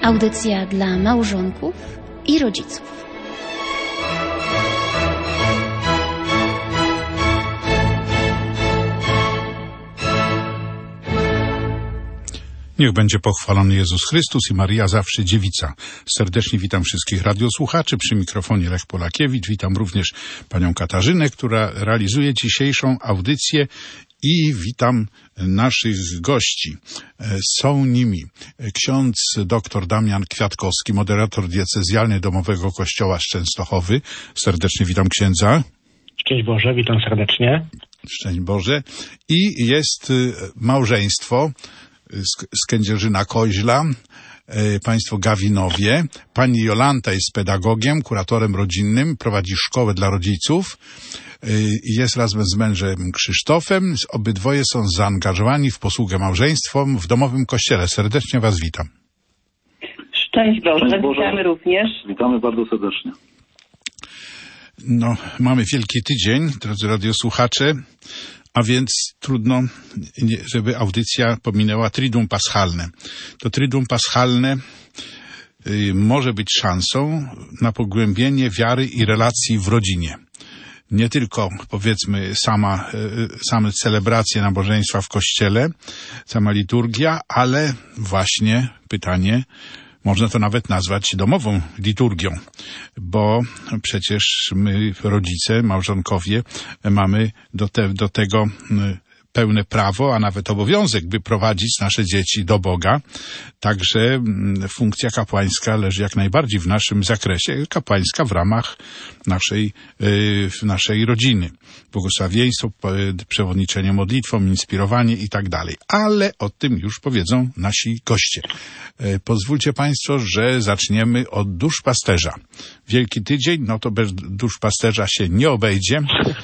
Audycja dla małżonków i rodziców. Niech będzie pochwalony Jezus Chrystus i Maria zawsze dziewica. Serdecznie witam wszystkich radiosłuchaczy. Przy mikrofonie Lech Polakiewicz. Witam również panią Katarzynę, która realizuje dzisiejszą audycję, i witam naszych gości. Są nimi ksiądz dr Damian Kwiatkowski, moderator diecezjalny Domowego Kościoła z Częstochowy. Serdecznie witam księdza. Szczęść Boże, witam serdecznie. Szczęść Boże. I jest małżeństwo z Kędzierzyna-Koźla, państwo Gawinowie. Pani Jolanta jest pedagogiem, kuratorem rodzinnym, prowadzi szkołę dla rodziców. Jest razem z mężem Krzysztofem. Obydwoje są zaangażowani w posługę małżeństwom w Domowym Kościele. Serdecznie was witam. Szczęść Boże, witamy również. Witamy bardzo serdecznie. No, mamy wielki tydzień, drodzy radiosłuchacze, a więc trudno, żeby audycja pominęła Triduum Paschalne. To Triduum Paschalne może być szansą na pogłębienie wiary i relacji w rodzinie. Nie tylko, powiedzmy, same celebracje nabożeństwa w kościele, sama liturgia, ale właśnie pytanie, można to nawet nazwać domową liturgią, bo przecież my, rodzice, małżonkowie, mamy do tego pełne prawo, a nawet obowiązek, by prowadzić nasze dzieci do Boga. Także funkcja kapłańska leży jak najbardziej w naszym zakresie, kapłańska w ramach naszej rodziny. Błogosławieństwo, przewodniczenie modlitwom, inspirowanie i tak dalej. Ale o tym już powiedzą nasi goście. Pozwólcie państwo, że zaczniemy od duszpasterza. Wielki tydzień, no to bez duszpasterza się nie obejdzie.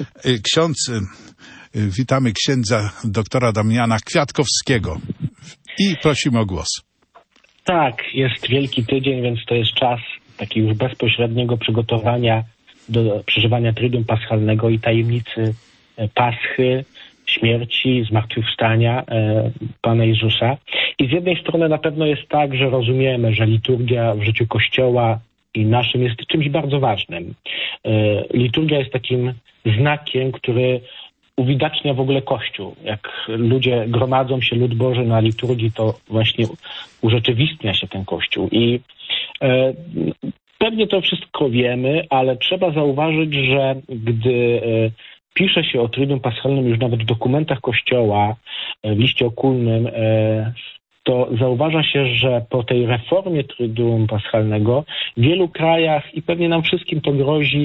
Witamy księdza doktora Damiana Kwiatkowskiego i prosimy o głos. Tak, jest Wielki Tydzień, więc to jest czas takiego już bezpośredniego przygotowania do przeżywania Triduum Paschalnego i tajemnicy Paschy, śmierci, zmartwychwstania Pana Jezusa. I z jednej strony na pewno jest tak, że rozumiemy, że liturgia w życiu Kościoła i naszym jest czymś bardzo ważnym. Liturgia jest takim znakiem, który uwidacznia w ogóle Kościół. Jak ludzie gromadzą się, lud Boży na liturgii, to właśnie urzeczywistnia się ten Kościół. I pewnie to wszystko wiemy, ale trzeba zauważyć, że gdy pisze się o Triduum Paschalnym już nawet w dokumentach Kościoła, w liście okulnym, to zauważa się, że po tej reformie Triduum Paschalnego w wielu krajach, i pewnie nam wszystkim to grozi,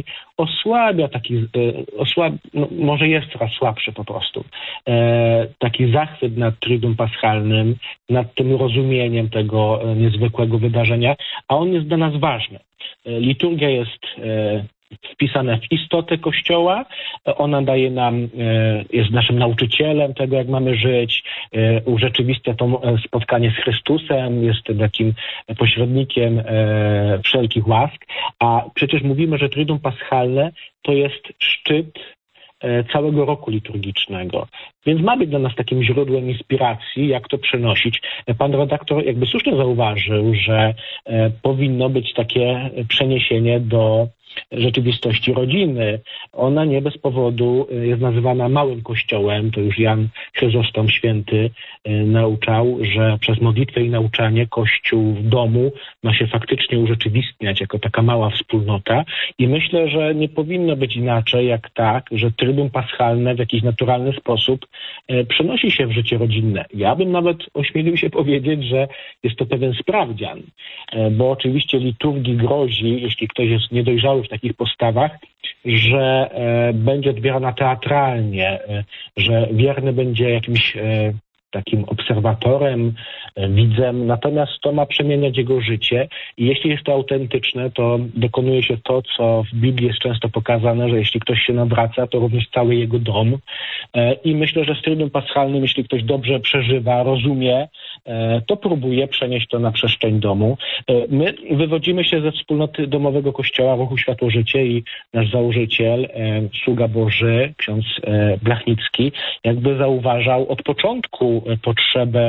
może jest coraz słabszy po prostu, taki zachwyt nad Triduum Paschalnym, nad tym rozumieniem tego niezwykłego wydarzenia, a on jest dla nas ważny. Liturgia jest wpisane w istotę Kościoła, ona daje nam, jest naszym nauczycielem tego, jak mamy żyć, urzeczywistnia to spotkanie z Chrystusem, jest takim pośrednikiem wszelkich łask, a przecież mówimy, że Triduum Paschalne to jest szczyt całego roku liturgicznego. Więc ma być dla nas takim źródłem inspiracji, jak to przenosić. Pan redaktor jakby słusznie zauważył, że powinno być takie przeniesienie do rzeczywistości rodziny. Ona nie bez powodu jest nazywana małym kościołem. To już Jan Chryzostom święty nauczał, że przez modlitwę i nauczanie Kościół w domu ma się faktycznie urzeczywistniać jako taka mała wspólnota. I myślę, że nie powinno być inaczej jak tak, że Triduum Paschalne w jakiś naturalny sposób przenosi się w życie rodzinne. Ja bym nawet ośmielił się powiedzieć, że jest to pewien sprawdzian, bo oczywiście liturgii grozi, jeśli ktoś jest niedojrzały w takich postawach, że będzie odbierana teatralnie, że wierny będzie jakimś takim obserwatorem, widzem, natomiast to ma przemieniać jego życie i jeśli jest to autentyczne, to dokonuje się to, co w Biblii jest często pokazane, że jeśli ktoś się nawraca, to również cały jego dom. I myślę, że z Triduum Paschalnym, jeśli ktoś dobrze przeżywa, rozumie, to próbuje przenieść to na przestrzeń domu. My wywodzimy się ze wspólnoty Domowego Kościoła Ruchu Światło Życie i nasz założyciel, sługa Boży, ksiądz Blachnicki, jakby zauważał od początku potrzebę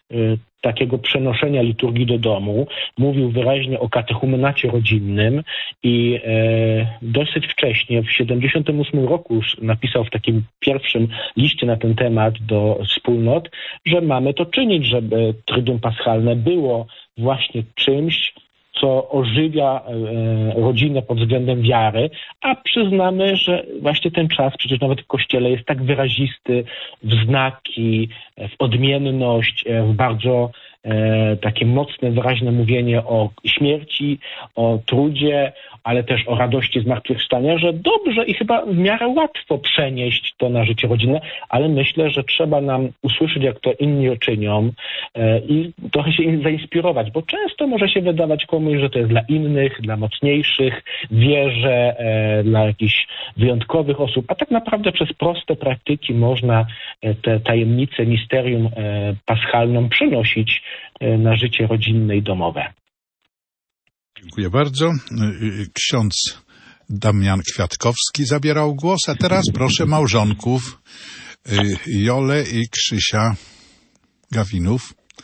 takiego przenoszenia liturgii do domu. Mówił wyraźnie o katechumenacie rodzinnym i dosyć wcześnie, w 1978 roku już napisał w takim pierwszym liście na ten temat do wspólnot, że mamy to czynić, żeby Triduum Paschalne było właśnie czymś, co ożywia rodzinę pod względem wiary, a przyznamy, że właśnie ten czas przecież nawet w Kościele jest tak wyrazisty w znaki, w odmienność, w bardzo takie mocne, wyraźne mówienie o śmierci, o trudzie, ale też o radości zmartwychwstania, że dobrze i chyba w miarę łatwo przenieść to na życie rodzinne, ale myślę, że trzeba nam usłyszeć, jak to inni czynią i trochę się zainspirować, bo często może się wydawać komuś, że to jest dla innych, dla mocniejszych, wierze, dla jakichś wyjątkowych osób, a tak naprawdę przez proste praktyki można te tajemnice, misterium paschalną przenosić na życie rodzinne i domowe. Dziękuję bardzo. Ksiądz Damian Kwiatkowski zabierał głos, a teraz proszę małżonków Jolę i Krzysia Gawinów.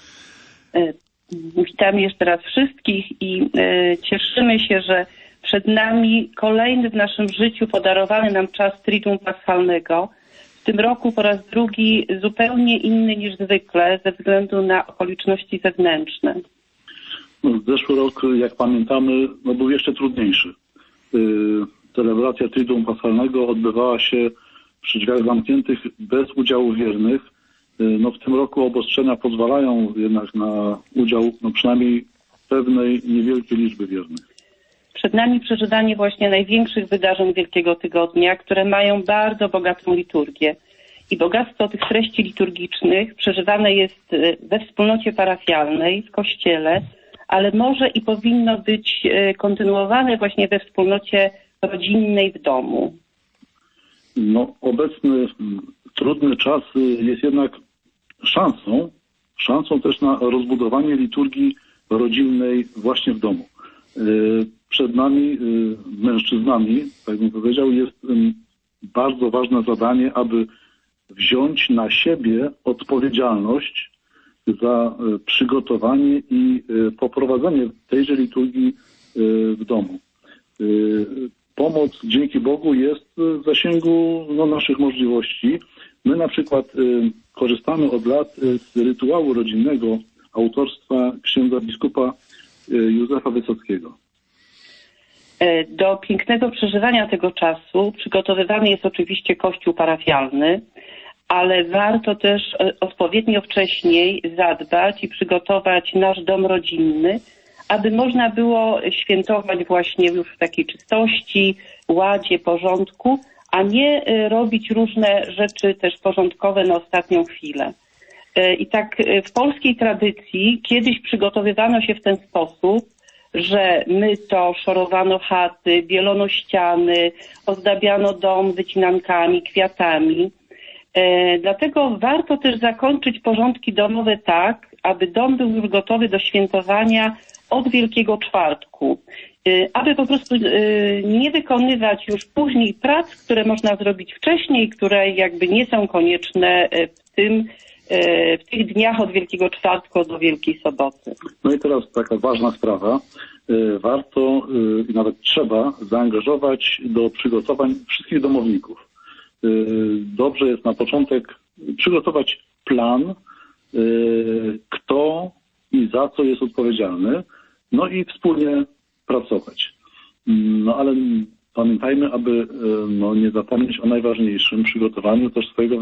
Witam jeszcze raz wszystkich i cieszymy się, że przed nami kolejny w naszym życiu podarowany nam czas Triduum Paschalnego. W tym roku po raz drugi zupełnie inny niż zwykle ze względu na okoliczności zewnętrzne. Zeszły rok, jak pamiętamy, był jeszcze trudniejszy. Celebracja Triduum Paschalnego odbywała się przy drzwiach zamkniętych bez udziału wiernych. W tym roku obostrzenia pozwalają jednak na udział przynajmniej pewnej niewielkiej liczby wiernych. Przed nami przeżywanie właśnie największych wydarzeń Wielkiego Tygodnia, które mają bardzo bogatą liturgię. I bogactwo tych treści liturgicznych przeżywane jest we wspólnocie parafialnej, w kościele, ale może i powinno być kontynuowane właśnie we wspólnocie rodzinnej w domu. Obecny trudny czas jest jednak szansą też na rozbudowanie liturgii rodzinnej właśnie w domu. Przed nami, mężczyznami, tak bym powiedział, jest bardzo ważne zadanie, aby wziąć na siebie odpowiedzialność za przygotowanie i poprowadzenie tejże liturgii w domu. Pomoc, dzięki Bogu, jest w zasięgu naszych możliwości. My na przykład korzystamy od lat z rytuału rodzinnego autorstwa księdza biskupa Józefa Wysockiego. Do pięknego przeżywania tego czasu przygotowywany jest oczywiście kościół parafialny, ale warto też odpowiednio wcześniej zadbać i przygotować nasz dom rodzinny, aby można było świętować właśnie już w takiej czystości, ładzie, porządku, a nie robić różne rzeczy też porządkowe na ostatnią chwilę. I tak w polskiej tradycji kiedyś przygotowywano się w ten sposób, że myto, szorowano chaty, bielono ściany, ozdabiano dom wycinankami, kwiatami. Dlatego warto też zakończyć porządki domowe tak, aby dom był już gotowy do świętowania od Wielkiego Czwartku. Aby po prostu nie wykonywać już później prac, które można zrobić wcześniej, które jakby nie są konieczne w tych dniach od Wielkiego Czwartku do Wielkiej Soboty. I teraz taka ważna sprawa. Warto i nawet trzeba zaangażować do przygotowań wszystkich domowników. Dobrze jest na początek przygotować plan, kto i za co jest odpowiedzialny, i wspólnie pracować. Ale pamiętajmy, aby nie zapomnieć o najważniejszym przygotowaniu też swojego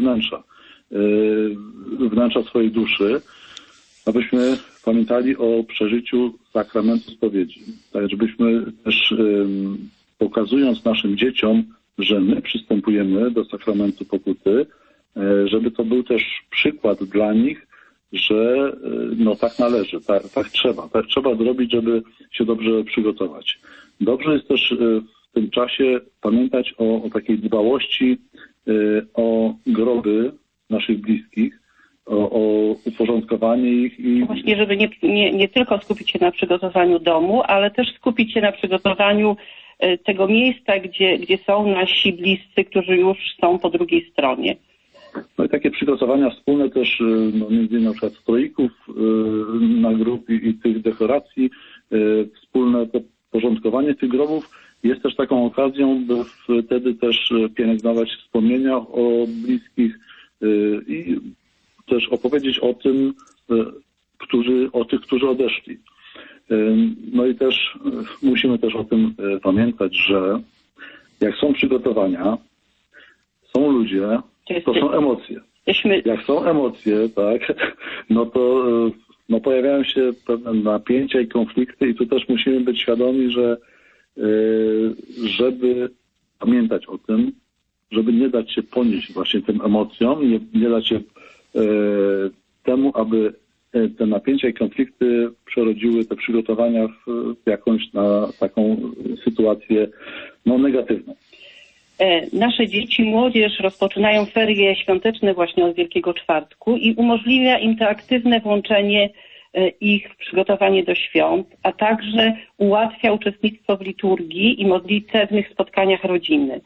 wnętrza swojej duszy, abyśmy pamiętali o przeżyciu sakramentu spowiedzi. Tak, żebyśmy też pokazując naszym dzieciom, że my przystępujemy do sakramentu pokuty, żeby to był też przykład dla nich, że tak należy, tak trzeba zrobić, żeby się dobrze przygotować. Dobrze jest też w tym czasie pamiętać o takiej dbałości o groby naszych bliskich, o uporządkowanie ich i... Właśnie, żeby nie tylko skupić się na przygotowaniu domu, ale też skupić się na przygotowaniu tego miejsca, gdzie są nasi bliscy, którzy już są po drugiej stronie. No i takie przygotowania wspólne też, między innymi na przykład stroików na grup i tych dekoracji, wspólne to porządkowanie tych grobów jest też taką okazją, by wtedy też pielęgnować wspomnienia o bliskich i też opowiedzieć o tym, o tych, którzy odeszli. No i też musimy też o tym pamiętać, że jak są przygotowania, są ludzie, to są emocje. Jak są emocje, tak, no to pojawiają się pewne napięcia i konflikty i tu też musimy być świadomi, że żeby pamiętać o tym, żeby nie dać się ponieść właśnie tym emocjom, nie dać się temu, aby te napięcia i konflikty przerodziły te przygotowania w jakąś na taką sytuację negatywną. Nasze dzieci, młodzież rozpoczynają ferie świąteczne właśnie od Wielkiego Czwartku i umożliwia im to aktywne włączenie ich w przygotowanie do świąt, a także ułatwia uczestnictwo w liturgii i modlitewnych spotkaniach rodziny.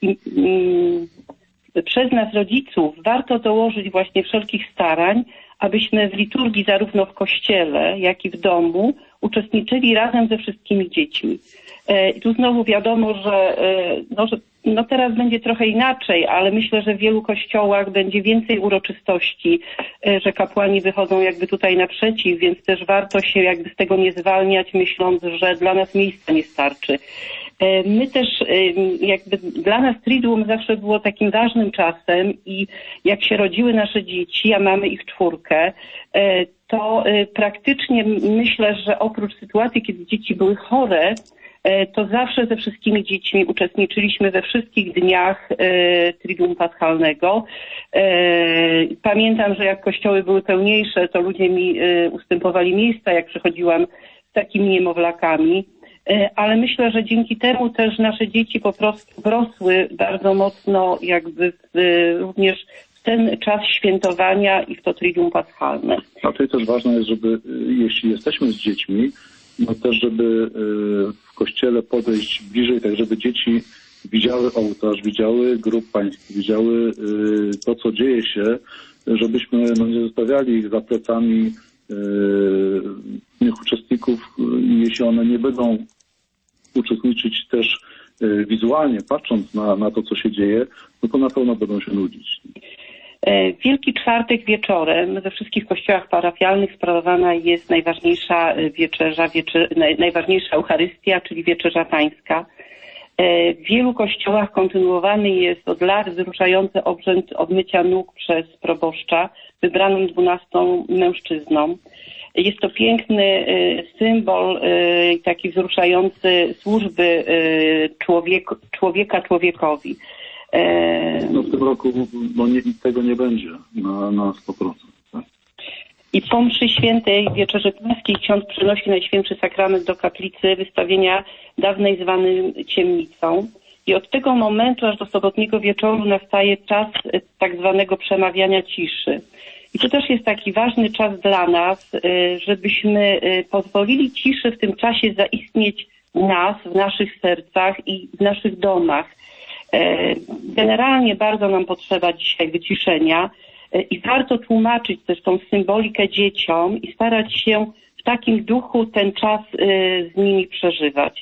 Przez nas, rodziców, warto dołożyć właśnie wszelkich starań, abyśmy w liturgii zarówno w kościele, jak i w domu uczestniczyli razem ze wszystkimi dziećmi. I tu znowu wiadomo, że teraz będzie trochę inaczej, ale myślę, że w wielu kościołach będzie więcej uroczystości, że kapłani wychodzą jakby tutaj naprzeciw, więc też warto się jakby z tego nie zwalniać, myśląc, że dla nas miejsca nie starczy. My też jakby dla nas Triduum zawsze było takim ważnym czasem i jak się rodziły nasze dzieci, a mamy ich 4, to praktycznie myślę, że oprócz sytuacji, kiedy dzieci były chore, to zawsze ze wszystkimi dziećmi uczestniczyliśmy we wszystkich dniach Triduum Paschalnego. Pamiętam, że jak kościoły były pełniejsze, to ludzie mi ustępowali miejsca, jak przychodziłam z takimi niemowlakami. Ale myślę, że dzięki temu też nasze dzieci po prostu wrosły bardzo mocno jakby również w ten czas świętowania i w to Triduum Paschalne. A tutaj też ważne jest, żeby jeśli jesteśmy z dziećmi, no też żeby w kościele podejść bliżej, tak żeby dzieci widziały ołtarz, widziały grób pański, widziały to, co dzieje się, żebyśmy nie zostawiali ich za plecami innych uczestników, jeśli one nie będą uczestniczyć też wizualnie, patrząc na to, co się dzieje, no to na pewno będą się nudzić. Wielki Czwartek wieczorem we wszystkich kościołach parafialnych sprawowana jest najważniejsza wieczerza, najważniejsza Eucharystia, czyli Wieczerza Pańska. W wielu kościołach kontynuowany jest od lat wzruszający obrzęd obmycia nóg przez proboszcza, wybranym 12 mężczyznom. Jest to piękny symbol, taki wzruszający służby człowieka człowiekowi. No w tym roku tego nie będzie na 100%. Tak? I po mszy świętej Wieczerzy Pańskiej ksiądz przynosi Najświętszy Sakrament do kaplicy wystawienia dawnej zwanej ciemnicą. I od tego momentu aż do sobotniego wieczoru nastaje czas tak zwanego przemawiania ciszy. I to też jest taki ważny czas dla nas, żebyśmy pozwolili ciszy w tym czasie zaistnieć w nas, w naszych sercach i w naszych domach. Generalnie bardzo nam potrzeba dzisiaj wyciszenia i warto tłumaczyć też tą symbolikę dzieciom i starać się w takim duchu ten czas z nimi przeżywać.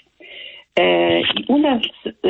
I u nas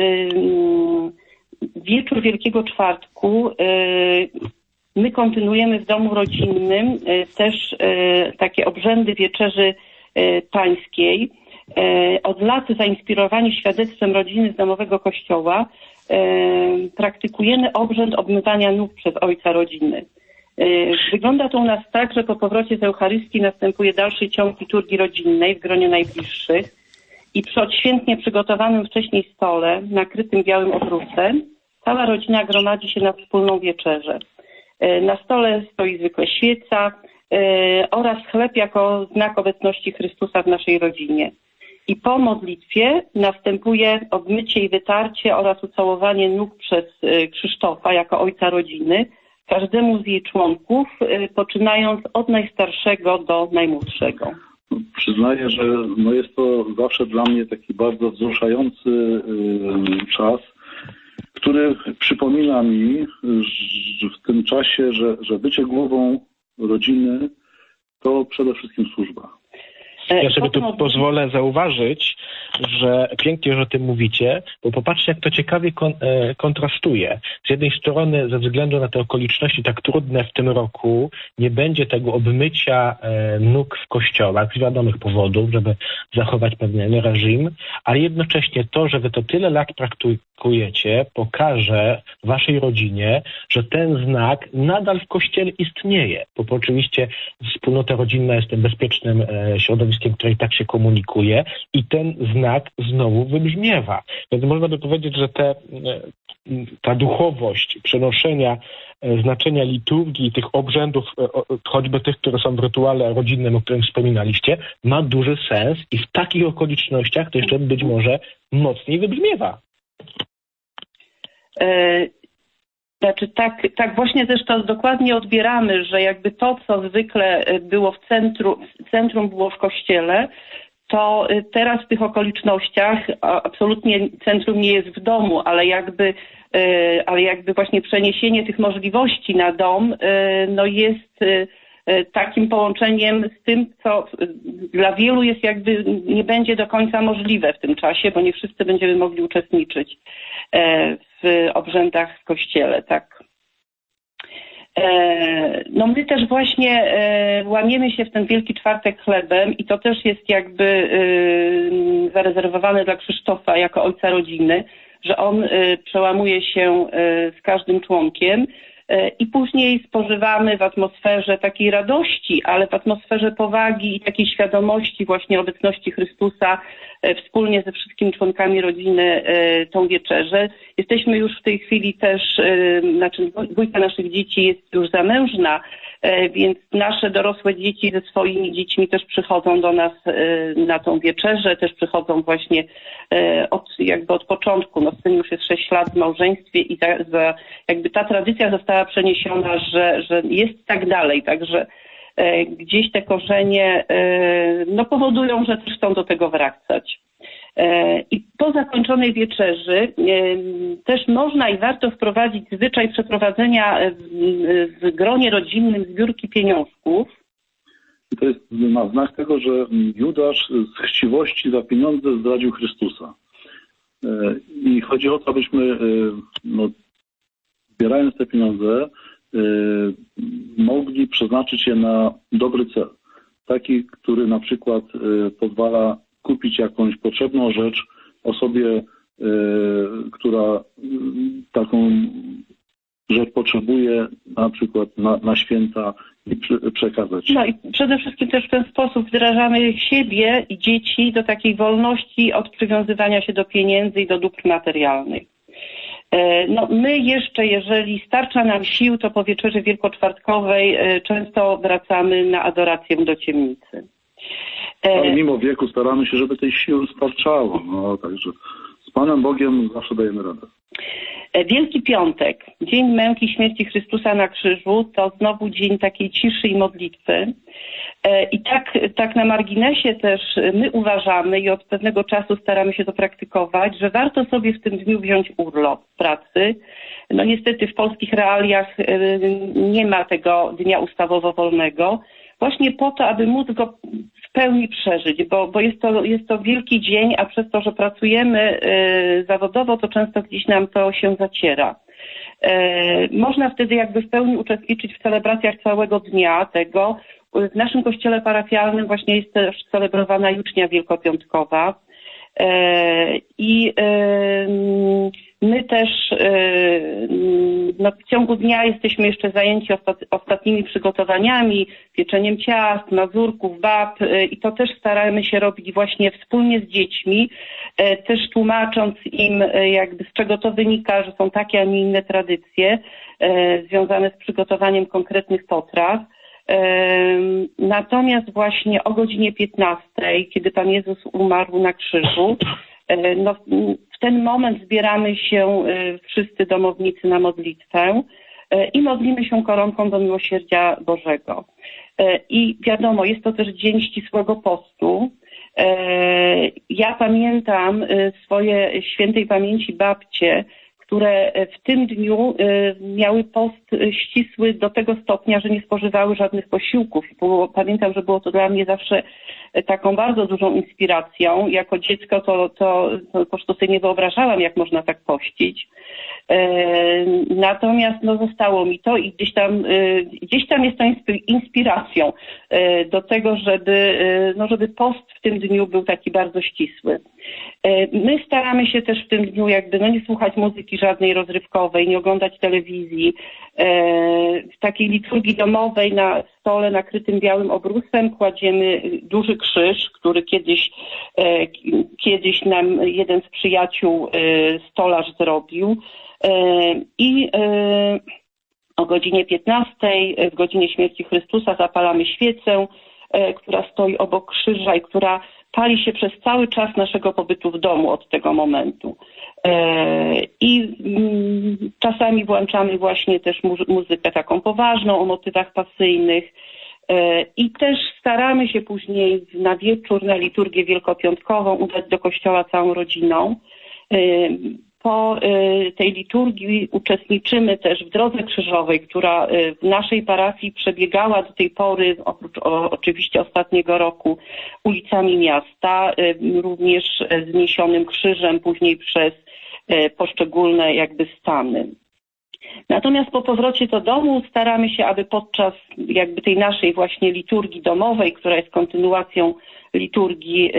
wieczór Wielkiego Czwartku my kontynuujemy w domu rodzinnym też takie obrzędy Wieczerzy Pańskiej. Od lat zainspirowani świadectwem rodziny z domowego kościoła praktykujemy obrzęd obmywania nóg przez ojca rodziny. Wygląda to u nas tak, że po powrocie z Eucharystii następuje dalszy ciąg liturgii rodzinnej w gronie najbliższych i przy odświętnie przygotowanym wcześniej stole, nakrytym białym obrucem, cała rodzina gromadzi się na wspólną wieczerzę. Na stole stoi zwykle świeca oraz chleb jako znak obecności Chrystusa w naszej rodzinie. I po modlitwie następuje obmycie i wytarcie oraz ucałowanie nóg przez Krzysztofa jako ojca rodziny, każdemu z jej członków, poczynając od najstarszego do najmłodszego. Przyznaję, że jest to zawsze dla mnie taki bardzo wzruszający czas, który przypomina mi że w tym czasie, że bycie głową rodziny to przede wszystkim służba. Ja sobie tu pozwolę zauważyć, że pięknie, że o tym mówicie, bo popatrzcie, jak to ciekawie kontrastuje. Z jednej strony, ze względu na te okoliczności tak trudne w tym roku, nie będzie tego obmycia nóg w kościołach z wiadomych powodów, żeby zachować pewien reżim, ale jednocześnie to, że wy to tyle lat praktykujecie, pokaże waszej rodzinie, że ten znak nadal w kościele istnieje, bo oczywiście wspólnota rodzinna jest tym bezpiecznym środowiskiem, które i tak się komunikuje i ten znak znowu wybrzmiewa. Więc można by powiedzieć, że ta duchowość przenoszenia znaczenia liturgii, tych obrzędów, choćby tych, które są w rytuale rodzinnym, o którym wspominaliście, ma duży sens i w takich okolicznościach to jeszcze być może mocniej wybrzmiewa. Znaczy tak właśnie też to dokładnie odbieramy, że jakby to, co zwykle było w centrum było w kościele, to teraz w tych okolicznościach absolutnie centrum nie jest w domu, ale jakby właśnie przeniesienie tych możliwości na dom no jest takim połączeniem z tym, co dla wielu jest jakby nie będzie do końca możliwe w tym czasie, bo nie wszyscy będziemy mogli uczestniczyć w obrzędach w kościele, tak. No my też właśnie łamiemy się w ten Wielki Czwartek chlebem i to też jest jakby zarezerwowane dla Krzysztofa jako ojca rodziny, że on przełamuje się z każdym członkiem i później spożywamy w atmosferze takiej radości, ale w atmosferze powagi i takiej świadomości właśnie obecności Chrystusa wspólnie ze wszystkimi członkami rodziny tą wieczerzę. Jesteśmy już w tej chwili też, znaczy dwójka naszych dzieci jest już zamężna, więc nasze dorosłe dzieci ze swoimi dziećmi też przychodzą do nas na tą wieczerzę, też przychodzą właśnie od początku. No syn już jest 6 lat w małżeństwie i jakby ta tradycja została przeniesiona, że jest tak dalej, także gdzieś te korzenie no powodują, że też chcą do tego wracać. I po zakończonej wieczerzy też można i warto wprowadzić zwyczaj przeprowadzenia w gronie rodzinnym zbiórki pieniążków. I to jest na znak tego, że Judasz z chciwości za pieniądze zdradził Chrystusa. I chodzi o to, abyśmy zbierając te pieniądze mogli przeznaczyć je na dobry cel. Taki, który na przykład pozwala kupić jakąś potrzebną rzecz osobie, która taką rzecz potrzebuje, na przykład na święta i przekazać. No i przede wszystkim też w ten sposób wdrażamy siebie i dzieci do takiej wolności od przywiązywania się do pieniędzy i do dóbr materialnych. No my jeszcze, jeżeli starcza nam sił, to po wieczerzy wielkoczwartkowej często wracamy na adorację do ciemnicy. Ale mimo wieku staramy się, żeby tej siły starczało. No, także z Panem Bogiem zawsze dajemy radę. Wielki Piątek, Dzień Męki i Śmierci Chrystusa na krzyżu, to znowu dzień takiej ciszy i modlitwy. I tak na marginesie też my uważamy i od pewnego czasu staramy się to praktykować, że warto sobie w tym dniu wziąć urlop z pracy. No niestety w polskich realiach nie ma tego dnia ustawowo wolnego. Właśnie po to, aby móc go w pełni przeżyć, bo jest to wielki dzień, a przez to, że pracujemy zawodowo, to często gdzieś nam to się zaciera. Można wtedy jakby w pełni uczestniczyć w celebracjach całego dnia tego. W naszym kościele parafialnym właśnie jest też celebrowana Jucznia Wielkopiątkowa. I my też w ciągu dnia jesteśmy jeszcze zajęci ostatnimi przygotowaniami, pieczeniem ciast, mazurków, bab i to też staramy się robić właśnie wspólnie z dziećmi, też tłumacząc im jakby z czego to wynika, że są takie, a nie inne tradycje związane z przygotowaniem konkretnych potraw. Natomiast właśnie o godzinie 15, kiedy Pan Jezus umarł na krzyżu, w ten moment zbieramy się wszyscy domownicy na modlitwę i modlimy się koronką do miłosierdzia Bożego. I wiadomo, jest to też dzień ścisłego postu. Ja pamiętam swoje świętej pamięci babcie, które w tym dniu miały post ścisły do tego stopnia, że nie spożywały żadnych posiłków. Pamiętam, że było to dla mnie zawsze taką bardzo dużą inspiracją. Jako dziecko to po prostu sobie nie wyobrażałam, jak można tak pościć. Natomiast zostało mi to i gdzieś tam jest to inspiracją do tego, żeby post w tym dniu był taki bardzo ścisły. My staramy się też w tym dniu nie słuchać muzyki żadnej rozrywkowej, nie oglądać telewizji. W takiej liturgii domowej na stole nakrytym białym obrusem kładziemy duży krzyż, który kiedyś nam jeden z przyjaciół stolarz zrobił. I o godzinie 15, w godzinie śmierci Chrystusa, zapalamy świecę, która stoi obok krzyża i która pali się przez cały czas naszego pobytu w domu od tego momentu. I czasami włączamy właśnie też muzykę taką poważną, o motywach pasyjnych. I też staramy się później na wieczór, na liturgię wielkopiątkową udać do kościoła całą rodziną. Po tej liturgii uczestniczymy też w Drodze Krzyżowej, która w naszej parafii przebiegała do tej pory, oprócz oczywiście ostatniego roku, ulicami miasta, również z niesionym krzyżem, później przez poszczególne stany. Natomiast po powrocie do domu staramy się, aby podczas tej naszej właśnie liturgii domowej, która jest kontynuacją liturgii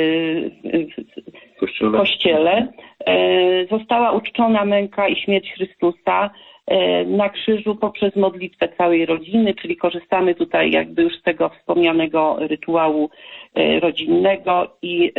w kościele, została uczczona męka i śmierć Chrystusa na krzyżu poprzez modlitwę całej rodziny, czyli korzystamy tutaj już z tego wspomnianego rytuału rodzinnego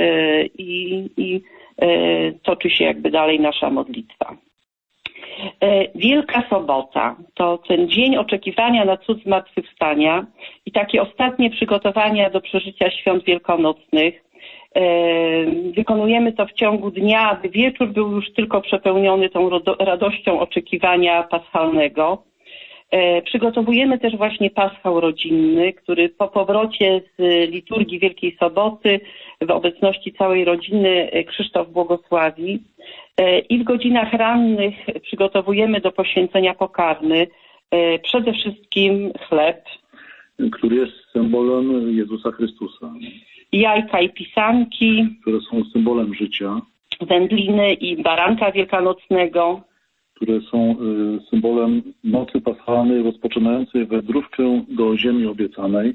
i toczy się dalej nasza modlitwa. Wielka Sobota to ten dzień oczekiwania na cud zmartwychwstania i takie ostatnie przygotowania do przeżycia świąt wielkanocnych. Wykonujemy to w ciągu dnia, aby wieczór był już tylko przepełniony tą radością oczekiwania paschalnego. Przygotowujemy też właśnie paschał rodzinny, który po powrocie z liturgii Wielkiej Soboty w obecności całej rodziny Krzysztof błogosławi. I w godzinach rannych przygotowujemy do poświęcenia pokarmy przede wszystkim chleb, który jest symbolem Jezusa Chrystusa. Jajka i pisanki, które są symbolem życia. Wędliny i baranka wielkanocnego, które są symbolem nocy paschalnej rozpoczynającej wędrówkę do ziemi obiecanej.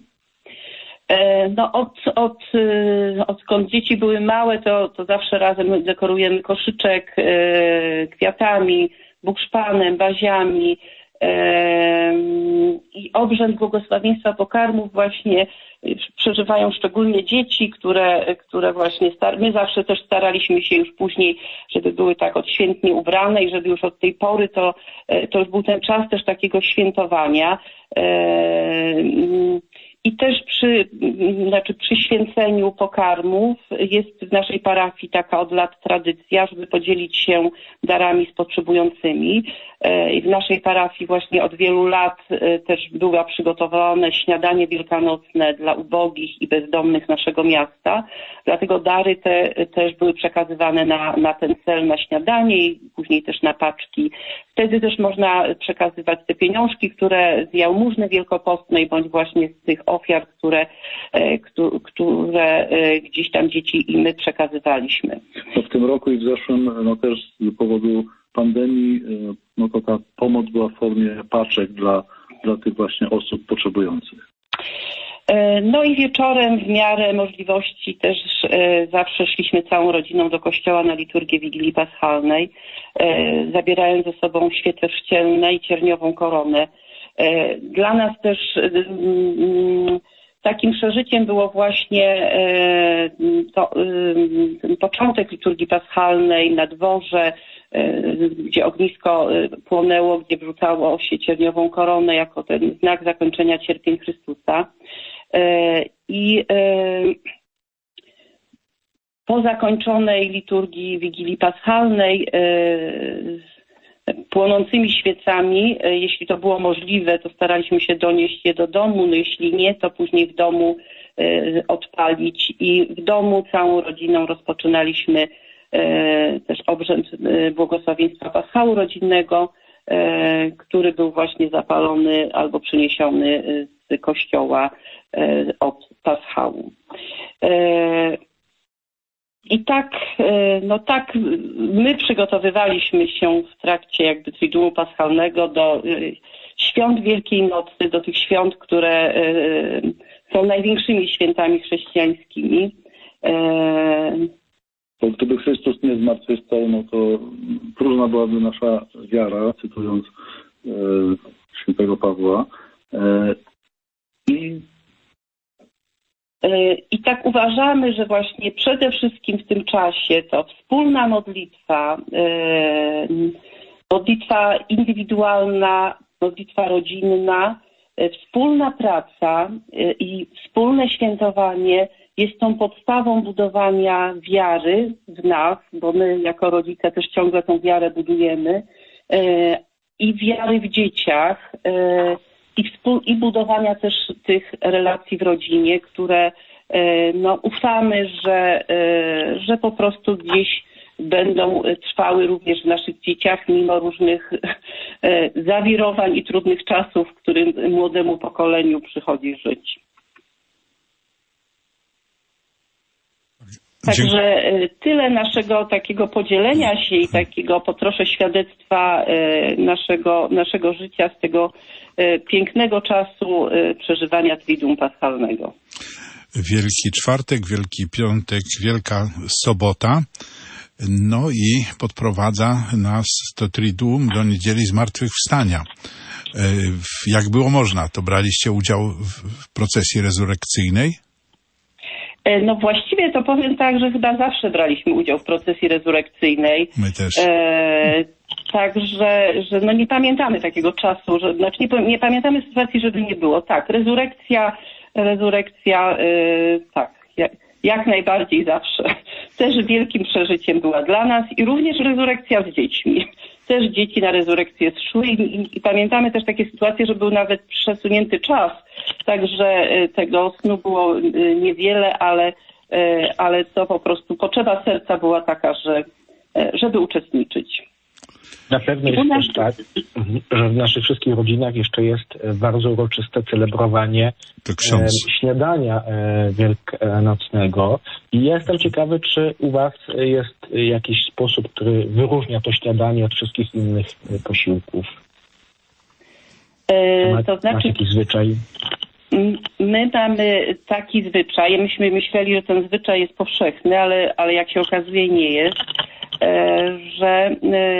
Odkąd dzieci były małe, to zawsze razem dekorujemy koszyczek kwiatami, bukszpanem, baziami i obrzęd błogosławieństwa pokarmów właśnie przeżywają szczególnie dzieci, które właśnie my zawsze też staraliśmy się już później, żeby były tak odświętnie ubrane i żeby już od tej pory to już był ten czas też takiego świętowania. I też przy święceniu pokarmów jest w naszej parafii taka od lat tradycja, żeby podzielić się darami z potrzebującymi. I w naszej parafii właśnie od wielu lat też było przygotowane śniadanie wielkanocne dla ubogich i bezdomnych naszego miasta. Dlatego dary te też były przekazywane na ten cel, na śniadanie i później też na paczki. Wtedy też można przekazywać te pieniążki, które z jałmużny wielkopostnej bądź właśnie z tych ofiar, które gdzieś tam dzieci i my przekazywaliśmy. W tym roku i w zeszłym też z powodu pandemii to ta pomoc była w formie paczek dla tych właśnie osób potrzebujących. No i wieczorem w miarę możliwości też zawsze szliśmy całą rodziną do kościoła na liturgię Wigilii Paschalnej, zabierając ze sobą świece chrzcielne i cierniową koronę. Dla nas też takim przeżyciem było właśnie ten początek liturgii paschalnej na dworze, gdzie ognisko płonęło, gdzie wrzucało się cierniową koronę jako ten znak zakończenia cierpień Chrystusa. I po zakończonej liturgii Wigilii Paschalnej płonącymi świecami, jeśli to było możliwe, to staraliśmy się donieść je do domu, no jeśli nie, to później w domu odpalić i w domu całą rodziną rozpoczynaliśmy też obrzęd błogosławieństwa paschału rodzinnego, który był właśnie zapalony albo przyniesiony z kościoła od paschału. I tak my przygotowywaliśmy się w trakcie jakby Triduumu Paschalnego do świąt Wielkiej Nocy, do tych świąt, które są największymi świętami chrześcijańskimi. Bo gdyby Chrystus nie zmartwychwstał, no to próżna byłaby nasza wiara, cytując świętego Pawła. I tak uważamy, że właśnie przede wszystkim w tym czasie to wspólna modlitwa, modlitwa indywidualna, modlitwa rodzinna, wspólna praca i wspólne świętowanie jest tą podstawą budowania wiary w nas, bo my jako rodzice też ciągle tą wiarę budujemy, i wiary w dzieciach, i budowania też tych relacji w rodzinie, które ufamy, że po prostu gdzieś będą trwały również w naszych dzieciach, mimo różnych zawirowań i trudnych czasów, w którym młodemu pokoleniu przychodzi żyć. Także tyle naszego takiego podzielenia się i takiego trosze świadectwa naszego życia z tego pięknego czasu przeżywania Triduum Paschalnego. Wielki Czwartek, Wielki Piątek, Wielka Sobota. No i podprowadza nas to Triduum do Niedzieli Zmartwychwstania. Jak było można? To braliście udział w procesji rezurekcyjnej? No właściwie to powiem tak, że chyba zawsze braliśmy udział w procesji rezurekcyjnej. My też. Także że nie pamiętamy takiego czasu, nie pamiętamy sytuacji, żeby nie było. Tak, rezurekcja, tak, jak najbardziej zawsze. Też wielkim przeżyciem była dla nas i również rezurekcja z dziećmi. Też dzieci na rezurekcję szły i pamiętamy też takie sytuacje, że był nawet przesunięty czas, także tego snu było niewiele, ale to po prostu potrzeba serca była taka, żeby uczestniczyć. Na pewno jest też tak, że w naszych wszystkich rodzinach jeszcze jest bardzo uroczyste celebrowanie śniadania wielkanocnego. I ja jestem ciekawy, czy u Was jest jakiś sposób, który wyróżnia to śniadanie od wszystkich innych posiłków? To znaczy, masz jakiś zwyczaj? My mamy taki zwyczaj. Myśmy myśleli, że ten zwyczaj jest powszechny, ale jak się okazuje nie jest. Że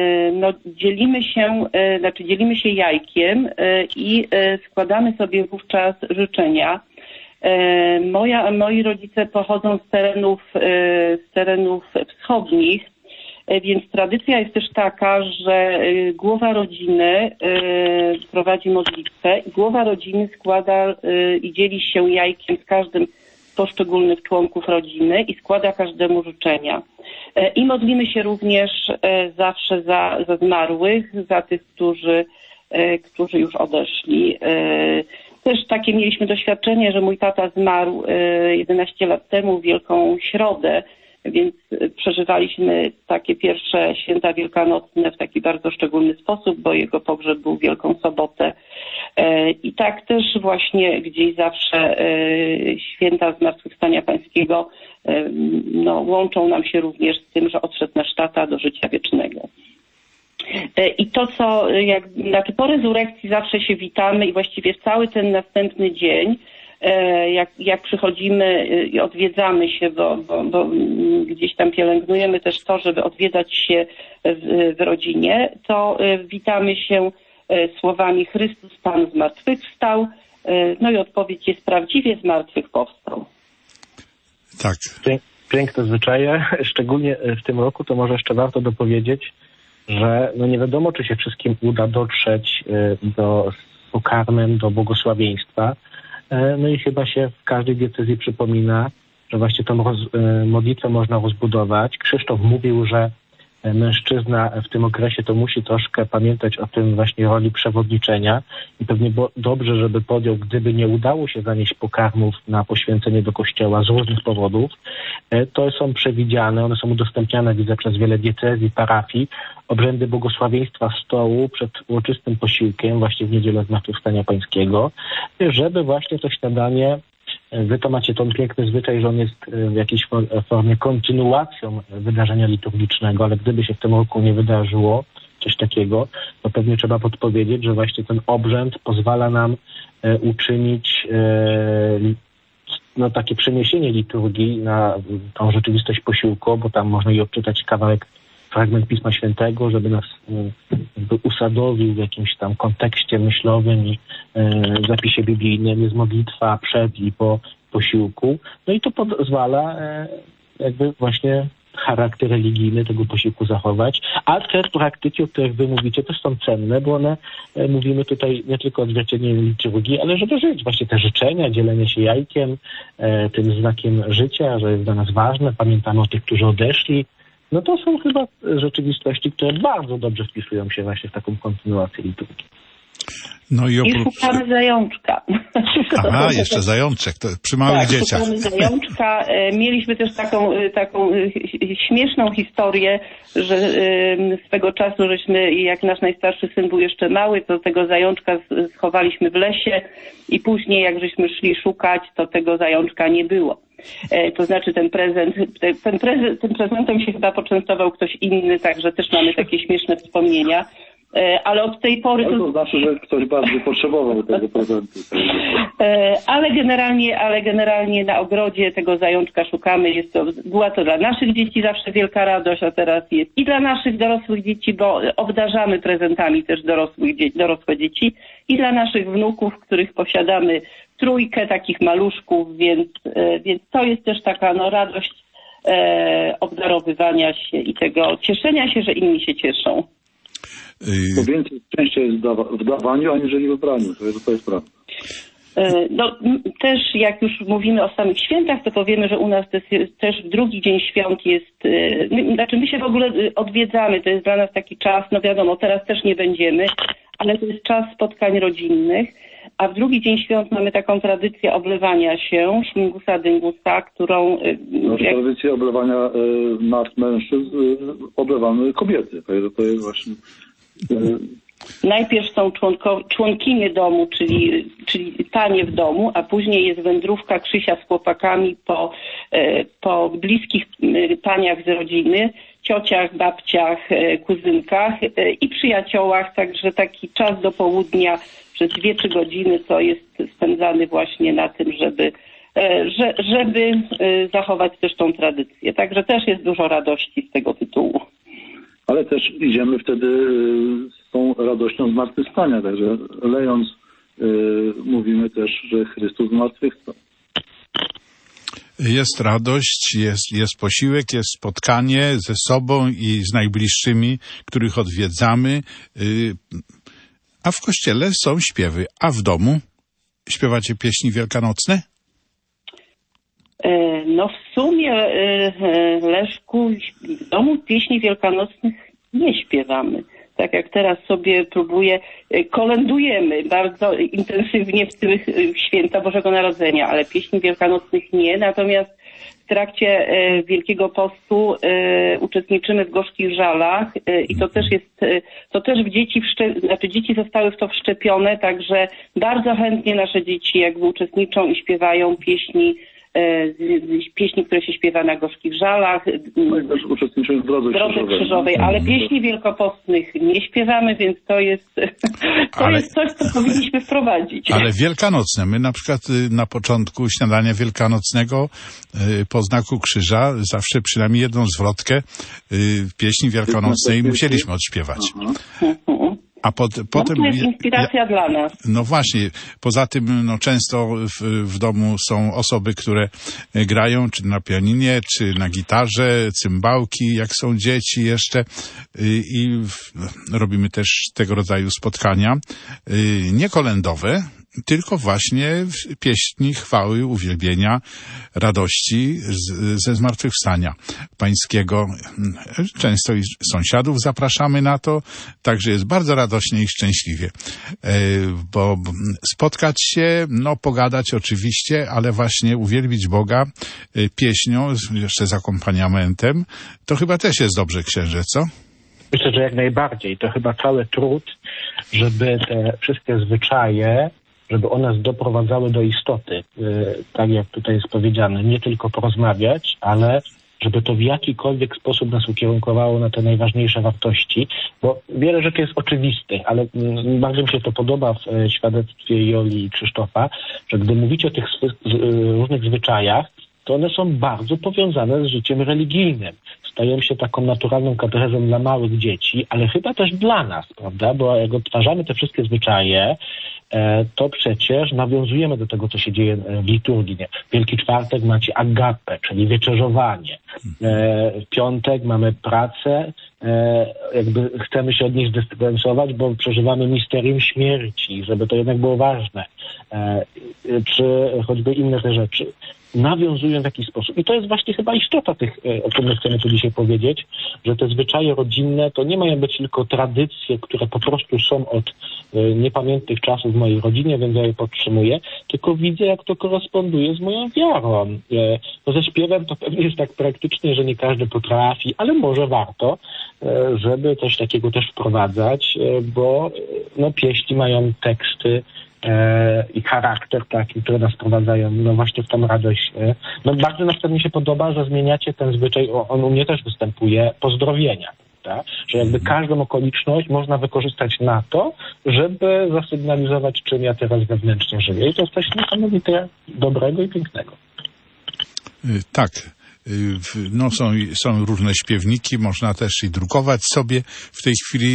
dzielimy się jajkiem i składamy sobie wówczas życzenia. Moi rodzice pochodzą z terenów wschodnich, więc tradycja jest też taka, że głowa rodziny prowadzi modlitwę i głowa rodziny składa i dzieli się jajkiem z każdym z poszczególnych członków rodziny i składa każdemu życzenia. I modlimy się również zawsze za zmarłych, za tych, którzy już odeszli. Też takie mieliśmy doświadczenie, że mój tata zmarł 11 lat temu w Wielką Środę, więc przeżywaliśmy takie pierwsze święta wielkanocne w taki bardzo szczególny sposób, bo jego pogrzeb był w Wielką Sobotę. I tak też właśnie gdzieś zawsze święta Zmartwychwstania Pańskiego łączą nam się również z tym, że odszedł nasz tata do życia wiecznego. I to, po rezurekcji zawsze się witamy i właściwie cały ten następny dzień, jak przychodzimy i odwiedzamy się, bo gdzieś tam pielęgnujemy też to, żeby odwiedzać się w rodzinie, to witamy się słowami Chrystus Pan zmartwychwstał, i odpowiedź jest prawdziwie zmartwychwstał. Tak. Piękne zwyczaje, szczególnie w tym roku, to może jeszcze warto dopowiedzieć, że nie wiadomo, czy się wszystkim uda dotrzeć z pokarmem do błogosławieństwa. I chyba się w każdej diecezji przypomina, że właśnie tą modlitwę można rozbudować. Krzysztof mówił, że mężczyzna w tym okresie to musi troszkę pamiętać o tym właśnie roli przewodniczenia i pewnie dobrze, żeby podjął, gdyby nie udało się zanieść pokarmów na poświęcenie do kościoła z różnych powodów, to są przewidziane, one są udostępniane, widzę, przez wiele diecezji, parafii, obrzędy błogosławieństwa stołu przed uroczystym posiłkiem, właśnie w niedzielę Zmartwychwstania Pańskiego, żeby właśnie to śniadanie, wy to macie ten piękny zwyczaj, że on jest w jakiejś formie kontynuacją wydarzenia liturgicznego, ale gdyby się w tym roku nie wydarzyło coś takiego, to pewnie trzeba podpowiedzieć, że właśnie ten obrzęd pozwala nam uczynić takie przeniesienie liturgii na tą rzeczywistość posiłku, bo tam można i odczytać fragment Pisma Świętego, żeby nas usadowił w jakimś tam kontekście myślowym i zapisie biblijnym. Jest modlitwa przed i po posiłku. No i to pozwala jakby właśnie charakter religijny tego posiłku zachować. A te praktyki, o których wy mówicie, też są cenne, bo one, mówimy tutaj nie tylko o odzwierciedleniu liturgii, ale żeby żyć. Właśnie te życzenia, dzielenie się jajkiem, tym znakiem życia, że jest dla nas ważne. Pamiętamy o tych, którzy odeszli. No to są chyba rzeczywistości, które bardzo dobrze wpisują się właśnie w taką kontynuację liturgii. No i szukamy zajączka. Aha, jeszcze zajączek, to przy małych dzieciach. Szukamy zajączka. Mieliśmy też taką śmieszną historię, że swego czasu żeśmy, jak nasz najstarszy syn był jeszcze mały, to tego zajączka schowaliśmy w lesie i później jak żeśmy szli szukać, to tego zajączka nie było. To znaczy tym prezentem się chyba poczęstował ktoś inny, także też mamy takie śmieszne wspomnienia. Ale od tej pory... To znaczy, że ktoś bardziej potrzebował tego prezentu. Ale generalnie na ogrodzie tego zajączka szukamy. Była to dla naszych dzieci zawsze wielka radość, a teraz jest i dla naszych dorosłych dzieci, bo obdarzamy prezentami też dorosłe dzieci i dla naszych wnuków, których posiadamy 3 takich maluszków, więc to jest też taka radość obdarowywania się i tego cieszenia się, że inni się cieszą. To więcej szczęścia jest w dawaniu, aniżeli w braniu. To jest prawda. No, też jak już mówimy o samych świętach, to powiemy, że u nas też w drugi dzień świąt jest, znaczy my się w ogóle odwiedzamy, to jest dla nas taki czas, no wiadomo, teraz też nie będziemy, ale to jest czas spotkań rodzinnych, a w drugi dzień świąt mamy taką tradycję oblewania się, szmingusa dyngusa, którą... Tradycję oblewania nas mężczyzn oblewamy kobiety, to jest właśnie... Najpierw są członkinie domu, czyli panie w domu, a później jest wędrówka Krzysia z chłopakami po bliskich paniach z rodziny, ciociach, babciach, kuzynkach i przyjaciołach, także taki czas do południa przez 2-3 godziny to jest spędzany właśnie na tym, żeby zachować też tą tradycję. Także też jest dużo radości z tego tytułu. Ale też idziemy wtedy z tą radością zmartwychwstania, także lejąc mówimy też, że Chrystus zmartwychwstał. Jest radość, jest posiłek, jest spotkanie ze sobą i z najbliższymi, których odwiedzamy, a w kościele są śpiewy. A w domu śpiewacie pieśni wielkanocne? No w sumie, Leszku, w domu pieśni wielkanocnych nie śpiewamy. Tak jak teraz sobie kolędujemy bardzo intensywnie w tych święta Bożego Narodzenia, ale pieśni wielkanocnych nie. Natomiast w trakcie Wielkiego Postu uczestniczymy w gorzkich żalach i to też dzieci zostały w to wszczepione, także bardzo chętnie nasze dzieci jakby uczestniczą i śpiewają pieśni, które się śpiewa na gorzkich żalach. No i też uczestniczymy w Drodze Krzyżowej, ale pieśni wielkopostnych nie śpiewamy, więc to jest coś, co powinniśmy wprowadzić. Ale wielkanocne. My na przykład na początku śniadania wielkanocnego po znaku krzyża zawsze przynajmniej jedną zwrotkę pieśni wielkanocnej musieliśmy odśpiewać. A potem to jest inspiracja dla nas. No właśnie, poza tym często w domu są osoby, które grają czy na pianinie, czy na gitarze, cymbałki, jak są dzieci jeszcze i robimy też tego rodzaju spotkania, nie kolędowe, tylko właśnie pieśni chwały, uwielbienia, radości ze zmartwychwstania Pańskiego. Często i sąsiadów zapraszamy na to, także jest bardzo radośnie i szczęśliwie, bo spotkać się, pogadać oczywiście, ale właśnie uwielbić Boga pieśnią, jeszcze z akompaniamentem, to chyba też jest dobrze, księże, co? Myślę, że jak najbardziej. To chyba cały trud, żeby te wszystkie zwyczaje, żeby one doprowadzały do istoty, tak jak tutaj jest powiedziane, nie tylko porozmawiać, ale żeby to w jakikolwiek sposób nas ukierunkowało na te najważniejsze wartości, bo wiele rzeczy jest oczywistych, ale bardzo mi się to podoba w świadectwie Joli i Krzysztofa, że gdy mówicie o tych różnych zwyczajach, to one są bardzo powiązane z życiem religijnym. Stają się taką naturalną katechezą dla małych dzieci, ale chyba też dla nas, prawda? Bo jak odtwarzamy te wszystkie zwyczaje, to przecież nawiązujemy do tego, co się dzieje w liturgii. Wielki Czwartek macie agapę, czyli wieczerzowanie. W piątek mamy pracę, jakby chcemy się od nich zdystansować, bo przeżywamy misterium śmierci, żeby to jednak było ważne. Czy choćby inne te rzeczy. Nawiązują w jakiś sposób. I to jest właśnie chyba istota tych, o czym my chcemy tu dzisiaj powiedzieć, że te zwyczaje rodzinne to nie mają być tylko tradycje, które po prostu są od niepamiętnych czasów w mojej rodzinie, więc ja je podtrzymuję, tylko widzę, jak to koresponduje z moją wiarą. No ze śpiewem to pewnie jest tak praktycznie, że nie każdy potrafi, ale może warto, żeby coś takiego też wprowadzać, bo pieśni mają teksty, i charakter taki, które nas wprowadzają właśnie w tą radość. Bardzo na przykład mi się podoba, że zmieniacie ten zwyczaj, on u mnie też występuje, pozdrowienia. Tak? Że jakby każdą okoliczność można wykorzystać na to, żeby zasygnalizować, czym ja teraz wewnętrznie żyję. I to jest coś niesamowite, dobrego i pięknego. Tak. Są różne śpiewniki, można też i drukować sobie w tej chwili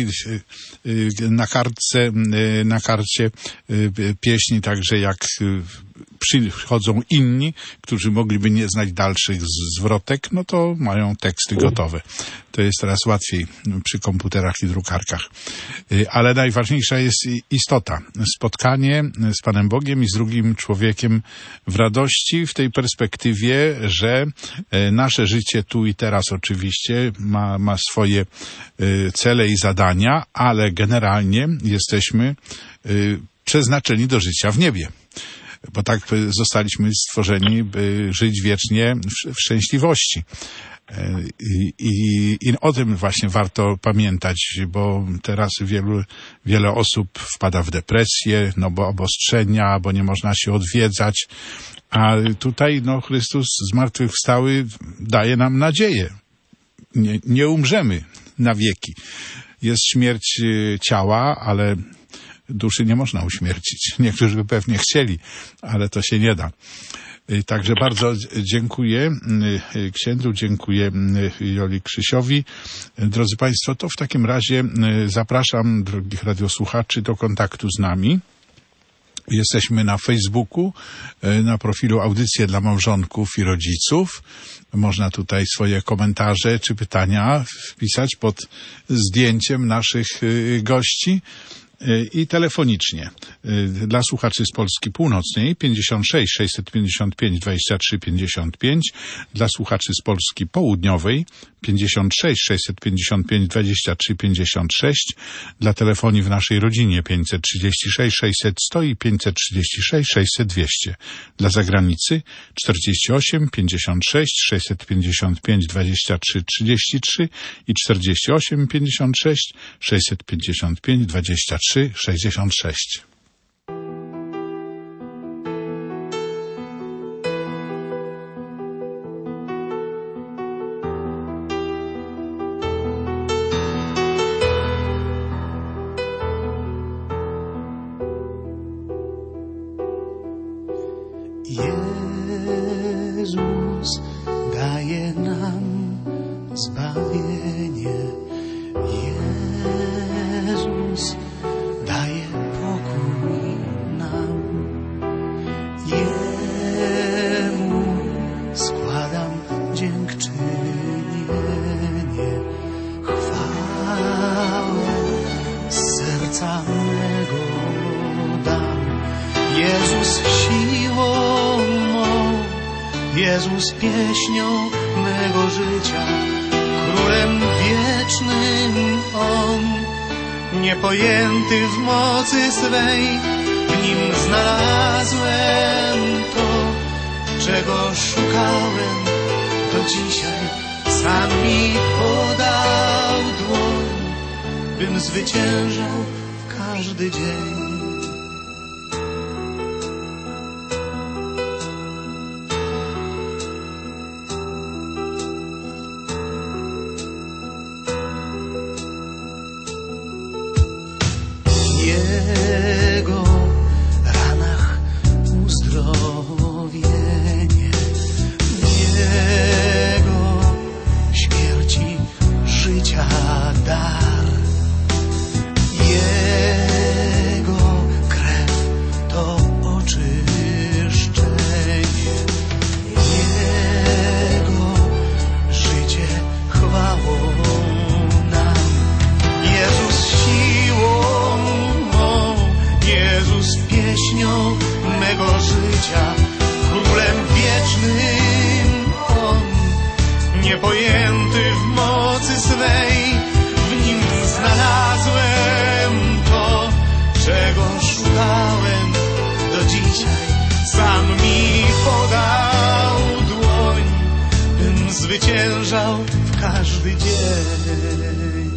na karcie pieśni, także jak przychodzą inni, którzy mogliby nie znać dalszych zwrotek, to mają teksty gotowe. To jest teraz łatwiej przy komputerach i drukarkach. Ale najważniejsza jest istota. Spotkanie z Panem Bogiem i z drugim człowiekiem w radości, w tej perspektywie, że nasze życie tu i teraz oczywiście ma swoje cele i zadania, ale generalnie jesteśmy przeznaczeni do życia w niebie. Bo tak zostaliśmy stworzeni, by żyć wiecznie w szczęśliwości. I o tym właśnie warto pamiętać, bo teraz wiele osób wpada w depresję, bo obostrzenia, bo nie można się odwiedzać. A tutaj Chrystus zmartwychwstały daje nam nadzieję. Nie umrzemy na wieki. Jest śmierć ciała, ale duszy nie można uśmiercić. Niektórzy by pewnie chcieli, ale to się nie da. Także bardzo dziękuję księdzu, dziękuję Joli Krzysiowi. Drodzy Państwo, to w takim razie zapraszam drogich radiosłuchaczy do kontaktu z nami. Jesteśmy na Facebooku, na profilu Audycje dla Małżonków i Rodziców. Można tutaj swoje komentarze czy pytania wpisać pod zdjęciem naszych gości. I telefonicznie dla słuchaczy z Polski Północnej 56 655 23 55, dla słuchaczy z Polski Południowej 56 655 23 56, dla telefonii w naszej rodzinie 536 600 100 i 536 600 200, dla zagranicy 48 56 655 23 33 i 48 56 655 23 66. Jezus daje nam zbawienie. Jezus daje pokój nam. Jemu składam dziękczynienie. Chwałę z serca mego dam. Jezus pieśnią mego życia, królem wiecznym On, niepojęty w mocy swej, w Nim znalazłem to, czego szukałem do dzisiaj. Sam mi podał dłoń, bym zwyciężał w każdy dzień. Jego ranach uzdrowienie, Jego śmierci życia dar, Jego krew to oczyszczenie, Jego życie chwałą nam. Jezus siłą, Jezus pieśnią mego życia, królem wiecznym On, niepojęty w mocy swej, w Nim znalazłem to, czego szukałem do dzisiaj. Sam mi podał dłoń, bym zwyciężał w każdy dzień.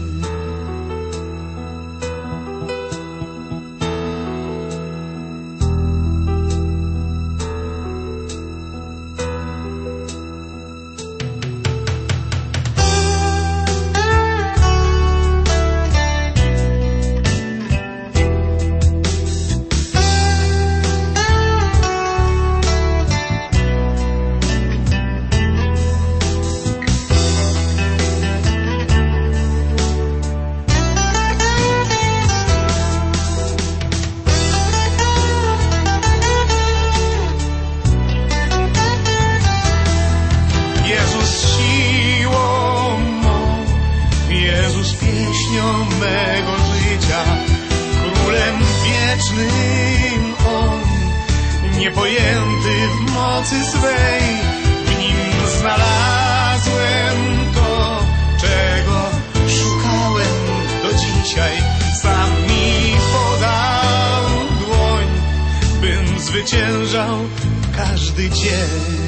Niepojęty w mocy swej, w Nim znalazłem to, czego szukałem do dzisiaj. Sam mi podał dłoń, bym zwyciężał każdy dzień.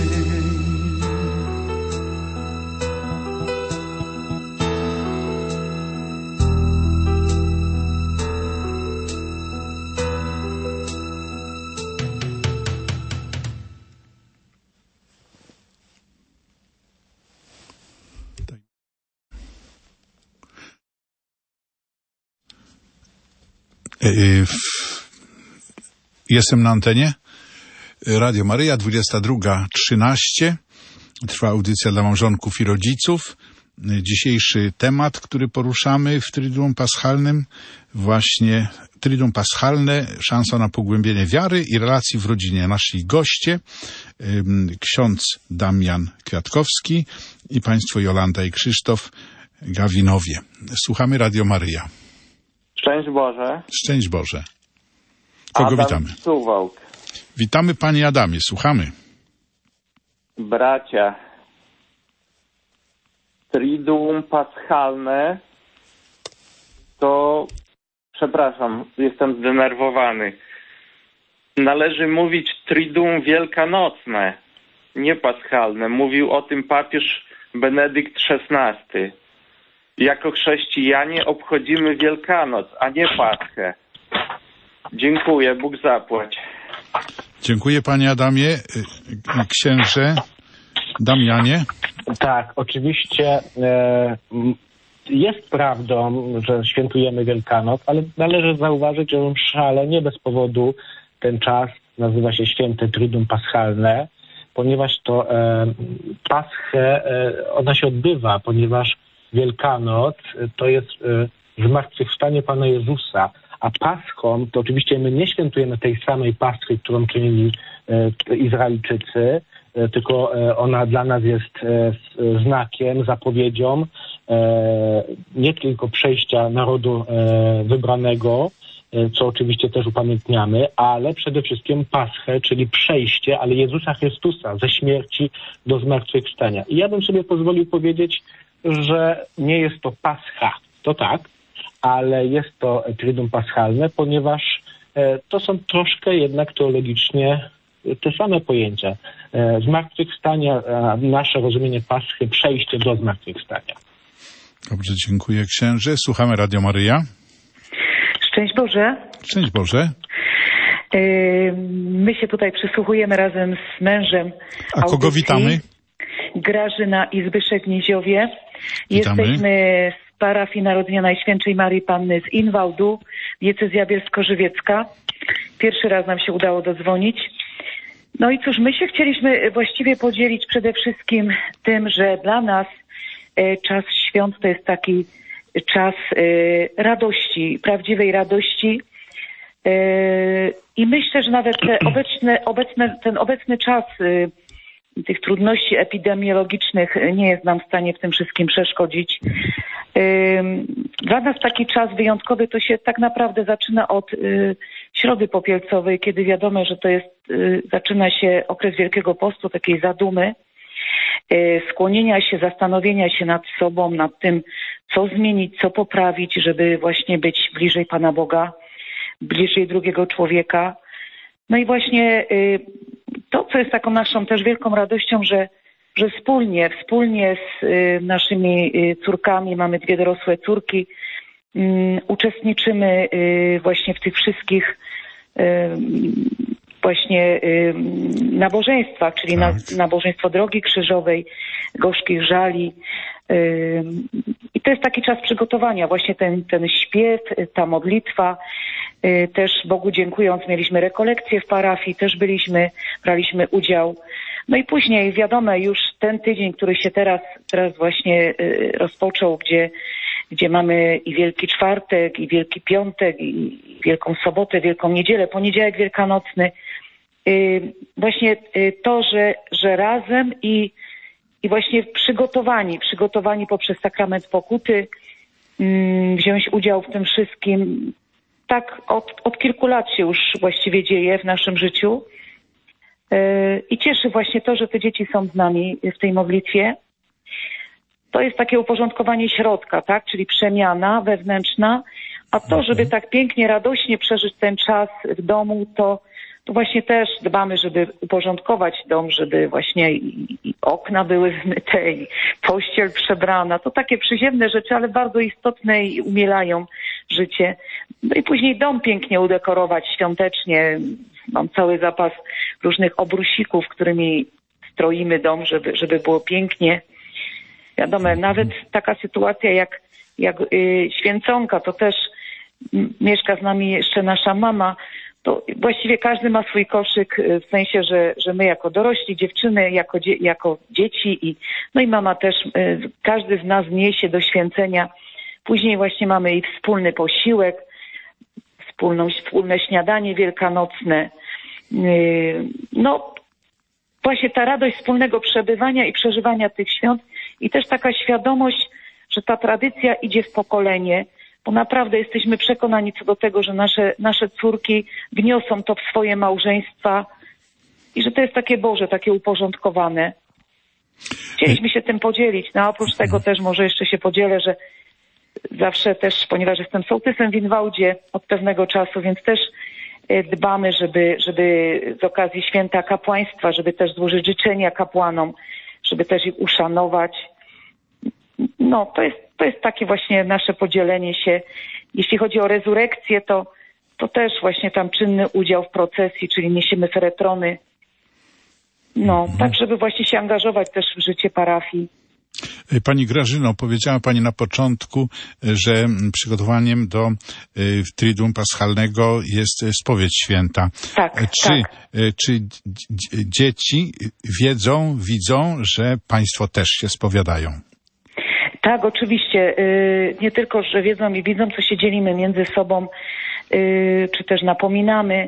Jestem na antenie. Radio Maryja, 22:13. Trwa audycja dla małżonków i rodziców. Dzisiejszy temat, który poruszamy w Triduum Paschalnym, właśnie Triduum Paschalne, szansa na pogłębienie wiary i relacji w rodzinie. Nasi goście, ksiądz Damian Kwiatkowski i państwo Jolanta i Krzysztof Gawinowie. Słuchamy Radio Maryja. Szczęść Boże. Szczęść Boże. Kogo Adam witamy? Suwałk. Witamy panie Adamie, słuchamy. Bracia, Triduum Paschalne to, przepraszam, jestem zdenerwowany. Należy mówić Triduum Wielkanocne, nie Paschalne. Mówił o tym papież Benedykt XVI. Jako chrześcijanie obchodzimy Wielkanoc, a nie Paschę. Dziękuję, Bóg zapłać. Dziękuję panie Adamie. Księże Damianie. Tak, oczywiście jest prawdą, że świętujemy Wielkanoc, ale należy zauważyć, że mszale nie bez powodu ten czas nazywa się Święte Triduum Paschalne, ponieważ to Paschę, ona się odbywa, ponieważ Wielkanoc to jest zmartwychwstanie Pana Jezusa, a Paschą to oczywiście my nie świętujemy tej samej Paschy, którą czynili Izraelczycy, tylko ona dla nas jest znakiem, zapowiedzią nie tylko przejścia narodu wybranego co oczywiście też upamiętniamy, ale przede wszystkim Paschę, czyli przejście, ale Jezusa Chrystusa ze śmierci do zmartwychwstania. I ja bym sobie pozwolił powiedzieć, że nie jest to Pascha, to tak, ale jest to Triduum Paschalne, ponieważ to są troszkę jednak teologicznie te same pojęcia. Zmartwychwstania, nasze rozumienie Paschy, przejście do zmartwychwstania. Dobrze, dziękuję księże. Słuchamy Radio Maryja. Szczęść Boże. Szczęść Boże. My się tutaj przysłuchujemy razem z mężem. A kogo witamy? Grażyna i Zbyszek Niziowie. Witamy. Jesteśmy z parafii Narodzenia Najświętszej Marii Panny z Inwałdu, diecezja bielsko-żywiecka. Pierwszy raz nam się udało dodzwonić. No i cóż, my się chcieliśmy właściwie podzielić przede wszystkim tym, że dla nas czas świąt to jest taki czas radości, prawdziwej radości. I myślę, że nawet ten obecny czas tych trudności epidemiologicznych nie jest nam w stanie w tym wszystkim przeszkodzić. Dla nas taki czas wyjątkowy to się tak naprawdę zaczyna od Środy Popielcowej, kiedy wiadomo, że to jest, zaczyna się okres Wielkiego Postu, takiej zadumy, skłonienia się, zastanowienia się nad sobą, nad tym, co zmienić, co poprawić, żeby właśnie być bliżej Pana Boga, bliżej drugiego człowieka. No i właśnie to, co jest taką naszą też wielką radością, że wspólnie z naszymi córkami, mamy 2 dorosłe córki, uczestniczymy właśnie w tych wszystkich właśnie nabożeństwach, czyli nabożeństwo Drogi Krzyżowej, Gorzkich Żali. I to jest taki czas przygotowania, właśnie ten śpiew, ta modlitwa. Też Bogu dziękując, mieliśmy rekolekcje w parafii, też braliśmy udział. No i później wiadomo, już ten tydzień, który się teraz właśnie rozpoczął, gdzie mamy i Wielki Czwartek, i Wielki Piątek, i Wielką Sobotę, Wielką Niedzielę, poniedziałek wielkanocny. Właśnie to, że razem i właśnie przygotowani poprzez sakrament pokuty, wziąć udział w tym wszystkim. Tak od kilku lat się już właściwie dzieje w naszym życiu. I cieszy właśnie to, że te dzieci są z nami w tej modlitwie. To jest takie uporządkowanie środka, tak? Czyli przemiana wewnętrzna. A to, żeby tak pięknie, radośnie przeżyć ten czas w domu, to właśnie też dbamy, żeby uporządkować dom, żeby właśnie i okna były zmyte, i pościel przebrana. To takie przyziemne rzeczy, ale bardzo istotne i umielają życie. No i później dom pięknie udekorować świątecznie. Mam cały zapas różnych obrusików, którymi stroimy dom, żeby było pięknie. Wiadomo, nawet taka sytuacja jak święconka, to też mieszka z nami jeszcze nasza mama. To właściwie każdy ma swój koszyk, w sensie, że my jako dorośli, dziewczyny, jako dzieci no i mama też, każdy z nas niesie do święcenia. Później właśnie mamy i wspólny posiłek, wspólne śniadanie wielkanocne. No właśnie ta radość wspólnego przebywania i przeżywania tych świąt i też taka świadomość, że ta tradycja idzie w pokolenie, bo naprawdę jesteśmy przekonani co do tego, że nasze córki wniosą to w swoje małżeństwa i że to jest takie Boże, takie uporządkowane. Chcieliśmy się tym podzielić. No a oprócz tego też może jeszcze się podzielę, że zawsze też, ponieważ jestem sołtysem w Inwałdzie od pewnego czasu, więc też dbamy, żeby z okazji święta kapłaństwa, żeby też złożyć życzenia kapłanom, żeby też ich uszanować. No, to jest takie właśnie nasze podzielenie się. Jeśli chodzi o rezurekcję, to też właśnie tam czynny udział w procesji, czyli niesiemy feretrony. No, tak, żeby właśnie się angażować też w życie parafii. Pani Grażyno, powiedziała Pani na początku, że przygotowaniem do Triduum Paschalnego jest spowiedź święta. Tak, Czy dzieci widzą, że Państwo też się spowiadają? Tak, oczywiście. Nie tylko, że wiedzą i widzą, co się dzielimy między sobą, czy też napominamy.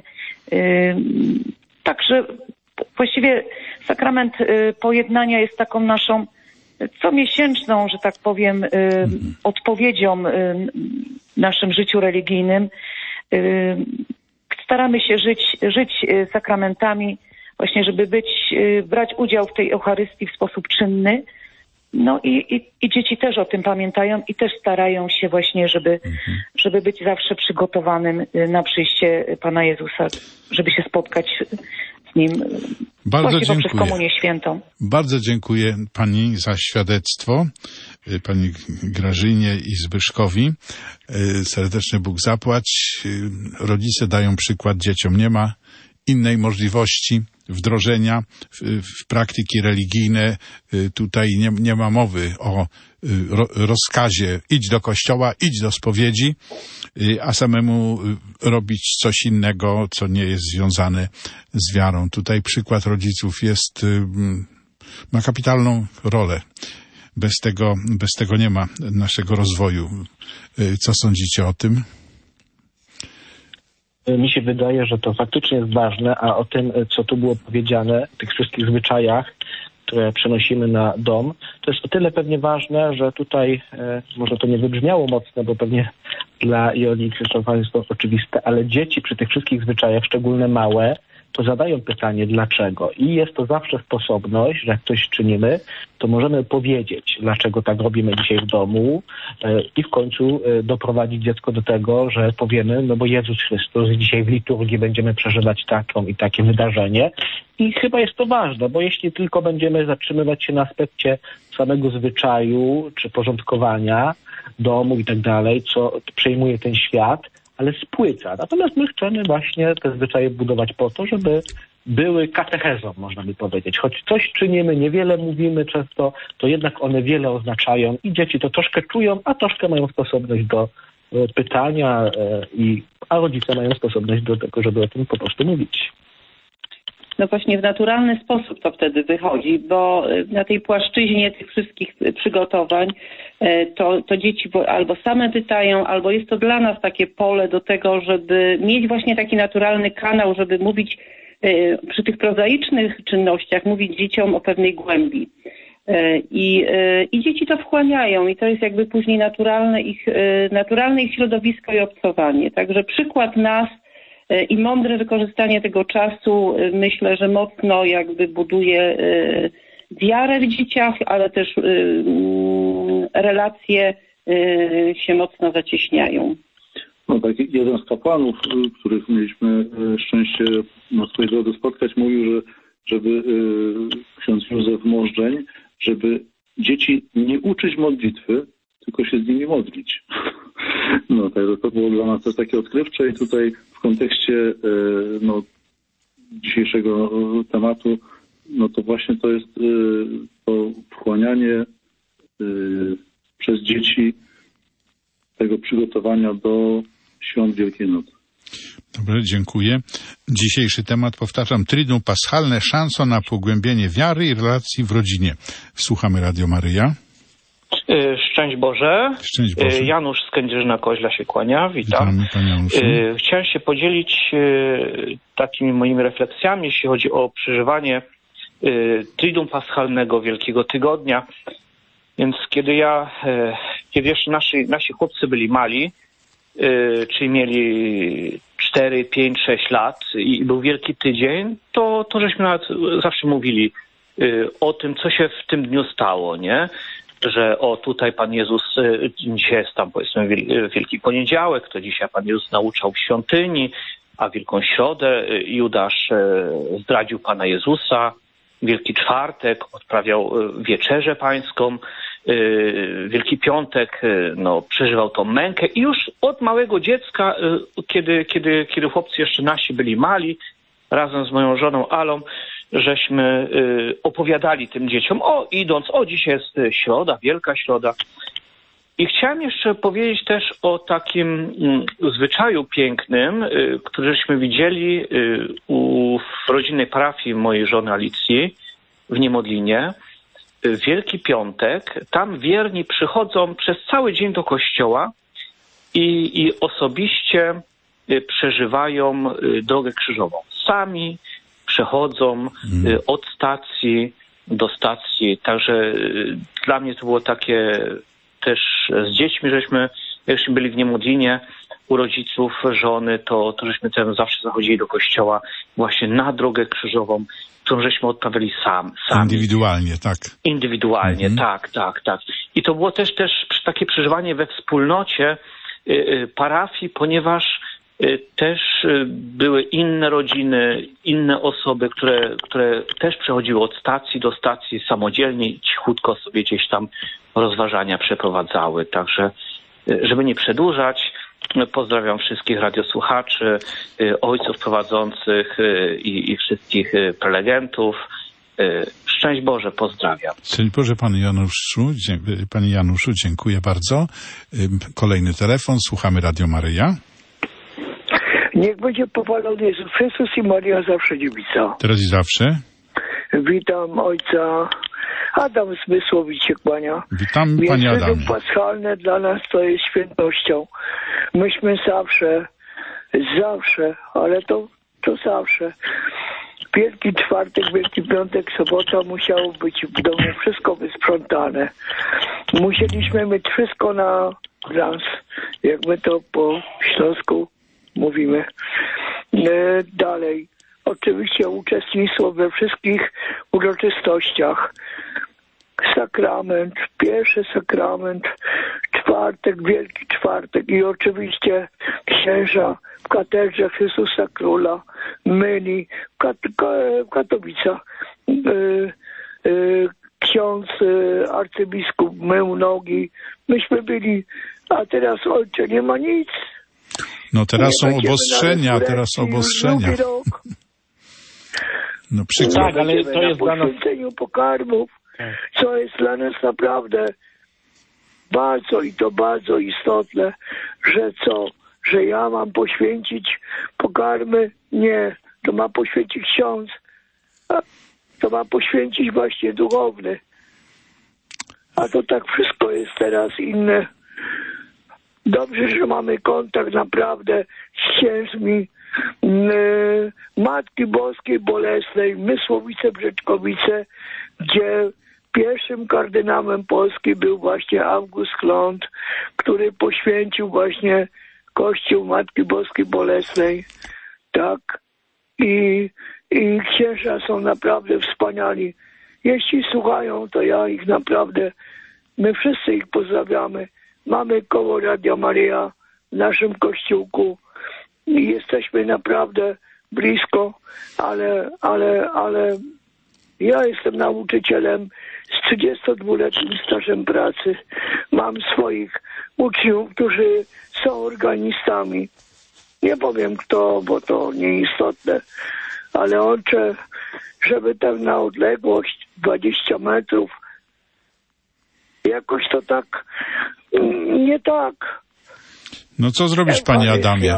Także właściwie sakrament pojednania jest taką naszą comiesięczną, że tak powiem, odpowiedzią w naszym życiu religijnym Staramy się żyć sakramentami, właśnie żeby brać udział w tej Eucharystii w sposób czynny. No i dzieci też o tym pamiętają i też starają się właśnie, żeby być zawsze przygotowanym na przyjście Pana Jezusa, żeby się spotkać z Nim właśnie poprzez Komunię Świętą. Bardzo dziękuję Pani za świadectwo, Pani Grażynie i Zbyszkowi. Serdeczny Bóg zapłać. Rodzice dają przykład dzieciom. Nie ma innej możliwości wdrożenia w praktyki religijne. Tutaj nie ma mowy o rozkazie idź do kościoła, idź do spowiedzi, a samemu robić coś innego, co nie jest związane z wiarą. Tutaj przykład rodziców ma kapitalną rolę. Bez tego nie ma naszego rozwoju. Co sądzicie o tym? Mi się wydaje, że to faktycznie jest ważne, a o tym, co tu było powiedziane, tych wszystkich zwyczajach, które przenosimy na dom, to jest o tyle pewnie ważne, że tutaj, może to nie wybrzmiało mocno, bo pewnie dla Joli i Krzysztofa jest to oczywiste, ale dzieci przy tych wszystkich zwyczajach, szczególnie małe, to zadają pytanie dlaczego. I jest to zawsze sposobność, że jak coś czynimy, to możemy powiedzieć, dlaczego tak robimy dzisiaj w domu i w końcu doprowadzić dziecko do tego, że powiemy, no bo Jezus Chrystus, dzisiaj w liturgii będziemy przeżywać taką i takie wydarzenie. I chyba jest to ważne, bo jeśli tylko będziemy zatrzymywać się na aspekcie samego zwyczaju czy porządkowania domu i tak dalej, co przejmuje ten świat, ale spłyca. Natomiast my chcemy właśnie te zwyczaje budować po to, żeby były katechezą, można by powiedzieć. Choć coś czynimy, niewiele mówimy często, to jednak one wiele oznaczają i dzieci to troszkę czują, a troszkę mają sposobność do pytania, a rodzice mają sposobność do tego, żeby o tym po prostu mówić. No właśnie w naturalny sposób to wtedy wychodzi, bo na tej płaszczyźnie tych wszystkich przygotowań to dzieci albo same pytają, albo jest to dla nas takie pole do tego, żeby mieć właśnie taki naturalny kanał, żeby mówić przy tych prozaicznych czynnościach, mówić dzieciom o pewnej głębi. I dzieci to wchłaniają i to jest jakby później naturalne ich środowisko i obcowanie. Także przykład nas i mądre wykorzystanie tego czasu myślę, że mocno jakby buduje wiarę w dzieciach, ale też relacje się mocno zacieśniają. No tak, jeden z kapłanów, których mieliśmy szczęście na swojej drodze spotkać, mówił, że żeby ksiądz Józef Możdżeń, żeby dzieci nie uczyć modlitwy, tylko się z nimi modlić. No tak, to było dla nas też takie odkrywcze i tutaj w kontekście dzisiejszego tematu, no to właśnie to jest to wchłanianie przez dzieci tego przygotowania do świąt Wielkiej Nocy. Dobrze, dziękuję. Dzisiejszy temat, powtarzam, Triduum Paschalne, szansa na pogłębienie wiary i relacji w rodzinie. Słuchamy Radio Maryja. Szczęść Boże. Szczęść Boże. Janusz z Kędzierzyna-Koźla się kłania. Witam. Witamy, panie Januszu. Chciałem się podzielić takimi moimi refleksjami, jeśli chodzi o przeżywanie Triduum Paschalnego Wielkiego Tygodnia. Więc kiedy jeszcze nasi chłopcy byli mali, czyli mieli 4, 5, 6 lat i był Wielki Tydzień, to żeśmy nawet zawsze mówili o tym, co się w tym dniu stało, nie? Że tutaj Pan Jezus, dzisiaj jest tam powiedzmy Wielki Poniedziałek, to dzisiaj Pan Jezus nauczał w świątyni, a Wielką Środę Judasz zdradził Pana Jezusa, Wielki Czwartek odprawiał Wieczerzę Pańską, Wielki Piątek przeżywał tą mękę i już od małego dziecka, kiedy chłopcy jeszcze nasi byli mali, razem z moją żoną Alą, żeśmy opowiadali tym dzieciom, dzisiaj jest środa, Wielka Środa. I chciałem jeszcze powiedzieć też o takim zwyczaju pięknym, który żeśmy widzieli w rodzinnej parafii mojej żony Alicji w Niemodlinie. Wielki Piątek, tam wierni przychodzą przez cały dzień do kościoła i osobiście przeżywają drogę krzyżową. Sami przechodzą od stacji do stacji. Także dla mnie to było takie też z dziećmi, żeśmy byli w Niemodlinie, u rodziców żony, to żeśmy tam zawsze zachodzili do kościoła właśnie na drogę krzyżową, którą żeśmy odprawiali sami. Indywidualnie, tak. Indywidualnie, tak. I to było też takie przeżywanie we wspólnocie parafii, ponieważ też były inne rodziny, inne osoby, które też przechodziły od stacji do stacji samodzielnie i cichutko sobie gdzieś tam rozważania przeprowadzały. Także, żeby nie przedłużać, pozdrawiam wszystkich radiosłuchaczy, ojców prowadzących i wszystkich prelegentów. Szczęść Boże, pozdrawiam. Szczęść Boże, Panie Januszu, dziękuję bardzo. Kolejny telefon, słuchamy Radio Maryja. Niech będzie pochwalony Jezus Chrystus i Maria zawsze dziewica. Teraz i zawsze. Witam ojca. Adam Zmysłowicz się kłania. Witam, panie Adamie. Święto paschalne dla nas to jest świętością. Myśmy zawsze, ale to zawsze. Wielki Czwartek, Wielki Piątek, Sobota musiało być w domu wszystko wysprzątane. Musieliśmy mieć wszystko na glans, jak my to po śląsku mówimy. Dalej. Oczywiście uczestnictwo we wszystkich uroczystościach. Sakrament, pierwszy sakrament, czwartek, Wielki Czwartek i oczywiście księża w katedrze Chrystusa Króla, myli w Katowicach. Ksiądz arcybiskup mył nogi. Myśmy byli, a teraz ojcze nie ma nic. No teraz są obostrzenia, No przykład. Tak, ale to jest dla nas... poświęceniu pokarmów, co jest dla nas naprawdę bardzo istotne, że ja mam poświęcić pokarmy? Nie, to ma poświęcić ksiądz, to ma poświęcić właśnie duchowny. A to tak wszystko jest teraz inne. Dobrze, że mamy kontakt naprawdę z księżmi Matki Boskiej Bolesnej, Mysłowice, Brzeczkowice, gdzie pierwszym kardynałem Polski był właśnie August Klont, który poświęcił właśnie Kościół Matki Boskiej Bolesnej. Tak. I księża są naprawdę wspaniali. Jeśli słuchają, to ja ich naprawdę, my wszyscy ich pozdrawiamy. Mamy koło Radia Maryja w naszym kościółku i jesteśmy naprawdę blisko, ale ja jestem nauczycielem z 32-letnim stażem pracy. Mam swoich uczniów, którzy są organistami. Nie powiem kto, bo to nieistotne, ale ojcze, żeby tak na odległość 20 metrów, jakoś to tak nie tak. No co zrobić, panie Adamie?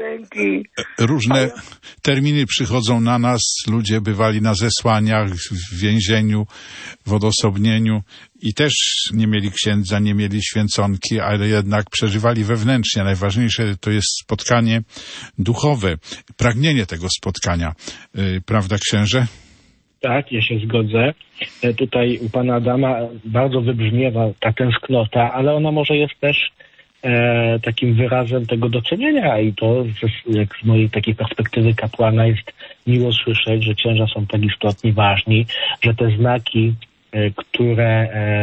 Różne terminy przychodzą na nas, ludzie bywali na zesłaniach, w więzieniu, w odosobnieniu i też nie mieli księdza, nie mieli święconki, ale jednak przeżywali wewnętrznie. Najważniejsze to jest spotkanie duchowe, pragnienie tego spotkania. Prawda, księże? Tak, ja się zgodzę. Tutaj u pana Adama bardzo wybrzmiewa ta tęsknota, ale ona może jest też takim wyrazem tego docenienia i to jak z mojej takiej perspektywy kapłana jest miło słyszeć, że księża są tak istotni, ważni, że te znaki, które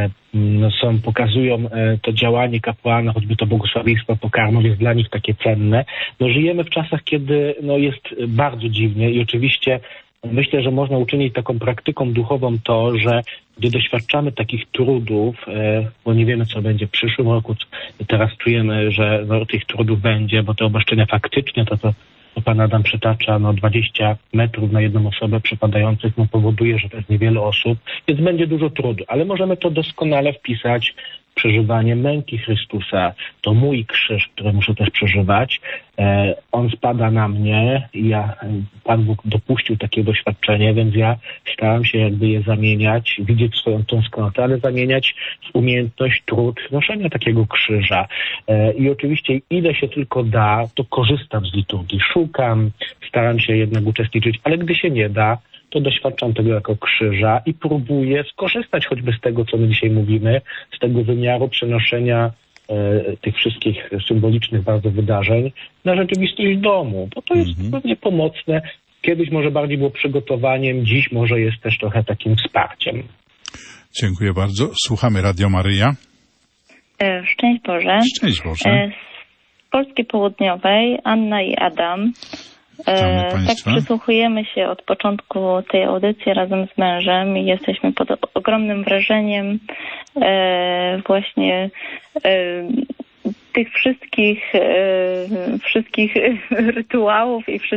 pokazują to działanie kapłana, choćby to błogosławieństwo pokarmów jest dla nich takie cenne. No, żyjemy w czasach, kiedy jest bardzo dziwnie i oczywiście myślę, że można uczynić taką praktyką duchową to, że gdy doświadczamy takich trudów, bo nie wiemy, co będzie w przyszłym roku, teraz czujemy, że tych trudów będzie, bo te obostrzenia faktycznie, to pan Adam przytacza, 20 metrów na jedną osobę przypadających, powoduje, że to jest niewiele osób, więc będzie dużo trudu, ale możemy to doskonale wpisać przeżywanie męki Chrystusa. To mój krzyż, który muszę też przeżywać. On spada na mnie i Pan Bóg dopuścił takie doświadczenie, więc ja staram się jakby je zamieniać, widzieć swoją tęsknotę, ale zamieniać w umiejętność, trud noszenia takiego krzyża. I oczywiście ile się tylko da, to korzystam z liturgii, szukam, staram się jednak uczestniczyć, ale gdy się nie da, to doświadczam tego jako krzyża i próbuję skorzystać choćby z tego, co my dzisiaj mówimy, z tego wymiaru przenoszenia tych wszystkich symbolicznych bardzo wydarzeń na rzeczywistość domu, bo to jest pewnie pomocne. Kiedyś może bardziej było przygotowaniem, dziś może jest też trochę takim wsparciem. Dziękuję bardzo. Słuchamy Radio Maryja. Szczęść Boże. Szczęść Boże. Z Polski Południowej Anna i Adam. Tak przysłuchujemy się od początku tej audycji razem z mężem i jesteśmy pod ogromnym wrażeniem właśnie tych wszystkich rytuałów i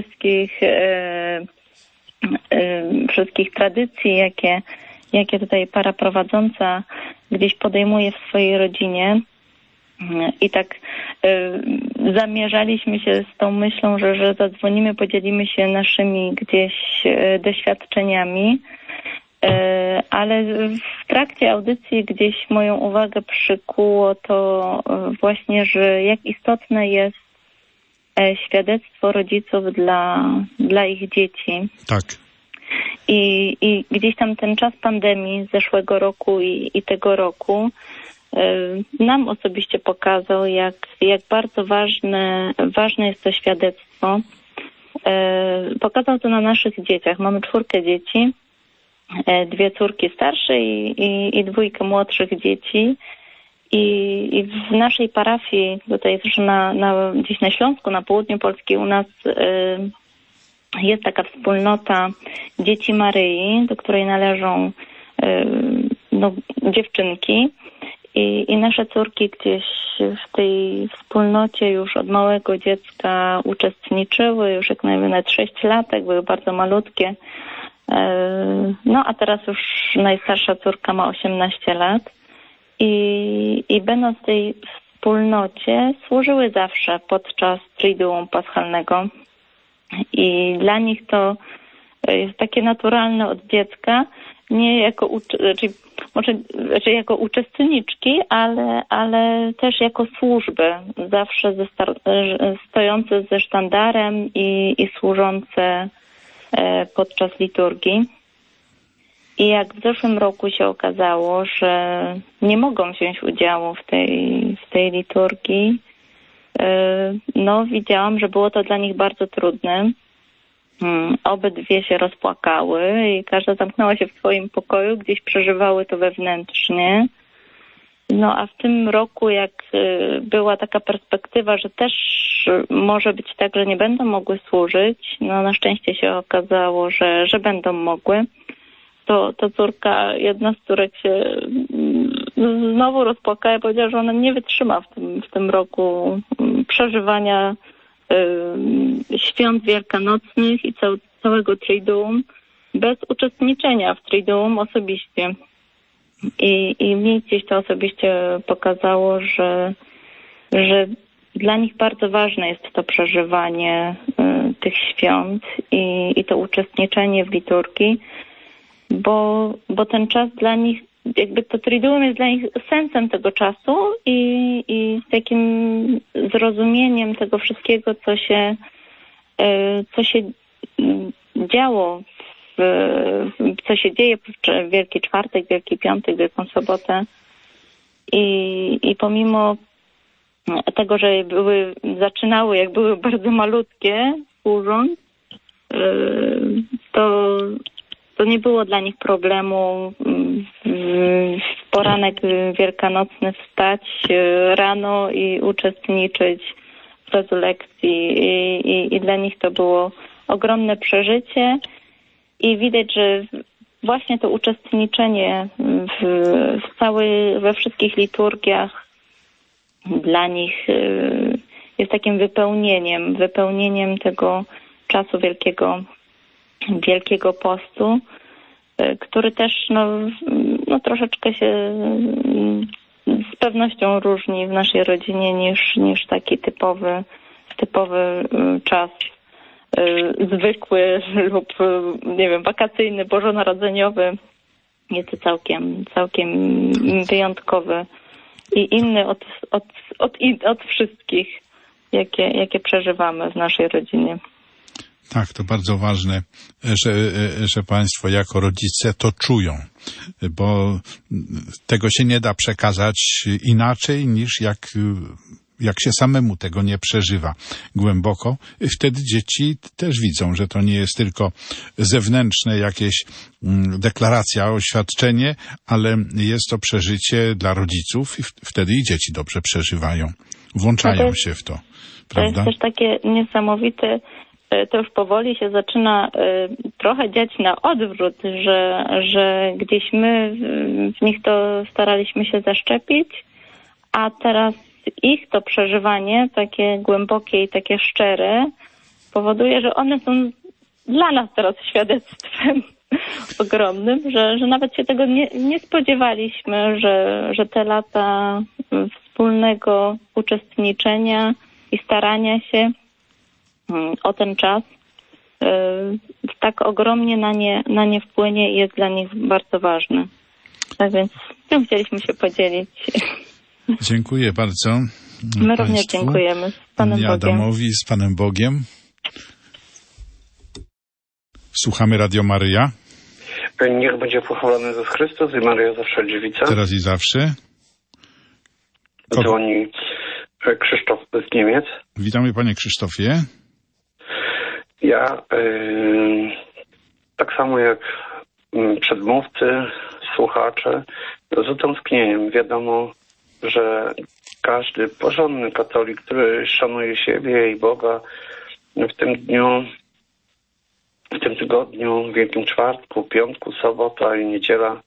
wszystkich tradycji, jakie tutaj para prowadząca gdzieś podejmuje w swojej rodzinie. I tak zamierzaliśmy się z tą myślą, że zadzwonimy, podzielimy się naszymi gdzieś doświadczeniami, ale w trakcie audycji gdzieś moją uwagę przykuło to właśnie, że jak istotne jest świadectwo rodziców dla ich dzieci. Tak. I gdzieś tam ten czas pandemii z zeszłego roku i tego roku nam osobiście pokazał, jak bardzo ważne jest to świadectwo. Pokazał to na naszych dzieciach. Mamy 4 dzieci, 2 córki starsze i 2 młodszych dzieci. I w naszej parafii, tutaj też gdzieś na Śląsku, na południu Polski u nas jest taka wspólnota Dzieci Maryi, do której należą dziewczynki. I nasze córki gdzieś w tej wspólnocie już od małego dziecka uczestniczyły, już jak nawet 6 latek, były bardzo malutkie. No a teraz już najstarsza córka ma 18 lat. I będąc w tej wspólnocie służyły zawsze podczas Triduum Paschalnego. I dla nich to jest takie naturalne od dziecka, nie jako jako uczestniczki, ale też jako służby, zawsze stojące ze sztandarem i służące podczas liturgii. I jak w zeszłym roku się okazało, że nie mogą wziąć udziału w tej liturgii, widziałam, że było to dla nich bardzo trudne. Obydwie się rozpłakały i każda zamknęła się w swoim pokoju, gdzieś przeżywały to wewnętrznie. No a w tym roku, jak była taka perspektywa, że też może być tak, że nie będą mogły służyć, no na szczęście się okazało, że będą mogły, to córka, jedna z córek się znowu rozpłakała i powiedziała, że ona nie wytrzyma w tym roku przeżywania świąt wielkanocnych i całego Triduum bez uczestniczenia w Triduum osobiście. I mi gdzieś to osobiście pokazało, że dla nich bardzo ważne jest to przeżywanie tych świąt i to uczestniczenie w liturgii, bo ten czas dla nich, jakby to Triduum jest dla nich sensem tego czasu i z takim zrozumieniem tego wszystkiego, co się działo, co się dzieje w Wielki Czwartek, Wielki Piątek, Wielką Sobotę. I pomimo tego, że zaczynały, jak były bardzo malutkie, służąc, to nie było dla nich problemu w poranek wielkanocny wstać rano i uczestniczyć w rezurekcji. I dla nich to było ogromne przeżycie. I widać, że właśnie to uczestniczenie we wszystkich liturgiach dla nich jest takim wypełnieniem tego czasu Wielkiego Postu, który też troszeczkę się z pewnością różni w naszej rodzinie niż taki typowy czas zwykły lub, nie wiem, wakacyjny, bożonarodzeniowy. Jest to całkiem wyjątkowy i inny od wszystkich, jakie przeżywamy w naszej rodzinie. Tak, to bardzo ważne, że państwo jako rodzice to czują, bo tego się nie da przekazać inaczej niż jak się samemu tego nie przeżywa głęboko. Wtedy dzieci też widzą, że to nie jest tylko zewnętrzne jakieś deklaracja, oświadczenie, ale jest to przeżycie dla rodziców i wtedy i dzieci dobrze przeżywają. Włączają się w to. Prawda? To jest też takie niesamowite, to już powoli się zaczyna trochę dziać na odwrót, że gdzieś my w nich to staraliśmy się zaszczepić, a teraz ich to przeżywanie, takie głębokie i takie szczere, powoduje, że one są dla nas teraz świadectwem ogromnym, że nawet się tego nie spodziewaliśmy, że te lata wspólnego uczestniczenia i starania się o ten czas tak ogromnie na nie wpłynie i jest dla nich bardzo ważny. Tak więc tym chcieliśmy się podzielić. Dziękuję bardzo. My państwu. również dziękujemy. Z Panem Bogiem. Adamowi, z Panem Bogiem. Słuchamy Radio Maryja. Niech będzie pochwalony Jezus Chrystus i Maryja zawsze dziewica. Teraz i zawsze. Dzwoni Krzysztof z Niemiec. Witamy, Panie Krzysztofie. Ja tak samo jak przedmówcy, słuchacze, z utęsknieniem wiadomo, że każdy porządny katolik, który szanuje siebie i Boga, w tym dniu, w tym tygodniu, Wielkim Czwartku, Piątku, Sobota i Niedziela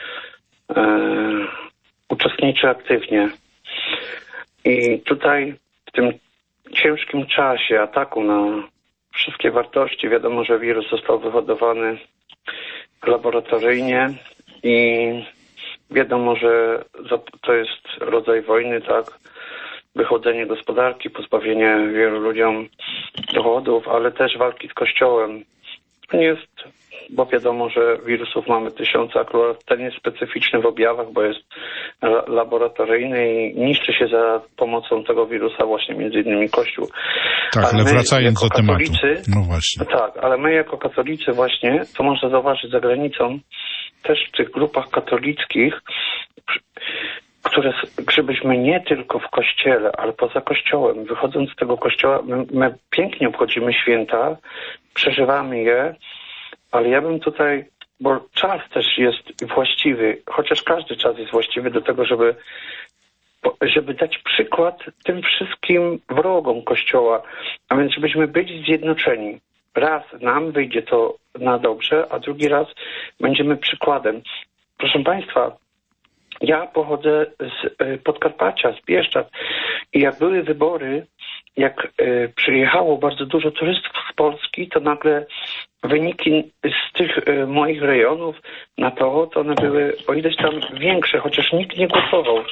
uczestniczy aktywnie. I tutaj w tym ciężkim czasie ataku na wszystkie wartości, wiadomo, że wirus został wyhodowany laboratoryjnie i wiadomo, że to jest rodzaj wojny, tak? Wychodzenie gospodarki, pozbawienie wielu ludziom dochodów, ale też walki z Kościołem. To nie jest, bo wiadomo, że wirusów mamy tysiące, akurat ten jest specyficzny w objawach, bo jest laboratoryjny i niszczy się za pomocą tego wirusa właśnie między innymi Kościół. Tak, ale wracając do tematu. No właśnie. Tak, ale my jako katolicy właśnie, to można zauważyć za granicą, też w tych grupach katolickich, żebyśmy nie tylko w kościele, ale poza kościołem, wychodząc z tego kościoła, my pięknie obchodzimy święta, przeżywamy je, ale ja bym tutaj, bo czas też jest właściwy, chociaż każdy czas jest właściwy do tego, żeby dać przykład tym wszystkim wrogom Kościoła, a więc żebyśmy byli zjednoczeni. Raz nam wyjdzie to na dobrze, a drugi raz będziemy przykładem. Proszę Państwa, ja pochodzę z Podkarpacia, z Bieszczad i jak były wybory, jak przyjechało bardzo dużo turystów z Polski, to nagle wyniki z tych moich rejonów na to one były o ileś tam większe, chociaż nikt nie głosował.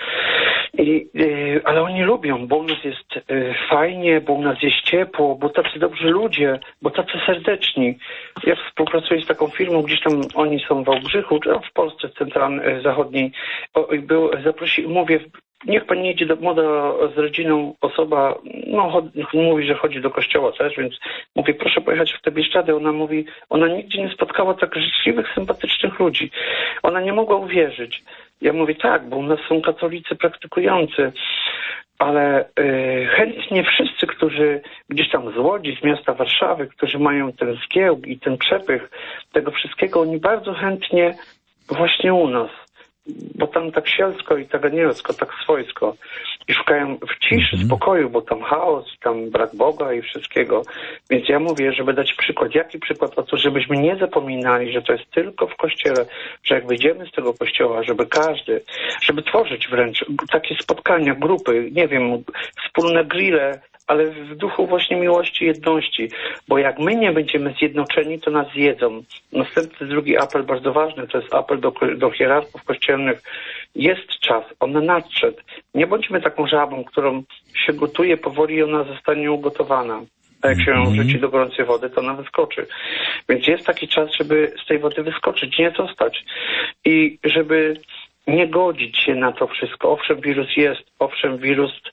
Ale oni lubią, bo u nas jest fajnie, bo u nas jest ciepło, bo tacy dobrzy ludzie, bo tacy serdeczni. Ja współpracuję z taką firmą, gdzieś tam oni są w Wałbrzychu, w Polsce centralnej, zachodniej. Mówię, niech pani jedzie młoda z rodziną osoba, mówi, że chodzi do kościoła też, więc mówię, proszę pojechać w te Bieszczady. Ona mówi, ona nigdzie nie spotkała tak życzliwych, sympatycznych ludzi. Ona nie mogła uwierzyć. Ja mówię, tak, bo u nas są katolicy praktykujący, ale chętnie wszyscy, którzy gdzieś tam z Łodzi, z miasta Warszawy, którzy mają ten zgiełk i ten przepych tego wszystkiego, oni bardzo chętnie właśnie u nas, bo tam tak sielsko i tak anielsko, tak swojsko i szukają w ciszy, spokoju, bo tam chaos, tam brak Boga i wszystkiego. Więc ja mówię, żeby dać przykład. Jaki przykład? O to, żebyśmy nie zapominali, że to jest tylko w Kościele, że jak wyjdziemy z tego Kościoła, żeby każdy, żeby tworzyć wręcz takie spotkania, grupy, nie wiem, wspólne grille, ale w duchu właśnie miłości, jedności. Bo jak my nie będziemy zjednoczeni, to nas zjedzą. Następny, drugi apel, bardzo ważny, to jest apel do hierarchów kościelnych. Jest czas, on nadszedł. Nie bądźmy taką żabą, którą się gotuje powoli i ona zostanie ugotowana. A jak się ją wrzuci do gorącej wody, to ona wyskoczy. Więc jest taki czas, żeby z tej wody wyskoczyć, nie zostać. I żeby nie godzić się na to wszystko. Owszem, wirus jest, owszem, wirus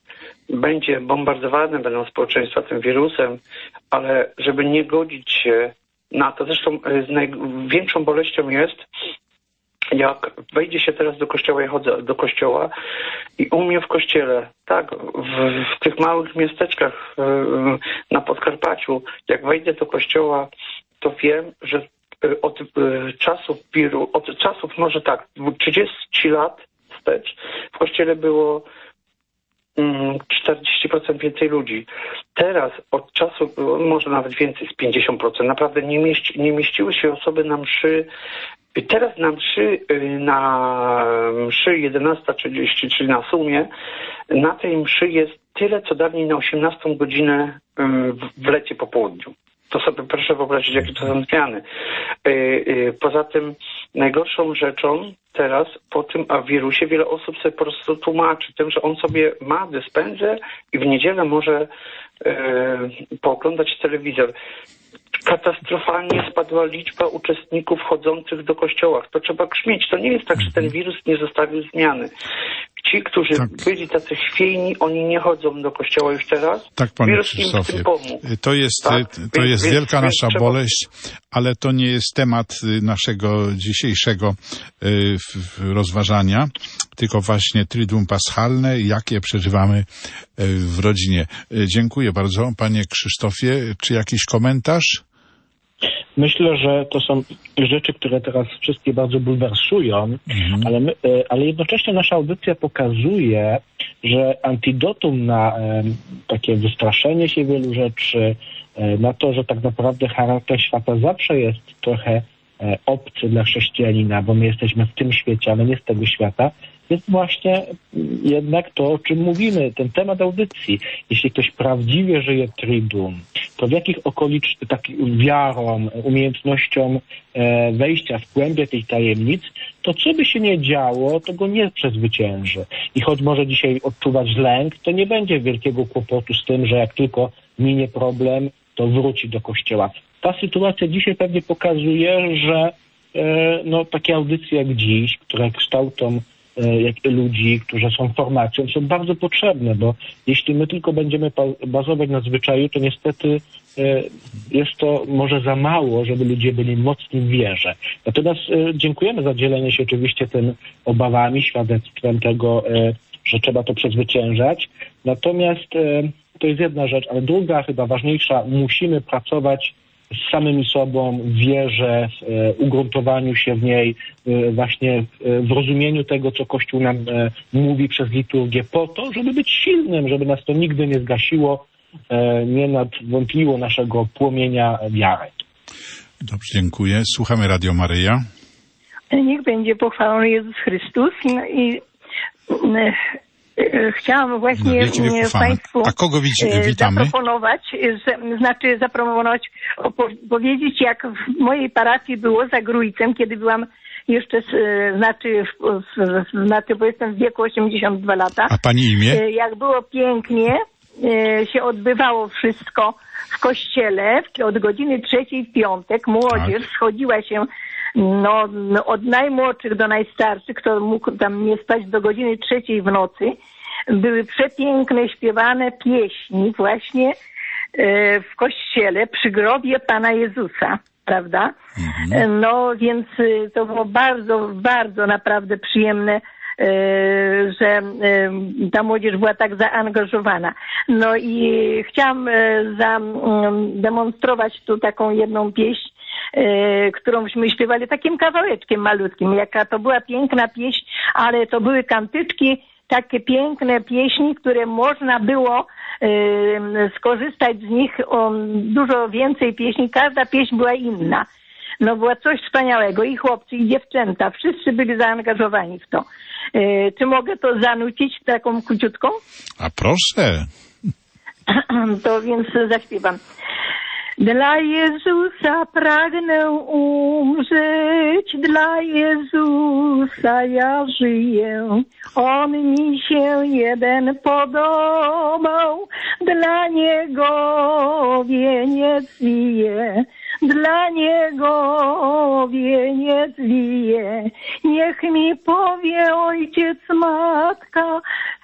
będzie bombardowane, będą społeczeństwa tym wirusem, ale żeby nie godzić się na to, zresztą największą boleścią jest, jak wejdzie się teraz do kościoła, ja chodzę do kościoła i u mnie w kościele, tak, w tych małych miasteczkach na Podkarpaciu, jak wejdę do kościoła, to wiem, że od czasów może tak, 30 lat wstecz w kościele było 40% więcej ludzi. Teraz od czasu, może nawet więcej, z 50%, naprawdę nie mieściły się osoby na mszy. Teraz na mszy 11:30, czyli na sumie, na tej mszy jest tyle, co dawniej na 18 godzinę w lecie po południu. To sobie proszę wyobrazić, jakie to są zmiany. Poza tym najgorszą rzeczą teraz po tym wirusie wiele osób sobie po prostu tłumaczy tym, że on sobie ma dyspensę i w niedzielę może pooglądać telewizor. Katastrofalnie spadła liczba uczestników chodzących do kościoła. To trzeba grzmieć. To nie jest tak, że ten wirus nie zostawił zmiany. Ci, którzy byli tacy chwiejni, oni nie chodzą do kościoła już teraz. Tak, panie Krzysztofie. To jest wielka nasza boleść, ale to nie jest temat naszego dzisiejszego rozważania, tylko właśnie Triduum Paschalne, jakie przeżywamy w rodzinie. Dziękuję bardzo, panie Krzysztofie. Czy jakiś komentarz? Myślę, że to są rzeczy, które teraz wszystkie bardzo bulwersują, ale jednocześnie nasza audycja pokazuje, że antidotum na takie wystraszenie się wielu rzeczy, na to, że tak naprawdę charakter świata zawsze jest trochę obcy dla chrześcijanina, bo my jesteśmy w tym świecie, ale nie z tego świata, jest właśnie jednak to, o czym mówimy, ten temat audycji. Jeśli ktoś prawdziwie żyje Triduum, to w jakich takim wiarą, umiejętnością wejścia w głębię tej tajemnic, to co by się nie działo, to go nie przezwycięży. I choć może dzisiaj odczuwać lęk, to nie będzie wielkiego kłopotu z tym, że jak tylko minie problem, to wróci do kościoła. Ta sytuacja dzisiaj pewnie pokazuje, że takie audycje jak dziś, które kształtą ludzi, którzy są formacją, są bardzo potrzebne, bo jeśli my tylko będziemy bazować na zwyczaju, to niestety jest to może za mało, żeby ludzie byli mocni w wierze. Natomiast dziękujemy za dzielenie się oczywiście tym obawami, świadectwem tego, że trzeba to przezwyciężać. Natomiast to jest jedna rzecz, ale druga, chyba ważniejsza, musimy pracować z samymi sobą, w wierze, w ugruntowaniu się w niej, właśnie w rozumieniu tego, co Kościół nam mówi przez liturgię, po to, żeby być silnym, żeby nas to nigdy nie zgasiło, nie nadwątliło naszego płomienia wiary. Dobrze, dziękuję. Słuchamy Radio Maryja. Niech będzie pochwalony Jezus Chrystus. Chciałam właśnie Państwu zaproponować, powiedzieć, jak w mojej parafii było za Grójcem, kiedy byłam jeszcze, bo jestem w wieku 82 lata. A pani imię? Jak było pięknie, się odbywało wszystko w kościele, od godziny 3:00 w piątek. Młodzież schodziła się od najmłodszych do najstarszych, kto mógł tam nie spać do godziny 3:00 w nocy. Były przepiękne, śpiewane pieśni właśnie w kościele przy grobie Pana Jezusa, prawda? Więc to było bardzo, bardzo naprawdę przyjemne, że ta młodzież była tak zaangażowana. No i chciałam zademonstrować tu taką jedną pieśń, którąśmy śpiewali takim kawałeczkiem malutkim. Jaka to była piękna pieśń, ale to były kantyczki, takie piękne pieśni, które można było skorzystać z nich, dużo więcej pieśni. Każda pieśń była inna. Była coś wspaniałego. I chłopcy, i dziewczęta. Wszyscy byli zaangażowani w to. Czy mogę to zanucić taką króciutką? A proszę. To więc zaśpiewam. Dla Jezusa pragnę umrzeć, dla Jezusa ja żyję. On mi się jeden podobał, dla Niego wieniec wiję. Dla Niego wieniec wiję. Niech mi powie ojciec, matka,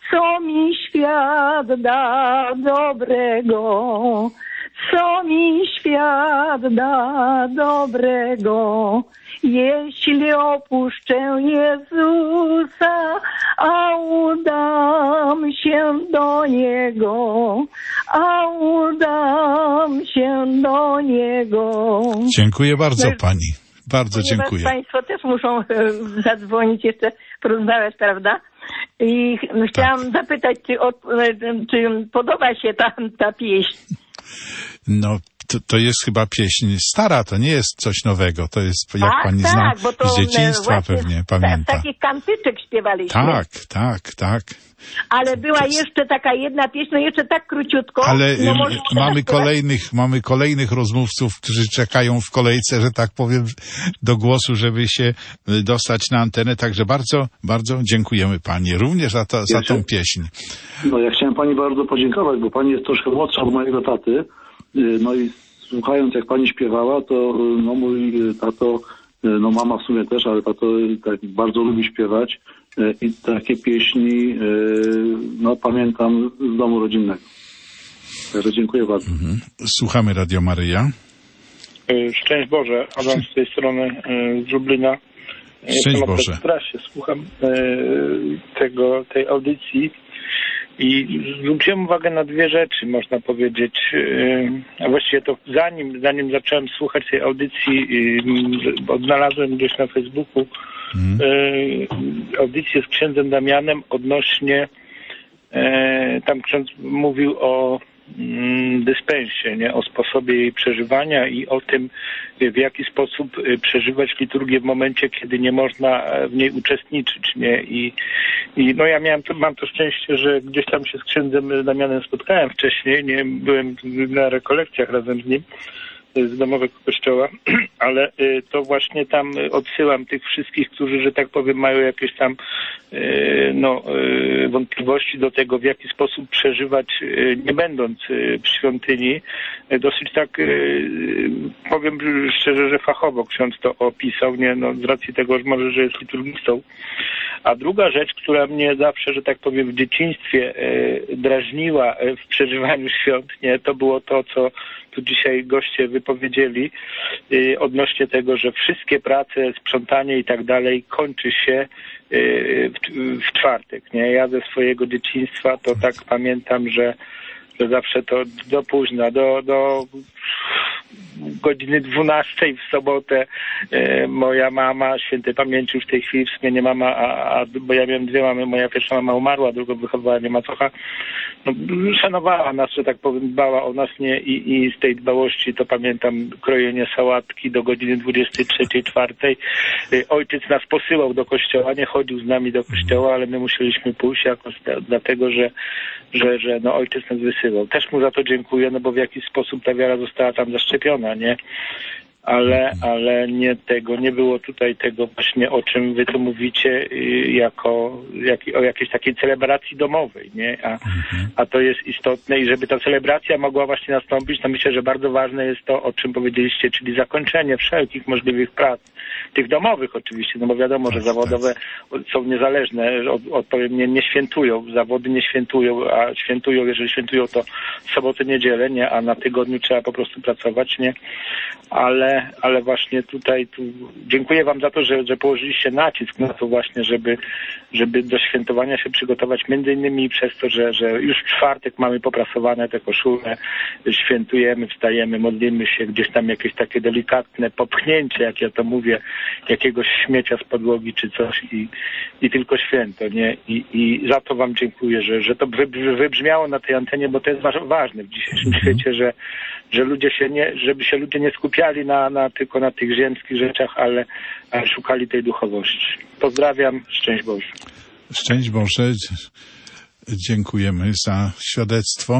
co mi świat da dobrego, co mi świat da dobrego, jeśli opuszczę Jezusa, a udam się do Niego, a udam się do Niego. Dziękuję bardzo pani. Bardzo dziękuję. Państwo też muszą zadzwonić, jeszcze porozmawiać, prawda? I chciałam zapytać, czy podoba się ta pieśń? No, to jest chyba pieśń stara, to nie jest coś nowego, to jest, jak pani zna, bo to z dzieciństwa pewnie pamięta. Takich kantyczek śpiewaliśmy. Tak. Ale była jeszcze taka jedna pieśń, no jeszcze tak króciutko. Ale mamy kolejnych rozmówców, którzy czekają w kolejce, że tak powiem, do głosu, żeby się dostać na antenę, także bardzo, bardzo dziękujemy pani, również za tą pieśń. No ja chciałem pani bardzo podziękować, bo pani jest troszkę młodsza od mojego taty. No i słuchając, jak pani śpiewała, to no mój tato, no mama w sumie też, ale tato tak bardzo lubi śpiewać i takie pieśni no pamiętam z domu rodzinnego. Także dziękuję bardzo. Słuchamy Radio Maryja. Szczęść Boże, Adam z tej strony z Lublina. Szczęść Boże. W trasie słucham tej audycji. I zwróciłem uwagę na dwie rzeczy, można powiedzieć. A właściwie to zanim zacząłem słuchać tej audycji, odnalazłem gdzieś na Facebooku audycję z księdzem Damianem odnośnie, tam ksiądz mówił o dyspensie, nie? O sposobie jej przeżywania i o tym, w jaki sposób przeżywać liturgię w momencie, kiedy nie można w niej uczestniczyć, nie? I no ja mam to szczęście, że gdzieś tam się z księdzem Damianem spotkałem wcześniej, nie? Byłem na rekolekcjach razem z nim z domowego kościoła, ale to właśnie tam odsyłam tych wszystkich, którzy, że tak powiem, mają jakieś tam wątpliwości do tego, w jaki sposób przeżywać, nie będąc w świątyni. Dosyć tak, powiem szczerze, że fachowo ksiądz to opisał, nie? No, z racji tego, że może, że jest liturgistą. A druga rzecz, która mnie zawsze, że tak powiem, w dzieciństwie drażniła w przeżywaniu świąt, nie? To było to, co tu dzisiaj goście wypowiedzieli odnośnie tego, że wszystkie prace, sprzątanie i tak dalej kończy się w czwartek, nie? Ja ze swojego dzieciństwa to tak pamiętam, że zawsze to do późna, do godziny 12 w sobotę moja mama, świętej pamięci już w tej chwili wspomnienie mama, bo ja miałem dwie mamy, moja pierwsza mama umarła, drugą wychowała mnie macocha, no, szanowała nas, że tak powiem, dbała o nas, nie? I z tej dbałości to pamiętam krojenie sałatki do godziny 23, 4. Ojciec nas posyłał do kościoła, nie chodził z nami do kościoła, ale my musieliśmy pójść jakoś dlatego, że no ojciec nas wysyłał. Też mu za to dziękuję, no bo w jakiś sposób ta wiara została tam zaszczepiona, nie? Ale nie było tutaj tego właśnie, o czym wy tu mówicie, o jakiejś takiej celebracji domowej, nie? A to jest istotne i żeby ta celebracja mogła właśnie nastąpić, to myślę, że bardzo ważne jest to, o czym powiedzieliście, czyli zakończenie wszelkich możliwych prac, tych domowych oczywiście, no bo wiadomo, że zawodowe są niezależne, nie świętują, zawody nie świętują, a świętują, jeżeli świętują, to sobotę, niedzielę, nie? A na tygodniu trzeba po prostu pracować, nie? Ale właśnie tutaj dziękuję wam za to, że położyliście nacisk na to właśnie, żeby do świętowania się przygotować, między innymi przez to, że już w czwartek mamy poprasowane te koszule, świętujemy, wstajemy, modlimy się, gdzieś tam jakieś takie delikatne popchnięcie, jak ja to mówię, jakiegoś śmiecia z podłogi czy coś i tylko święto, nie? I za to wam dziękuję, że to wybrzmiało na tej antenie, bo to jest ważne w dzisiejszym świecie, że ludzie żeby się ludzie nie skupiali tylko na tych ziemskich rzeczach, ale szukali tej duchowości. Pozdrawiam, szczęść Boże. Szczęść Boże, dziękujemy za świadectwo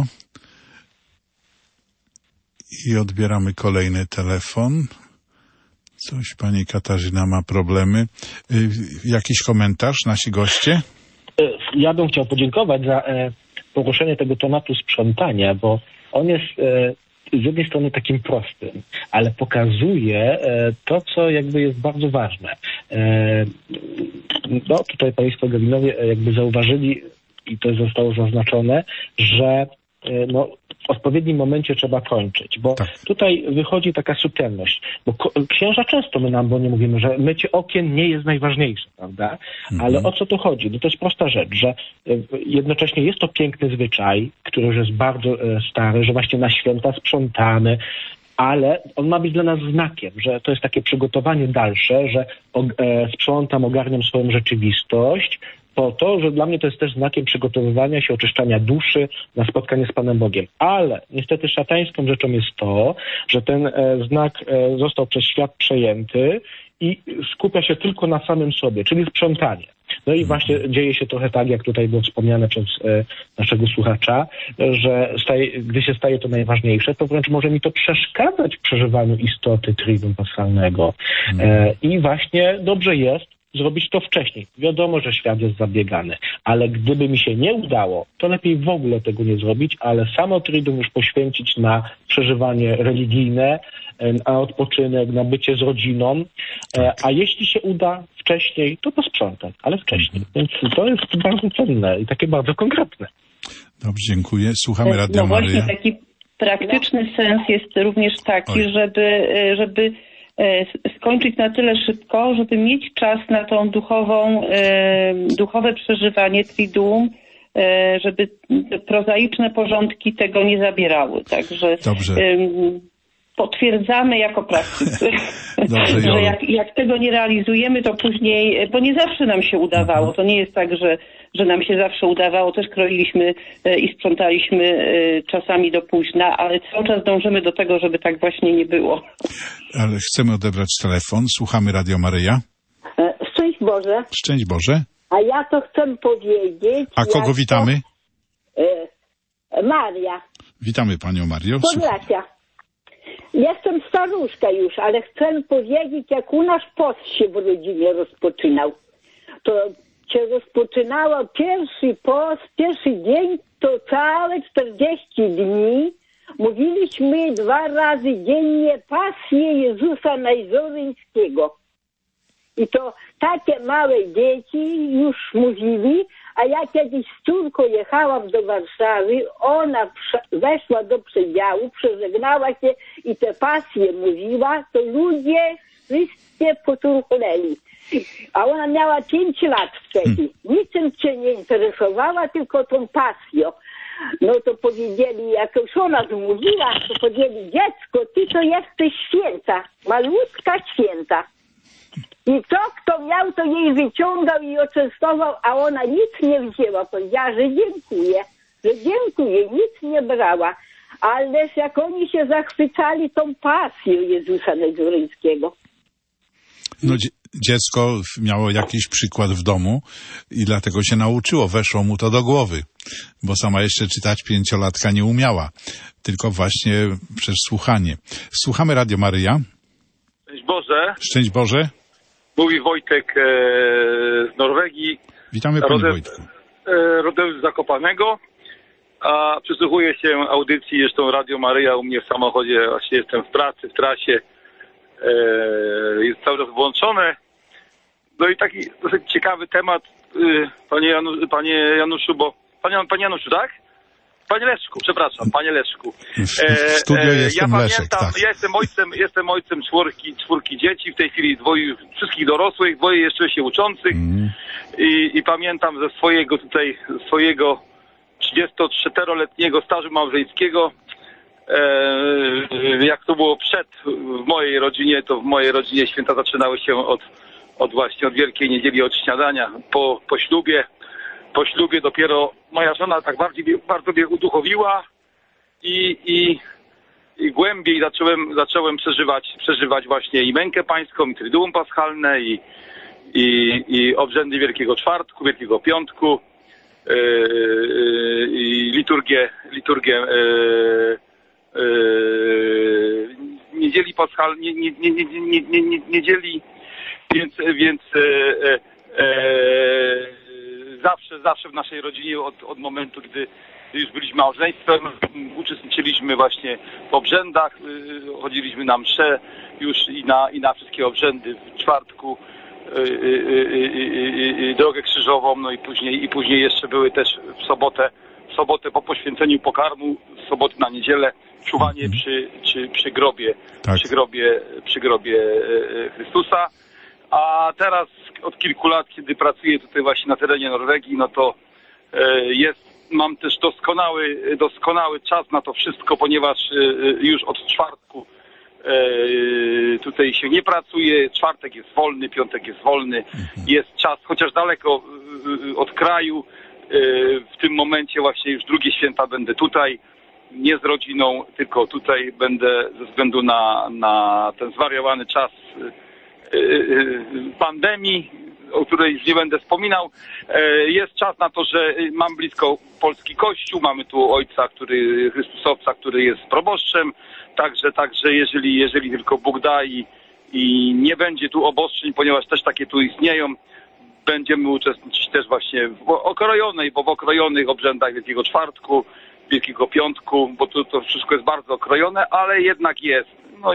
i odbieramy kolejny telefon. Coś pani Katarzyna ma problemy. Jakiś komentarz, nasi goście? Ja bym chciał podziękować za poruszenie tego tematu sprzątania, bo on jest z jednej strony takim prostym, ale pokazuje to, co jakby jest bardzo ważne. No tutaj państwo Galinowie jakby zauważyli i to zostało zaznaczone, że w odpowiednim momencie trzeba kończyć, bo tutaj wychodzi taka subtelność, bo księża często my nam nie mówimy, że mycie okien nie jest najważniejsze, prawda? Ale o co tu chodzi? No to jest prosta rzecz, że jednocześnie jest to piękny zwyczaj, który już jest bardzo stary, że właśnie na święta sprzątamy, ale on ma być dla nas znakiem, że to jest takie przygotowanie dalsze, że sprzątam, ogarniam swoją rzeczywistość, po to, że dla mnie to jest też znakiem przygotowywania się, oczyszczania duszy na spotkanie z Panem Bogiem. Ale niestety szatańską rzeczą jest to, że ten znak został przez świat przejęty i skupia się tylko na samym sobie, czyli sprzątanie. No i właśnie dzieje się trochę tak, jak tutaj było wspomniane przez naszego słuchacza, że gdy się staje to najważniejsze, to wręcz może mi to przeszkadzać w przeżywaniu istoty Triduum Paschalnego. I właśnie dobrze jest zrobić to wcześniej. Wiadomo, że świat jest zabiegany, ale gdyby mi się nie udało, to lepiej w ogóle tego nie zrobić, ale samo Triduum już poświęcić na przeżywanie religijne, na odpoczynek, na bycie z rodziną, a jeśli się uda wcześniej, to posprzątać, ale wcześniej. Więc to jest bardzo cenne i takie bardzo konkretne. Dobrze, dziękuję. Słuchamy Radio Maryja. Właśnie taki praktyczny sens jest również taki, żeby skończyć na tyle szybko, żeby mieć czas na tą duchowe przeżywanie Triduum, żeby prozaiczne porządki tego nie zabierały. Także potwierdzamy jako praktycy, że jak tego nie realizujemy, to później, bo nie zawsze nam się udawało. To nie jest tak, że nam się zawsze udawało. Też kroiliśmy i sprzątaliśmy czasami do późna, ale cały czas dążymy do tego, żeby tak właśnie nie było. Ale chcemy odebrać telefon. Słuchamy Radio Maryja. Szczęść Boże. Szczęść Boże. A ja to chcę powiedzieć... A kogo witamy? Maria. Witamy Panią Marią. Podlasia. Jestem staruszka już, ale chcę powiedzieć, jak u nas post się w rodzinie rozpoczynał. To się rozpoczynało pierwszy post, pierwszy dzień, to całe 40 dni. Mówiliśmy 2 razy dziennie pasję Jezusa Najzoryńskiego. I to takie małe dzieci już mówili, a ja kiedyś z córką jechałam do Warszawy, ona weszła do przedziału, przeżegnała się i te pasje mówiła, to ludzie wszyscy poturchnęli. A ona miała 5 lat wtedy. Niczym się nie interesowała, tylko tą pasją. No to powiedzieli, jak już ona zmówiła, to powiedzieli, dziecko, ty to jesteś święta, malutka święta. I kto miał, to jej wyciągał i oczęstował, a ona nic nie wzięła. Powiedziała, że dziękuję, nic nie brała. Ależ jak oni się zachwycali tą pasją Jezusa Najzoryńskiego. No dziecko miało jakiś przykład w domu i dlatego się nauczyło, weszło mu to do głowy, bo sama jeszcze czytać 5-latka nie umiała, tylko właśnie przez słuchanie. Słuchamy Radio Maryja. Szczęść Boże. Szczęść Boże. Mówi Wojtek z Norwegii. Witamy Panie Wojtku. Rodem z Zakopanego, a przysłuchuję się audycji, zresztą Radio Maryja u mnie w samochodzie, właśnie jestem w pracy, w trasie, jest cały czas włączone. No i taki dosyć ciekawy temat, panie Januszu, bo... Panie Januszu, tak? Panie Leszku, przepraszam, Panie Leszku. W studio jestem ja Leszek, pamiętam, tak. Ja jestem ojcem czwórki dzieci, w tej chwili 2 wszystkich dorosłych, 2 jeszcze się uczących i pamiętam ze swojego 34-letniego stażu małżeńskiego, jak to było w mojej rodzinie, to w mojej rodzinie święta zaczynały się od Wielkiej Niedzieli, od śniadania po ślubie. Po ślubie dopiero moja żona tak bardzo mnie uduchowiła i głębiej zacząłem przeżywać właśnie i mękę pańską, i Triduum Paschalne, i obrzędy Wielkiego Czwartku, Wielkiego Piątku, i liturgię Niedzieli Paschalnej, niedzieli, więc zawsze w naszej rodzinie od momentu, gdy już byliśmy małżeństwem, uczestniczyliśmy właśnie w obrzędach, chodziliśmy na msze już i na wszystkie obrzędy w czwartku, drogę krzyżową, no i później jeszcze były też w sobotę po poświęceniu pokarmu, z soboty na niedzielę czuwanie przy grobie, tak. przy grobie Chrystusa. A teraz od kilku lat, kiedy pracuję tutaj właśnie na terenie Norwegii, no to mam też doskonały czas na to wszystko, ponieważ już od czwartku tutaj się nie pracuje, czwartek jest wolny, piątek jest wolny, jest czas, chociaż daleko od kraju, w tym momencie właśnie już drugie święta będę tutaj, nie z rodziną, tylko tutaj będę ze względu na ten zwariowany czas pandemii, o której już nie będę wspominał. Jest czas na to, że mam blisko polski kościół, mamy tu ojca, Chrystusowca, który jest proboszczem, także jeżeli tylko Bóg da i nie będzie tu obostrzeń, ponieważ też takie tu istnieją, będziemy uczestniczyć też właśnie w okrojonych obrzędach Wielkiego Czwartku, Wielkiego Piątku, bo to wszystko jest bardzo okrojone, ale jednak jest. No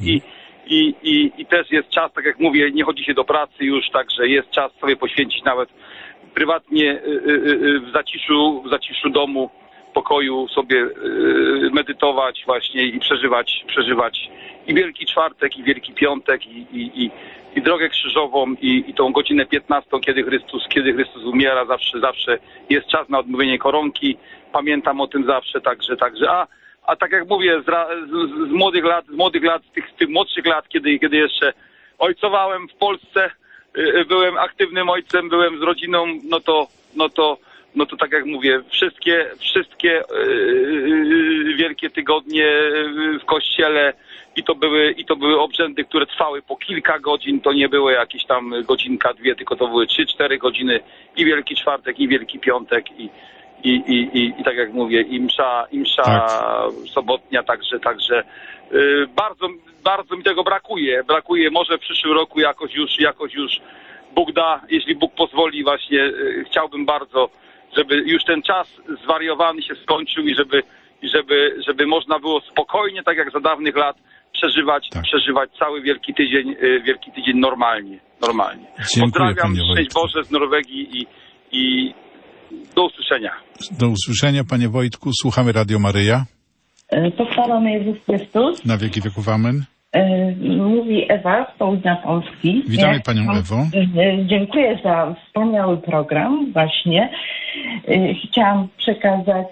i też jest czas, tak jak mówię, nie chodzi się do pracy już, także jest czas sobie poświęcić nawet prywatnie w zaciszu domu, pokoju sobie medytować właśnie i przeżywać i Wielki Czwartek, i Wielki Piątek, i drogę krzyżową, i tą godzinę 15, kiedy Chrystus umiera, zawsze jest czas na odmówienie koronki. Pamiętam o tym zawsze, także. A tak jak mówię, z młodych lat, z tych młodszych lat, kiedy jeszcze ojcowałem w Polsce, byłem aktywnym ojcem, byłem z rodziną, no to tak jak mówię, wszystkie wielkie tygodnie w kościele i to były obrzędy, które trwały po kilka godzin, to nie były jakieś tam godzinka, dwie, tylko to były 3-4 godziny i Wielki Czwartek, i Wielki Piątek, i tak jak mówię, i msza tak. Sobotnia, także bardzo mi tego brakuje, może w przyszłym roku jakoś już Bóg da, jeśli Bóg pozwoli, właśnie chciałbym bardzo, żeby już ten czas zwariowany się skończył i żeby można było spokojnie, tak jak za dawnych lat, przeżywać cały Wielki Tydzień normalnie. Pozdrawiam, szczęść Boże z Norwegii i do usłyszenia. Do usłyszenia, panie Wojtku. Słuchamy Radio Maryja. Pochwalony Jezus Chrystus. Na wieki wieków amen. Mówi Ewa z południa Polski. Witamy panią Ewo. Dziękuję za wspaniały program właśnie. Chciałam przekazać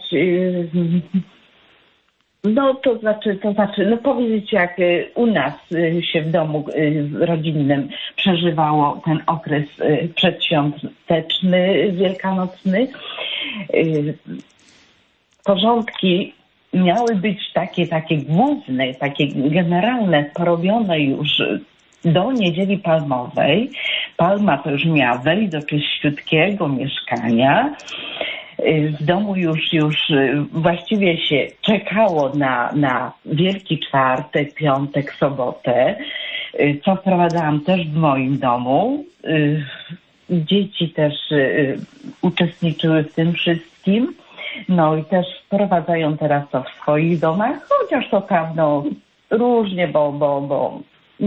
powiedzieć, jak u nas się w domu rodzinnym przeżywało ten okres przedświąteczny, wielkanocny. Porządki miały być takie główne, takie generalne, porobione już do Niedzieli Palmowej. Palma to już miała wejść do czyściutkiego mieszkania. W domu już właściwie się czekało na Wielki Czwartek, Piątek, Sobotę, co wprowadzałam też w moim domu. Dzieci też uczestniczyły w tym wszystkim. No i też wprowadzają teraz to w swoich domach, chociaż to tam różnie, bo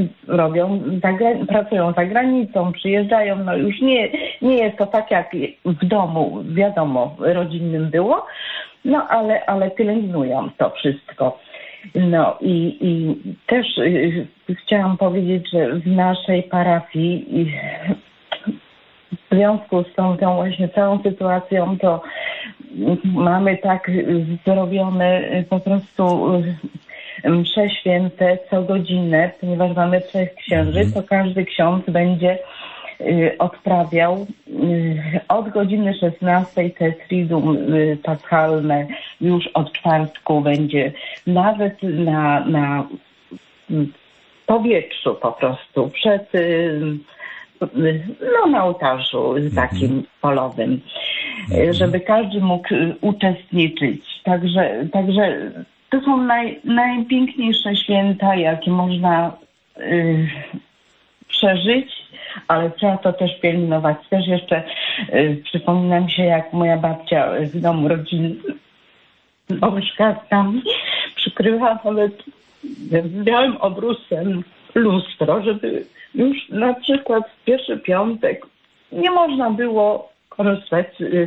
pracują za granicą, przyjeżdżają, no już nie jest to tak jak w domu, wiadomo, rodzinnym było, no ale pielęgnują to wszystko. No i też chciałam powiedzieć, że w naszej parafii w związku z tą właśnie całą sytuacją to mamy tak zrobione po prostu msze święte co godzinę, ponieważ mamy 3 księży, to każdy ksiądz będzie odprawiał od godziny 16 te triduum paschalne już od czwartku będzie nawet na powietrzu po prostu przed na ołtarzu takim polowym, żeby każdy mógł uczestniczyć. Także to są najpiękniejsze święta, jakie można przeżyć, ale trzeba to też pielęgnować. Też jeszcze przypomina mi się, jak moja babcia w domu rodzinnym oświadkami przykrywała nawet białym obrusem lustro, żeby już na przykład w pierwszy piątek nie można było korzystać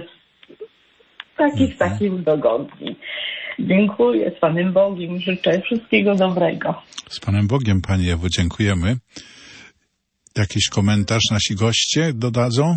z takich dogodni. Dziękuję, z Panem Bogiem, życzę wszystkiego dobrego. Z Panem Bogiem, Pani Ewo, dziękujemy. Jakiś komentarz nasi goście dodadzą?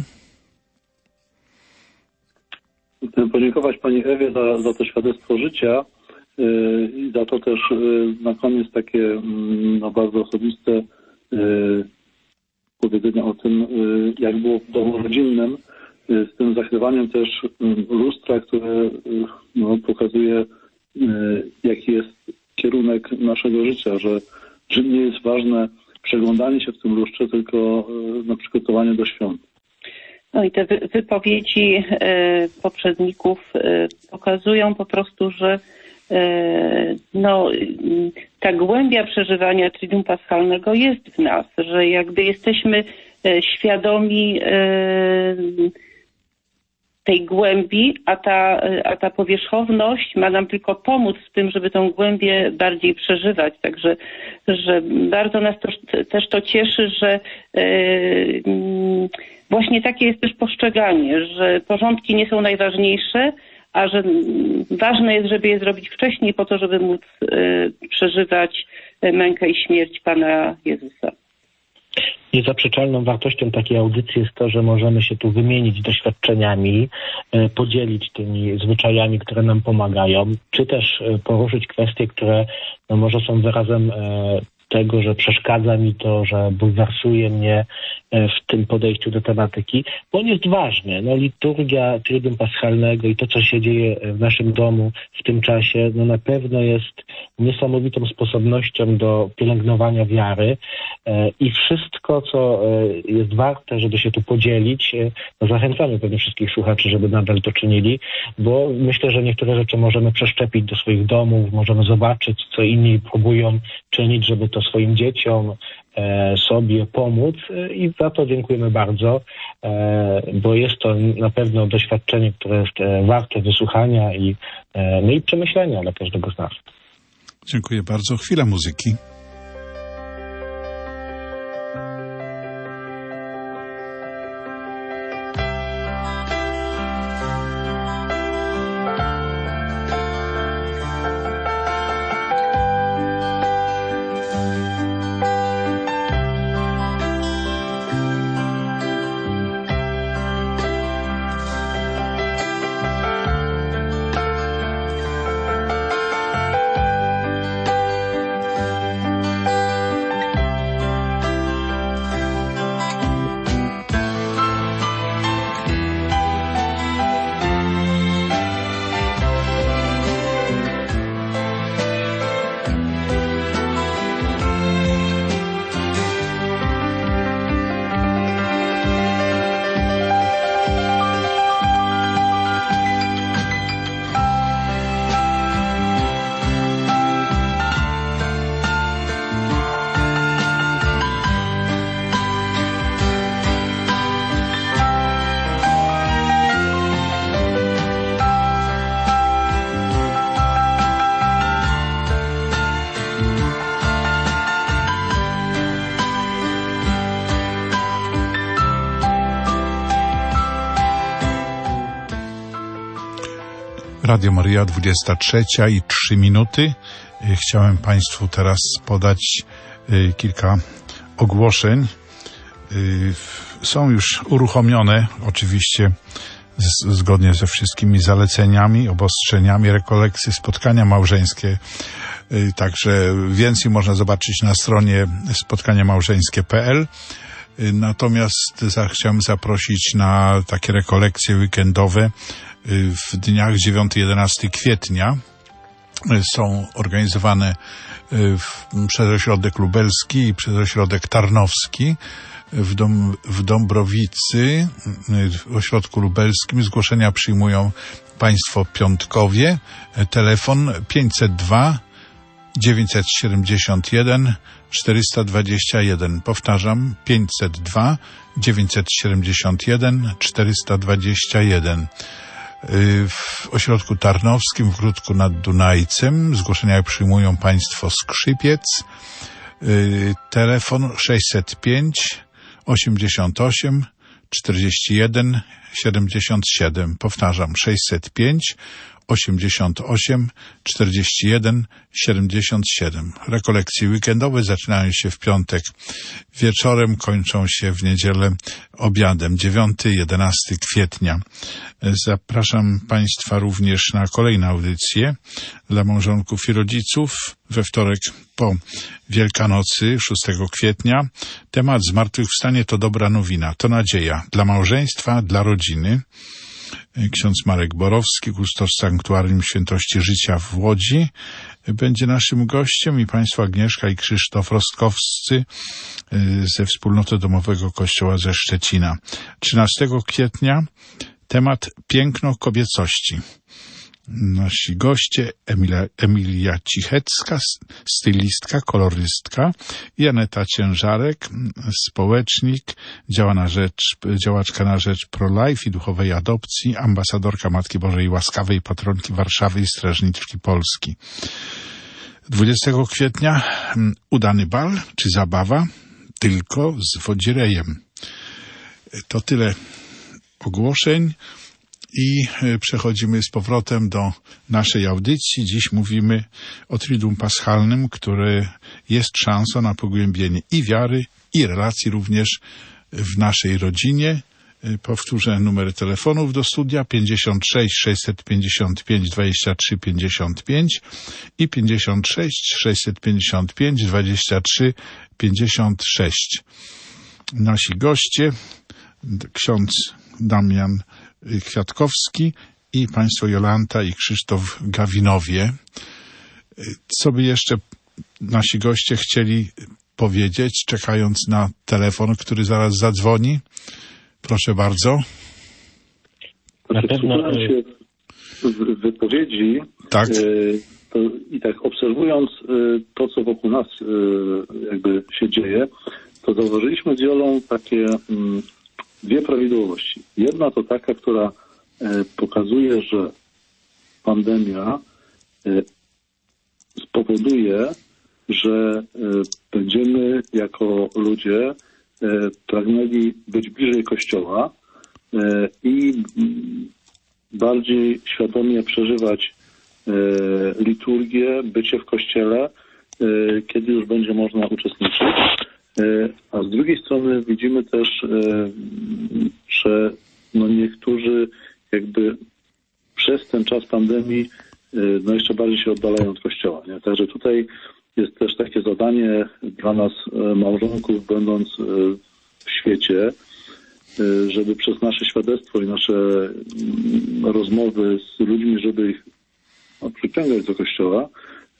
Chcę podziękować Pani Ewie za to świadectwo życia i za to też na koniec takie bardzo osobiste powiedzenie o tym, jak było w domu rodzinnym, z tym zakrywaniem też lustra, które pokazuje, jaki jest kierunek naszego życia, że nie jest ważne przeglądanie się w tym lustrze, tylko przygotowanie do świąt. No i te wypowiedzi poprzedników pokazują po prostu, że ta głębia przeżywania Triduum Paschalnego jest w nas, że jakby jesteśmy świadomi tej głębi, a ta powierzchowność ma nam tylko pomóc w tym, żeby tą głębię bardziej przeżywać. Także że bardzo nas też to cieszy, że właśnie takie jest też postrzeganie, że porządki nie są najważniejsze, a że ważne jest, żeby je zrobić wcześniej po to, żeby móc przeżywać mękę i śmierć Pana Jezusa. Niezaprzeczalną wartością takiej audycji jest to, że możemy się tu wymienić doświadczeniami, podzielić tymi zwyczajami, które nam pomagają, czy też poruszyć kwestie, które może są wyrazem tego, że przeszkadza mi to, że bulwersuje mnie w tym podejściu do tematyki, bo on jest ważny. Liturgia Triduum Paschalnego i to, co się dzieje w naszym domu w tym czasie, na pewno jest niesamowitą sposobnością do pielęgnowania wiary i wszystko, co jest warte, żeby się tu podzielić, zachęcamy pewnie wszystkich słuchaczy, żeby nadal to czynili, bo myślę, że niektóre rzeczy możemy przeszczepić do swoich domów, możemy zobaczyć, co inni próbują czynić, żeby to swoim dzieciom, sobie pomóc i za to dziękujemy bardzo, bo jest to na pewno doświadczenie, które jest warte wysłuchania i przemyślenia dla każdego z nas. Dziękuję bardzo. Chwila muzyki. Radio Maryja, 23:03. Chciałem Państwu teraz podać kilka ogłoszeń. Są już uruchomione, oczywiście zgodnie ze wszystkimi zaleceniami, obostrzeniami, rekolekcje, spotkania małżeńskie. Także więcej można zobaczyć na stronie spotkaniamałżeńskie.pl. Natomiast chciałem zaprosić na takie rekolekcje weekendowe w dniach 9-11 kwietnia. Są organizowane przez ośrodek lubelski i przez ośrodek tarnowski w Dąbrowicy, w ośrodku lubelskim. Zgłoszenia przyjmują Państwo Piątkowie. Telefon 502 971 421. Powtarzam, 502 971 421. W ośrodku tarnowskim w Gródku nad Dunajcem zgłoszenia przyjmują Państwo Skrzypiec. Telefon 605 88 41 77. Powtarzam, 605 88 41 77. Rekolekcje weekendowe zaczynają się w piątek wieczorem, kończą się w niedzielę obiadem 9-11 kwietnia. Zapraszam Państwa również na kolejne audycje dla małżonków i rodziców we wtorek po Wielkanocy 6 kwietnia. Temat zmartwychwstanie to dobra nowina, to nadzieja dla małżeństwa, dla rodziny. Ksiądz Marek Borowski, kustosz Sanktuarium Świętości Życia w Łodzi, będzie naszym gościem i Państwo Agnieszka i Krzysztof Rostkowscy ze Wspólnoty Domowego Kościoła ze Szczecina. 13 kwietnia temat piękno kobiecości. Nasi goście Emilia Cichecka, stylistka, kolorystka, i Aneta Ciężarek, społecznik, działaczka na rzecz pro-life i duchowej adopcji, ambasadorka Matki Bożej Łaskawej, patronki Warszawy i strażniczki Polski. 20 kwietnia udany bal czy zabawa tylko z wodzirejem. To tyle ogłoszeń. I przechodzimy z powrotem do naszej audycji. Dziś mówimy o Triduum Paschalnym, które jest szansą na pogłębienie i wiary, i relacji również w naszej rodzinie. Powtórzę numery telefonów do studia: 56 655 23 55 i 56 655 23 56. Nasi goście, ksiądz Damian Kwiatkowski i państwo Jolanta i Krzysztof Gawinowie. Co by jeszcze nasi goście chcieli powiedzieć, czekając na telefon, który zaraz zadzwoni? Proszę bardzo. Na pewno się w wypowiedzi, tak. I tak obserwując to, co wokół nas jakby się dzieje, to zauważyliśmy z Jolą takie dwie prawidłowości. Jedna to taka, która pokazuje, że pandemia spowoduje, że będziemy jako ludzie pragnęli być bliżej Kościoła i bardziej świadomie przeżywać liturgię, bycie w Kościele, kiedy już będzie można uczestniczyć. A z drugiej strony widzimy też, że niektórzy jakby przez ten czas pandemii jeszcze bardziej się oddalają od Kościoła. Nie? Także tutaj jest też takie zadanie dla nas, małżonków, będąc w świecie, żeby przez nasze świadectwo i nasze rozmowy z ludźmi, żeby ich przyciągać do Kościoła.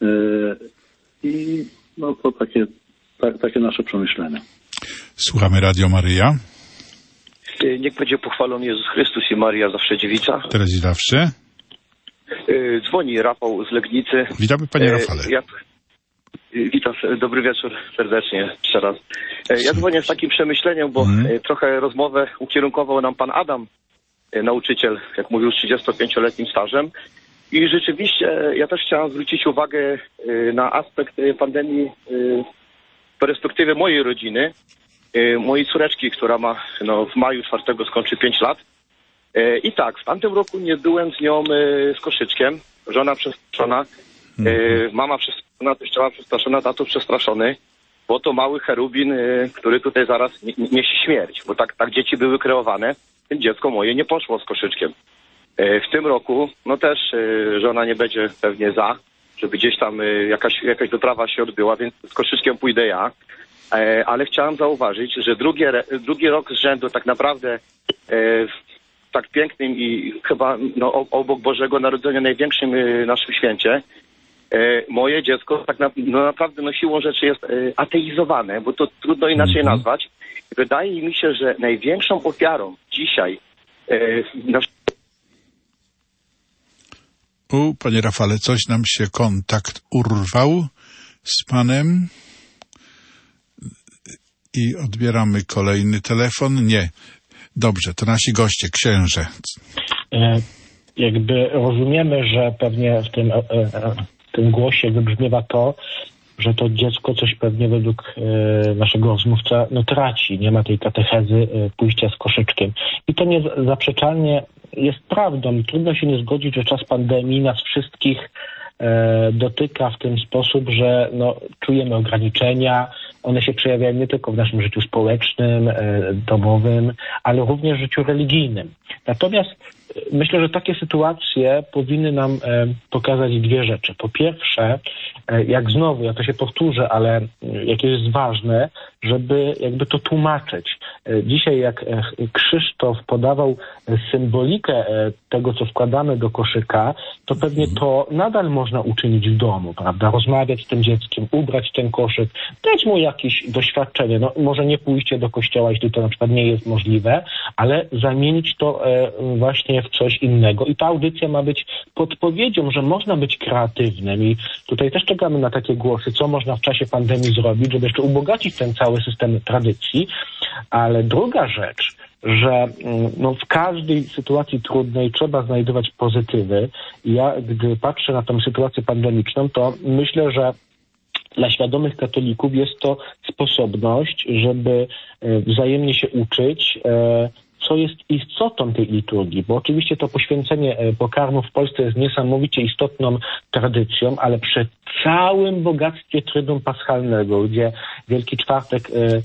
I to takie nasze przemyślenia. Słuchamy Radio Maryja. Niech będzie pochwalony Jezus Chrystus i Maria zawsze dziewica. Teraz i zawsze. Dzwoni Rafał z Legnicy. Witamy, panie Rafale. Witam, dobry wieczór serdecznie jeszcze raz. Ja dzwonię z takim przemyśleniem, bo trochę rozmowę ukierunkował nam pan Adam, nauczyciel, jak mówił, z 35-letnim stażem. I rzeczywiście ja też chciałem zwrócić uwagę na aspekt pandemii w perspektywie mojej rodziny, mojej córeczki, która ma w maju 4 skończy 5 lat. I tak, w tamtym roku nie byłem z nią z koszyczkiem. Żona przestraszona, mama przestraszona, teściowa przestraszona, tato przestraszony, bo to mały cherubin, który tutaj zaraz niesie śmierć, bo tak dzieci były kreowane. Dziecko moje nie poszło z koszyczkiem. W tym roku, też żona nie będzie pewnie za, żeby gdzieś tam jakaś wyprawa się odbyła, więc z koszyczkiem pójdę ja. Ale chciałem zauważyć, że drugi rok z rzędu tak naprawdę w tak pięknym i chyba obok Bożego Narodzenia największym naszym święcie, moje dziecko tak naprawdę siłą rzeczy jest ateizowane, bo to trudno inaczej nazwać. Wydaje mi się, że największą ofiarą dzisiaj Panie Rafale, coś nam się kontakt urwał z panem i odbieramy kolejny telefon. Nie. Dobrze, to nasi goście, księże. Jakby rozumiemy, że pewnie w tym głosie wybrzmiewa to, że to dziecko coś pewnie według naszego rozmówca traci, nie ma tej katechezy pójścia z koszyczkiem. I to niezaprzeczalnie jest prawdą. Trudno się nie zgodzić, że czas pandemii nas wszystkich dotyka w ten sposób, że czujemy ograniczenia. One się przejawiają nie tylko w naszym życiu społecznym, domowym, ale również w życiu religijnym. Natomiast myślę, że takie sytuacje powinny nam pokazać dwie rzeczy. Po pierwsze, ja to się powtórzę, ale jakie jest ważne, żeby jakby to tłumaczyć. Dzisiaj jak Krzysztof podawał symbolikę tego, co wkładamy do koszyka, to pewnie to nadal można uczynić w domu, prawda? Rozmawiać z tym dzieckiem, ubrać ten koszyk, dać mu jakieś doświadczenie. Może nie pójście do kościoła, jeśli to na przykład nie jest możliwe, ale zamienić to właśnie w coś innego. I ta audycja ma być podpowiedzią, że można być kreatywnym i tutaj też czekamy na takie głosy, co można w czasie pandemii zrobić, żeby jeszcze ubogacić ten cały system tradycji. Ale druga rzecz, że w każdej sytuacji trudnej trzeba znajdować pozytywy. I ja, gdy patrzę na tę sytuację pandemiczną, to myślę, że dla świadomych katolików jest to sposobność, żeby wzajemnie się uczyć, co jest istotą tej liturgii, bo oczywiście to poświęcenie pokarmu w Polsce jest niesamowicie istotną tradycją, ale przy całym bogactwie Tryduum Paschalnego, gdzie Wielki Czwartek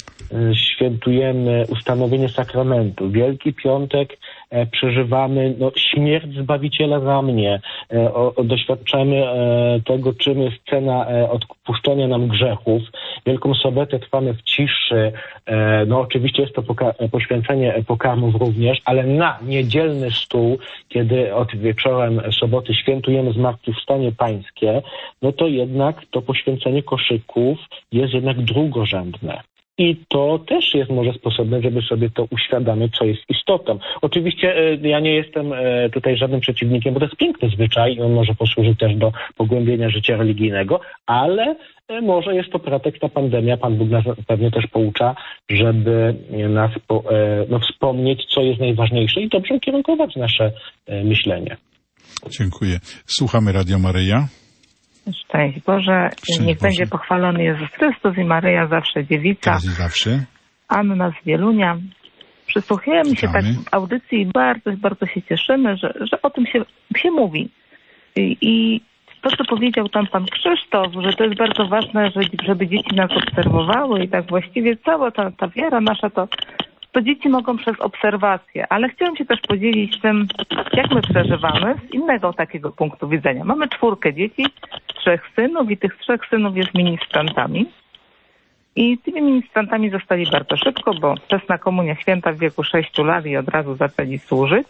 świętujemy ustanowienie sakramentu, Wielki Piątek przeżywamy śmierć Zbawiciela za mnie, doświadczamy tego, czym jest cena odpuszczenia nam grzechów. Wielką Sobotę trwamy w ciszy, oczywiście jest to poświęcenie pokarmów również, ale na niedzielny stół, kiedy od wieczorem soboty świętujemy Zmartwychwstanie Pańskie, to jednak to poświęcenie koszyków jest jednak drugorzędne. I to też jest może sposobem, żeby sobie to uświadamiać, co jest istotą. Oczywiście ja nie jestem tutaj żadnym przeciwnikiem, bo to jest piękny zwyczaj i on może posłużyć też do pogłębienia życia religijnego, ale może jest to pretekst na pandemia. Pan Bóg nas pewnie też poucza, żeby nas wspomnieć, co jest najważniejsze i dobrze ukierunkować nasze myślenie. Dziękuję. Słuchamy Radio Maryja. Szczęść Boże, niech będzie pochwalony Jezus Chrystus i Maryja zawsze dziewica. Teraz i zawsze. Anna z Wielunia. Przysłuchujemy się tak w audycji i bardzo się cieszymy, że o tym się mówi. I to, co powiedział tam pan Krzysztof, że to jest bardzo ważne, żeby dzieci nas obserwowały i tak właściwie cała ta wiara nasza to dzieci mogą przez obserwację, ale chciałam się też podzielić tym, jak my przeżywamy z innego takiego punktu widzenia. Mamy 4 dzieci, 3 synów i tych 3 synów jest ministrantami. I tymi ministrantami zostali bardzo szybko, bo wczesna komunia święta w wieku 6 lat i od razu zaczęli służyć.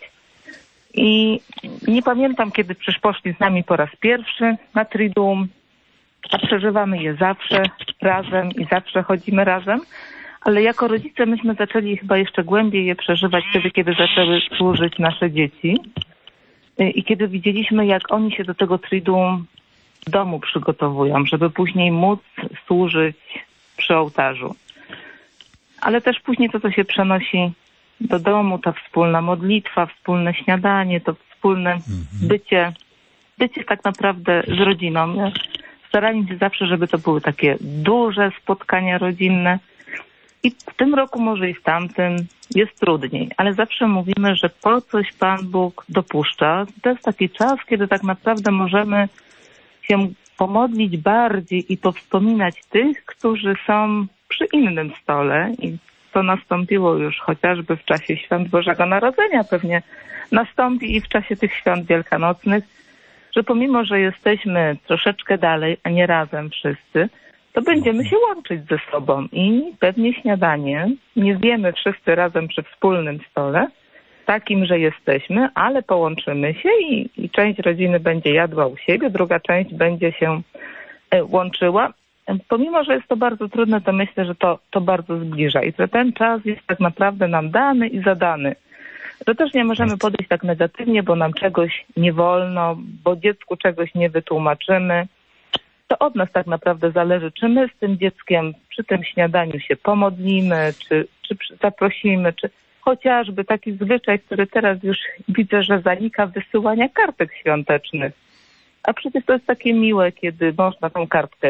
I nie pamiętam, kiedy poszli z nami po raz pierwszy na Triduum, a przeżywamy je zawsze razem i zawsze chodzimy razem. Ale jako rodzice myśmy zaczęli chyba jeszcze głębiej je przeżywać wtedy, kiedy zaczęły służyć nasze dzieci i kiedy widzieliśmy, jak oni się do tego Triduum w domu przygotowują, żeby później móc służyć przy ołtarzu. Ale też później to, co się przenosi do domu, ta wspólna modlitwa, wspólne śniadanie, to wspólne bycie tak naprawdę z rodziną. Starali się zawsze, żeby to były takie duże spotkania rodzinne. I w tym roku, może i w tamtym, jest trudniej, ale zawsze mówimy, że po coś Pan Bóg dopuszcza. To jest taki czas, kiedy tak naprawdę możemy się pomodlić bardziej i powspominać tych, którzy są przy innym stole. I to nastąpiło już chociażby w czasie Świąt Bożego Narodzenia, pewnie nastąpi i w czasie tych Świąt Wielkanocnych, że pomimo, że jesteśmy troszeczkę dalej, a nie razem wszyscy, to będziemy się łączyć ze sobą i pewnie śniadanie nie zjemy wszyscy razem przy wspólnym stole, takim, że jesteśmy, ale połączymy się i część rodziny będzie jadła u siebie, druga część będzie się łączyła. Pomimo, że jest to bardzo trudne, to myślę, że to bardzo zbliża i że ten czas jest tak naprawdę nam dany i zadany. Że też nie możemy podejść tak negatywnie, bo nam czegoś nie wolno, bo dziecku czegoś nie wytłumaczymy. To od nas tak naprawdę zależy, czy my z tym dzieckiem przy tym śniadaniu się pomodlimy, czy zaprosimy, czy chociażby taki zwyczaj, który teraz już widzę, że zanika, wysyłania kartek świątecznych. A przecież to jest takie miłe, kiedy można tą kartkę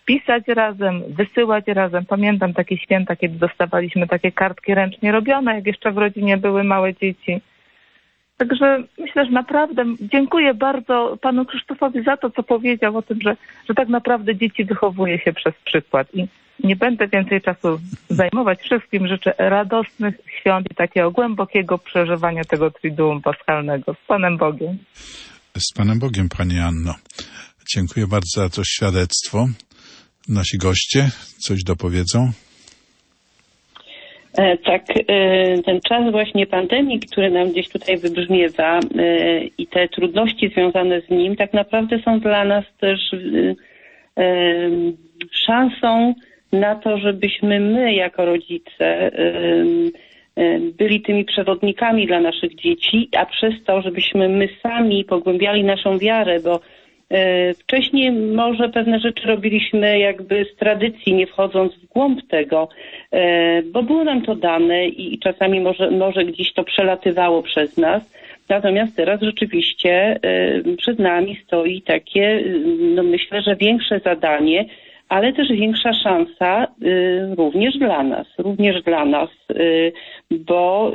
pisać razem, wysyłać razem. Pamiętam takie święta, kiedy dostawaliśmy takie kartki ręcznie robione, jak jeszcze w rodzinie były małe dzieci. Także myślę, że naprawdę dziękuję bardzo panu Krzysztofowi za to, co powiedział o tym, że tak naprawdę dzieci wychowuje się przez przykład. I nie będę więcej czasu zajmować. Wszystkim życzę radosnych świąt i takiego głębokiego przeżywania tego Triduum Paschalnego. Z Panem Bogiem. Z Panem Bogiem, Pani Anno. Dziękuję bardzo za to świadectwo. Nasi goście coś dopowiedzą? Tak, ten czas właśnie pandemii, który nam gdzieś tutaj wybrzmiewa i te trudności związane z nim tak naprawdę są dla nas też szansą na to, żebyśmy my jako rodzice byli tymi przewodnikami dla naszych dzieci, a przez to, żebyśmy my sami pogłębiali naszą wiarę, bo wcześniej może pewne rzeczy robiliśmy jakby z tradycji, nie wchodząc w głąb tego, bo było nam to dane i czasami może gdzieś to przelatywało przez nas. Natomiast teraz rzeczywiście przed nami stoi takie, no myślę, że większe zadanie, ale też większa szansa również dla nas, bo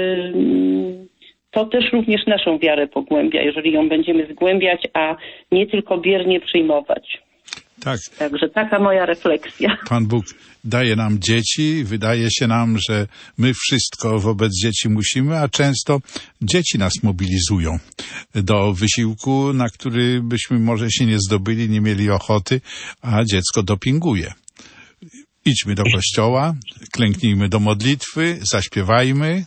to też również naszą wiarę pogłębia, jeżeli ją będziemy zgłębiać, a nie tylko biernie przyjmować. Tak. Także taka moja refleksja. Pan Bóg daje nam dzieci, wydaje się nam, że my wszystko wobec dzieci musimy, a często dzieci nas mobilizują do wysiłku, na który byśmy może się nie zdobyli, nie mieli ochoty, a dziecko dopinguje. Idźmy do kościoła, klęknijmy do modlitwy, zaśpiewajmy.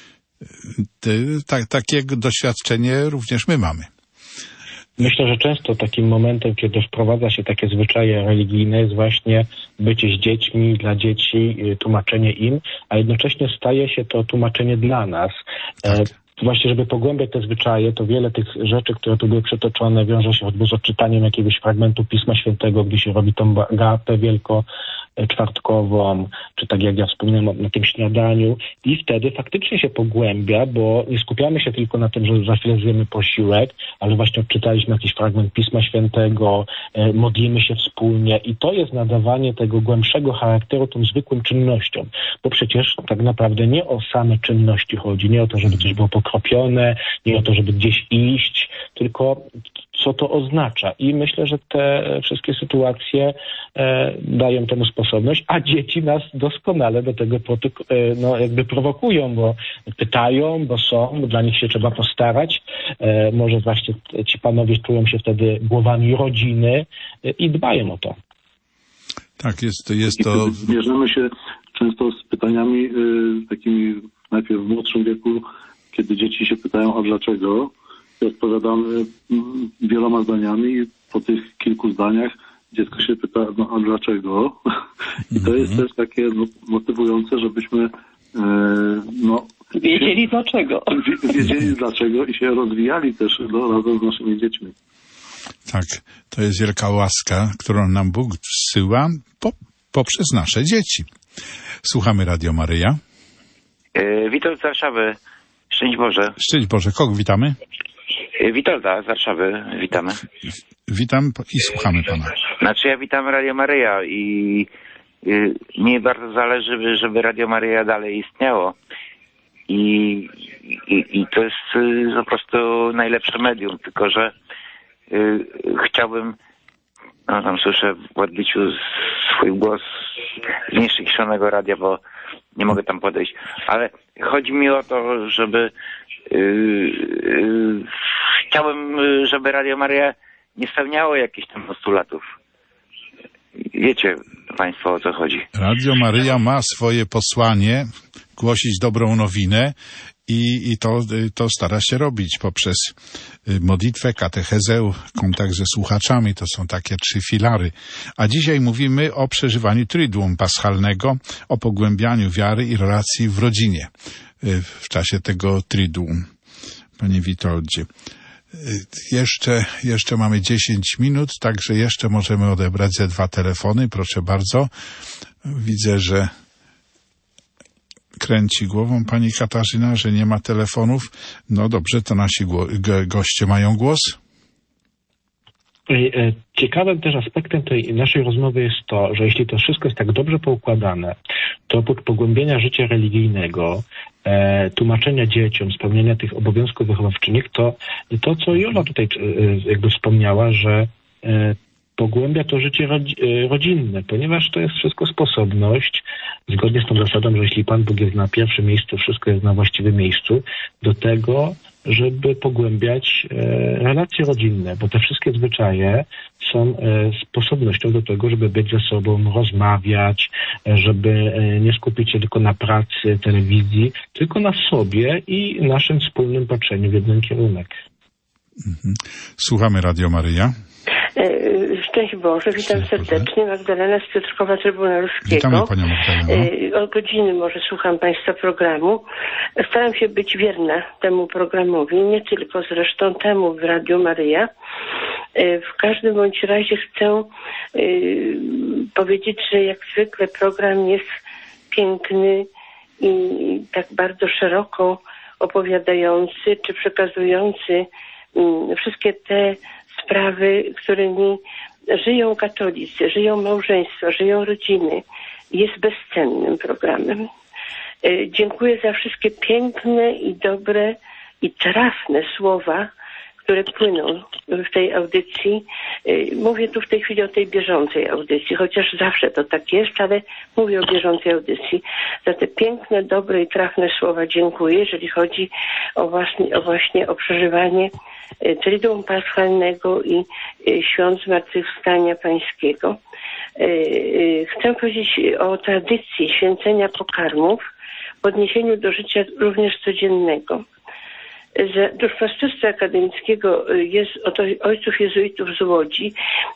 Takie doświadczenie również my mamy. Myślę, że często takim momentem, kiedy wprowadza się takie zwyczaje religijne, jest właśnie bycie z dziećmi, dla dzieci, tłumaczenie im, a jednocześnie staje się to tłumaczenie dla nas. Tak. Właśnie, żeby pogłębiać te zwyczaje, to wiele tych rzeczy, które tu były przytoczone, wiąże się choćby z odczytaniem jakiegoś fragmentu Pisma Świętego, gdy się robi tą gatę wielkoczwartkową, czy tak jak ja wspominałem na tym śniadaniu. I wtedy faktycznie się pogłębia, bo nie skupiamy się tylko na tym, że za chwilę zjemy posiłek, ale właśnie odczytaliśmy jakiś fragment Pisma Świętego, modlimy się wspólnie i to jest nadawanie tego głębszego charakteru tym zwykłym czynnościom. Bo przecież tak naprawdę nie o same czynności chodzi, nie o to, żeby coś było pokropione, nie o to, żeby gdzieś iść, tylko co to oznacza. I myślę, że te wszystkie sytuacje dają temu sposobność, a dzieci nas doskonale do tego jakby prowokują, bo pytają, bo dla nich się trzeba postarać. Może właśnie ci panowie czują się wtedy głowami rodziny i dbają o to. Tak, jest to... Mierzymy się często z pytaniami takimi najpierw w młodszym wieku, kiedy dzieci się pytają, a dlaczego? I odpowiadamy wieloma zdaniami i po tych kilku zdaniach dziecko się pyta, no a dlaczego? I to jest też takie motywujące, żebyśmy wiedzieli dlaczego. Wiedzieli dlaczego i się rozwijali też razem z naszymi dziećmi. Tak, to jest wielka łaska, którą nam Bóg zsyła poprzez nasze dzieci. Słuchamy Radio Maryja. Witold z Warszawy. Szczęść Boże. Szczęść Boże. Kogo witamy? Witolda z Warszawy. Witamy. Witam i słuchamy Pana. Znaczy ja witam Radio Maryja i mnie bardzo zależy, żeby Radio Maryja dalej istniało. I to jest po prostu najlepsze medium, tylko że chciałbym, tam słyszę w odbiciu swój głos z nieściszonego radia, bo nie mogę tam podejść, ale chodzi mi o to, żeby chciałbym, żeby Radio Maryja nie spełniało jakichś tam postulatów. Wiecie Państwo, o co chodzi. Radio Maryja ma swoje posłanie, głosić dobrą nowinę i to stara się robić poprzez modlitwę, katechezę, kontakt ze słuchaczami. To są takie 3 filary. A dzisiaj mówimy o przeżywaniu Triduum Paschalnego, o pogłębianiu wiary i relacji w rodzinie w czasie tego Triduum. Panie Witoldzie, jeszcze mamy 10 minut, także jeszcze możemy odebrać ze 2 telefony. Proszę bardzo. Widzę, że kręci głową pani Katarzyna, że nie ma telefonów. No dobrze, to nasi goście mają głos. Ciekawym też aspektem tej naszej rozmowy jest to, że jeśli to wszystko jest tak dobrze poukładane, to oprócz pogłębienia życia religijnego, tłumaczenia dzieciom, spełniania tych obowiązków wychowawczynych, to co Jola tutaj jakby wspomniała, że pogłębia to życie rodzinne, ponieważ to jest wszystko sposobność, zgodnie z tą zasadą, że jeśli Pan Bóg jest na pierwszym miejscu, wszystko jest na właściwym miejscu, do tego, żeby pogłębiać relacje rodzinne, bo te wszystkie zwyczaje są sposobnością do tego, żeby być ze sobą, rozmawiać, żeby nie skupić się tylko na pracy, telewizji, tylko na sobie i naszym wspólnym patrzeniu w jeden kierunek. Słuchamy Radio Maryja. Szczęść Boże, witam serdecznie. Magdalena z Piotrkowa Trybunalskiego. Witamy Panią Magdaleno. Od godziny może słucham Państwa programu. Staram się być wierna temu programowi, nie tylko zresztą temu w Radiu Maryja. W każdym bądź razie chcę powiedzieć, że jak zwykle program jest piękny i tak bardzo szeroko opowiadający czy przekazujący wszystkie te sprawy, którymi żyją katolicy, żyją małżeństwa, żyją rodziny. Jest bezcennym programem. Dziękuję za wszystkie piękne i dobre i trafne słowa, które płyną w tej audycji. Mówię tu w tej chwili o tej bieżącej audycji, chociaż zawsze to tak jest, ale mówię o bieżącej audycji. Za te piękne, dobre i trafne słowa dziękuję, jeżeli chodzi o przeżywanie Triduum Paschalnego i Świąt Zmartwychwstania Pańskiego. Chcę powiedzieć o tradycji święcenia pokarmów w odniesieniu do życia również codziennego. Z duszpasterstwa akademickiego od ojców jezuitów z Łodzi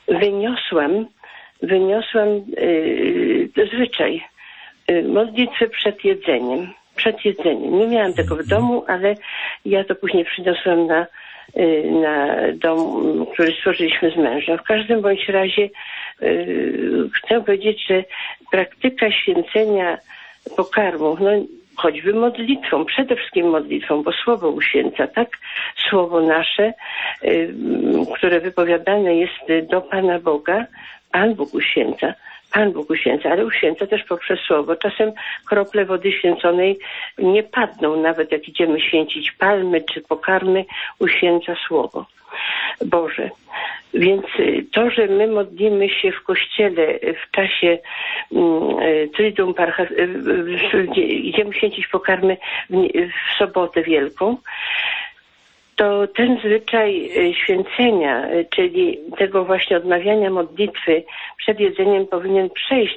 wyniosłam zwyczaj modlitwy przed jedzeniem. Nie miałam tego w domu, ale ja to później przyniosłam na dom, który stworzyliśmy z mężem. W każdym bądź razie chcę powiedzieć, że praktyka święcenia pokarmów, choćby modlitwą, przede wszystkim modlitwą, bo słowo uświęca, tak? Słowo nasze, które wypowiadane jest do Pana Boga, Pan Bóg uświęca, ale uświęca też poprzez słowo. Czasem krople wody święconej nie padną, nawet jak idziemy święcić palmy czy pokarmy, uświęca słowo Boże. Więc to, że my modlimy się w kościele w czasie Triduum idziemy święcić pokarmy w sobotę wielką, to ten zwyczaj święcenia, czyli tego właśnie odmawiania modlitwy przed jedzeniem powinien przejść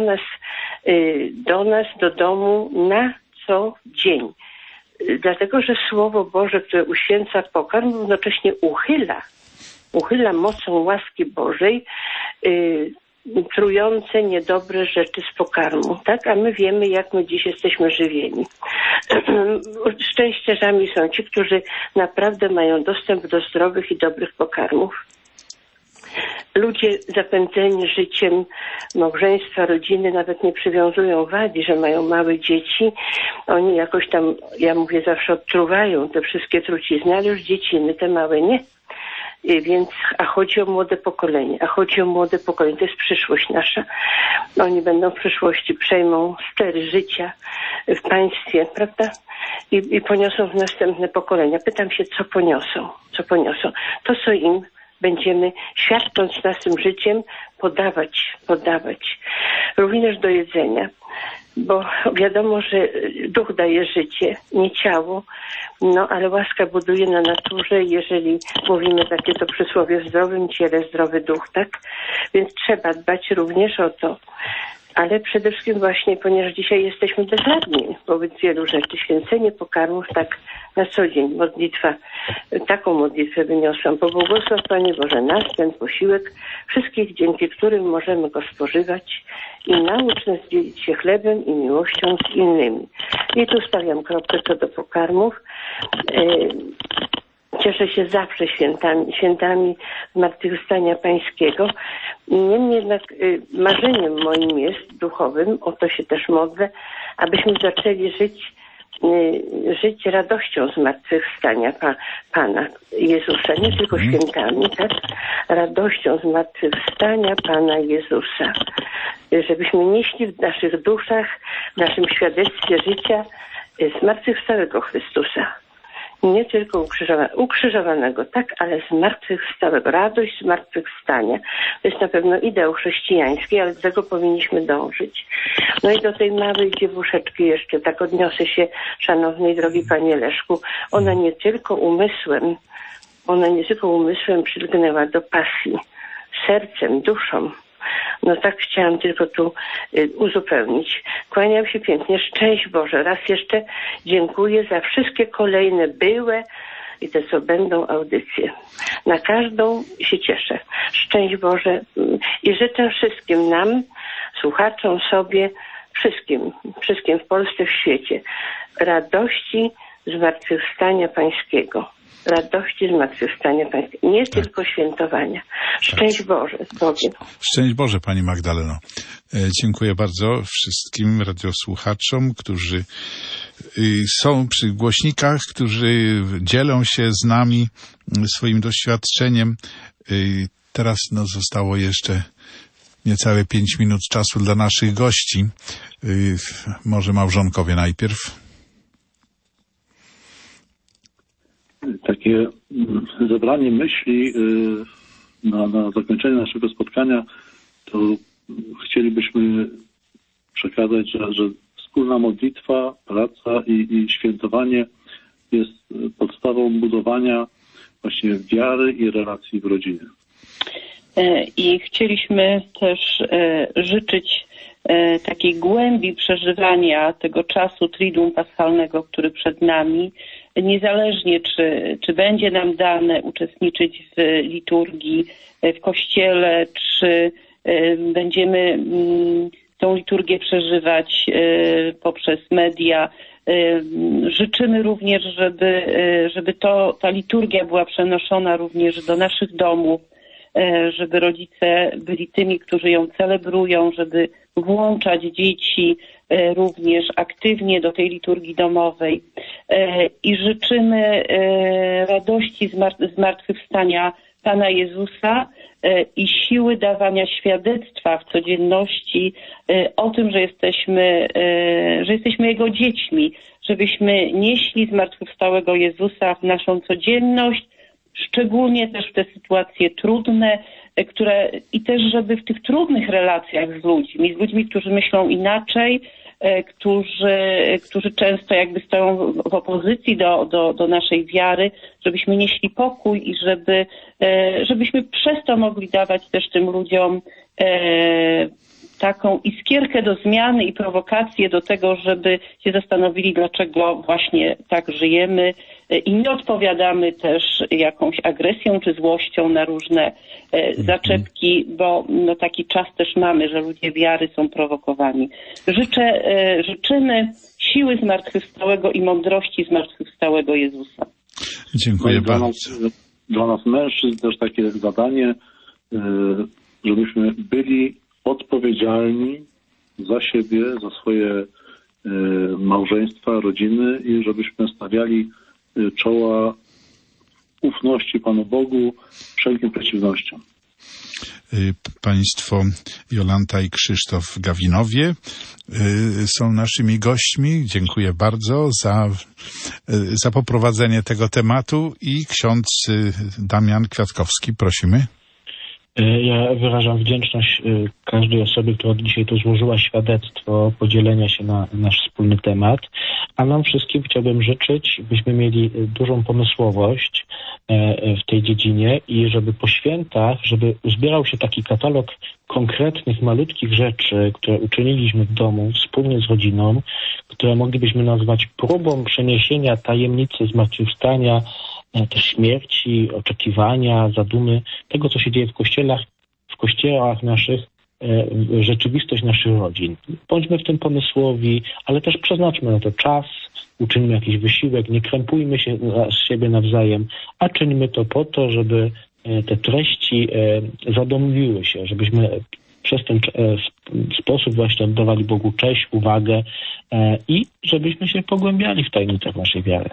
do nas, do domu na co dzień. Dlatego, że Słowo Boże, które uświęca pokarm, równocześnie uchyla mocą łaski Bożej trujące, niedobre rzeczy z pokarmu, tak? A my wiemy, jak my dziś jesteśmy żywieni. Szczęściarzami są ci, którzy naprawdę mają dostęp do zdrowych i dobrych pokarmów. Ludzie zapędzeni życiem małżeństwa, rodziny nawet nie przywiązują wagi, że mają małe dzieci. Oni jakoś tam, ja mówię, zawsze odtruwają te wszystkie trucizny, ale już dzieciny, te małe nie. A chodzi o młode pokolenie. To jest przyszłość nasza. Oni będą w przyszłości, przejmą stery życia w państwie, prawda? I poniosą w następne pokolenia. Pytam się, co poniosą? To, co im będziemy, świadcząc naszym życiem, podawać. Również do jedzenia. Bo wiadomo, że duch daje życie, nie ciało, ale łaska buduje na naturze, jeżeli mówimy takie to przysłowie, w zdrowym ciele zdrowy duch, tak? Więc trzeba dbać również o to. Ale przede wszystkim właśnie, ponieważ dzisiaj jesteśmy bezradni wobec wielu rzeczy, święcenie pokarmów tak na co dzień, taką modlitwę wyniosłam. Pobłogosław Panie Boże nas, ten posiłek, wszystkich, dzięki którym możemy go spożywać i naucz nas dzielić się chlebem i miłością z innymi. I tu stawiam kropkę co do pokarmów. Cieszę się zawsze świętami Zmartwychwstania Pańskiego. Niemniej jednak marzeniem moim jest duchowym, o to się też modlę, abyśmy zaczęli żyć żyć radością zmartwychwstania Pana Jezusa, nie tylko świętami, tak? Radością zmartwychwstania Pana Jezusa. Żebyśmy nieśli w naszych duszach, w naszym świadectwie życia zmartwychwstałego Chrystusa. Nie tylko ukrzyżowanego, tak, ale zmartwychwstałego. Radość zmartwychwstania. To jest na pewno ideał chrześcijański, ale do tego powinniśmy dążyć. No i do tej małej dziewuszeczki jeszcze tak odniosę się, szanownej drogi Panie Leszku. Ona nie tylko umysłem przylgnęła do pasji, sercem, duszą. No tak chciałam tylko tu uzupełnić. Kłaniam się pięknie. Szczęść Boże. Raz jeszcze dziękuję za wszystkie kolejne byłe i te, co będą audycje. Na każdą się cieszę. Szczęść Boże i życzę wszystkim nam, słuchaczom, sobie, wszystkim w Polsce, w świecie, radości zmartwychwstania Pańskiego. Radości zmartwychwstania Pańskiego. Nie tylko świętowania. Szczęść Boże. Szczęść Boże, Pani Magdaleno. Dziękuję bardzo wszystkim radiosłuchaczom, którzy są przy głośnikach, którzy dzielą się z nami swoim doświadczeniem. Teraz zostało jeszcze niecałe 5 minut czasu dla naszych gości. Może małżonkowie najpierw. Takie zebranie myśli na zakończenie naszego spotkania, to chcielibyśmy przekazać, że wspólna modlitwa, praca i świętowanie jest podstawą budowania właśnie wiary i relacji w rodzinie. I chcieliśmy też życzyć takiej głębi przeżywania tego czasu Triduum Paschalnego, który przed nami, niezależnie czy będzie nam dane uczestniczyć w liturgii w kościele, czy będziemy tą liturgię przeżywać poprzez media. Życzymy również, żeby ta liturgia była przenoszona również do naszych domów, żeby rodzice byli tymi, którzy ją celebrują, żeby włączać dzieci również aktywnie do tej liturgii domowej. I życzymy radości zmartwychwstania Pana Jezusa i siły dawania świadectwa w codzienności o tym, że jesteśmy Jego dziećmi, żebyśmy nieśli zmartwychwstałego Jezusa w naszą codzienność, szczególnie też w te sytuacje trudne, i też żeby w tych trudnych relacjach z ludźmi, którzy myślą inaczej, którzy często jakby stoją w opozycji do naszej wiary, żebyśmy nieśli pokój i żebyśmy przez to mogli dawać też tym ludziom taką iskierkę do zmiany i prowokację do tego, żeby się zastanowili, dlaczego właśnie tak żyjemy i nie odpowiadamy też jakąś agresją czy złością na różne zaczepki, bo taki czas też mamy, że ludzie wiary są prowokowani. Życzymy siły zmartwychwstałego i mądrości zmartwychwstałego Jezusa. Dziękuję bardzo. Dla nas mężczyzn też takie zadanie, żebyśmy byli odpowiedzialni za siebie, za swoje małżeństwa, rodziny i żebyśmy stawiali czoła ufności Panu Bogu wszelkim przeciwnościom. Państwo Jolanta i Krzysztof Gawinowie są naszymi gośćmi. Dziękuję bardzo za poprowadzenie tego tematu i ksiądz Damian Kwiatkowski, prosimy. Ja wyrażam wdzięczność każdej osobie, która dzisiaj tu złożyła świadectwo podzielenia się na nasz wspólny temat, a nam wszystkim chciałbym życzyć, byśmy mieli dużą pomysłowość w tej dziedzinie i żeby po świętach, żeby uzbierał się taki katalog konkretnych, malutkich rzeczy, które uczyniliśmy w domu wspólnie z rodziną, które moglibyśmy nazwać próbą przeniesienia tajemnicy zmartwychwstania, też śmierci, oczekiwania, zadumy, tego, co się dzieje w kościołach naszych, rzeczywistość naszych rodzin. Bądźmy w tym pomysłowi, ale też przeznaczmy na to czas, uczyńmy jakiś wysiłek, nie krępujmy się z siebie nawzajem, a czyńmy to po to, żeby te treści zadomowiły się, żebyśmy przez ten sposób właśnie oddawali Bogu cześć, uwagę i żebyśmy się pogłębiali w tajemnicach naszej wiary.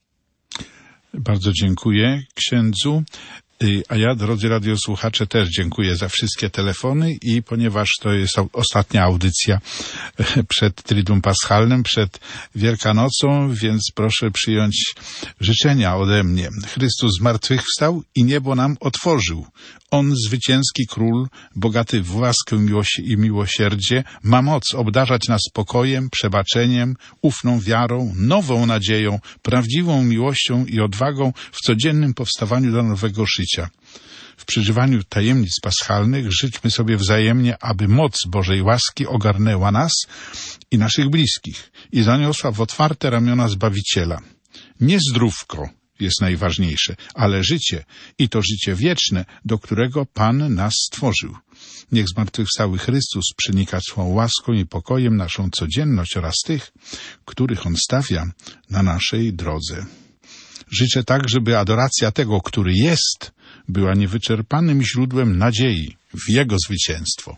Bardzo dziękuję księdzu. A ja, drodzy radiosłuchacze, też dziękuję za wszystkie telefony i ponieważ to jest ostatnia audycja przed Triduum Paschalnym, przed Wielkanocą, więc proszę przyjąć życzenia ode mnie. Chrystus zmartwychwstał i niebo nam otworzył. On, zwycięski król, bogaty w łaskę i miłosierdzie, ma moc obdarzać nas spokojem, przebaczeniem, ufną wiarą, nową nadzieją, prawdziwą miłością i odwagą w codziennym powstawaniu do nowego życia. W przeżywaniu tajemnic paschalnych życzmy sobie wzajemnie, aby moc Bożej łaski ogarnęła nas i naszych bliskich i zaniosła w otwarte ramiona Zbawiciela. Nie zdrówko jest najważniejsze, ale życie i to życie wieczne, do którego Pan nas stworzył. Niech zmartwychwstały Chrystus przenika swą łaską i pokojem naszą codzienność oraz tych, których On stawia na naszej drodze. Życzę tak, żeby adoracja tego, który jest, była niewyczerpanym źródłem nadziei w Jego zwycięstwo.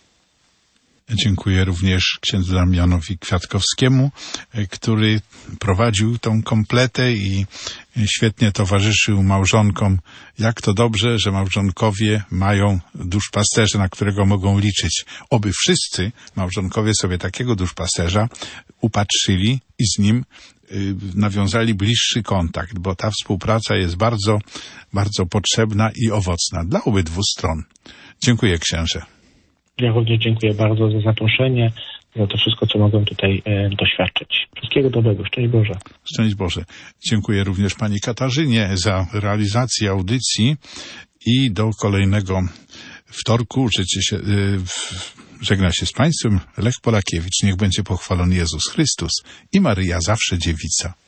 Dziękuję również księdzu Damianowi Kwiatkowskiemu, który prowadził tą kompletę i świetnie towarzyszył małżonkom. Jak to dobrze, że małżonkowie mają duszpasterza, na którego mogą liczyć. Oby wszyscy małżonkowie sobie takiego duszpasterza upatrzyli i z nim nawiązali bliższy kontakt, bo ta współpraca jest bardzo, bardzo potrzebna i owocna dla obydwu stron. Dziękuję, księże. Ja również dziękuję bardzo za zaproszenie, za to wszystko, co mogłem tutaj doświadczyć. Wszystkiego dobrego. Szczęść Boże. Szczęść Boże. Dziękuję również pani Katarzynie za realizację audycji i do kolejnego wtorku żegna się z Państwem Lech Polakiewicz. Niech będzie pochwalony Jezus Chrystus i Maryja zawsze dziewica.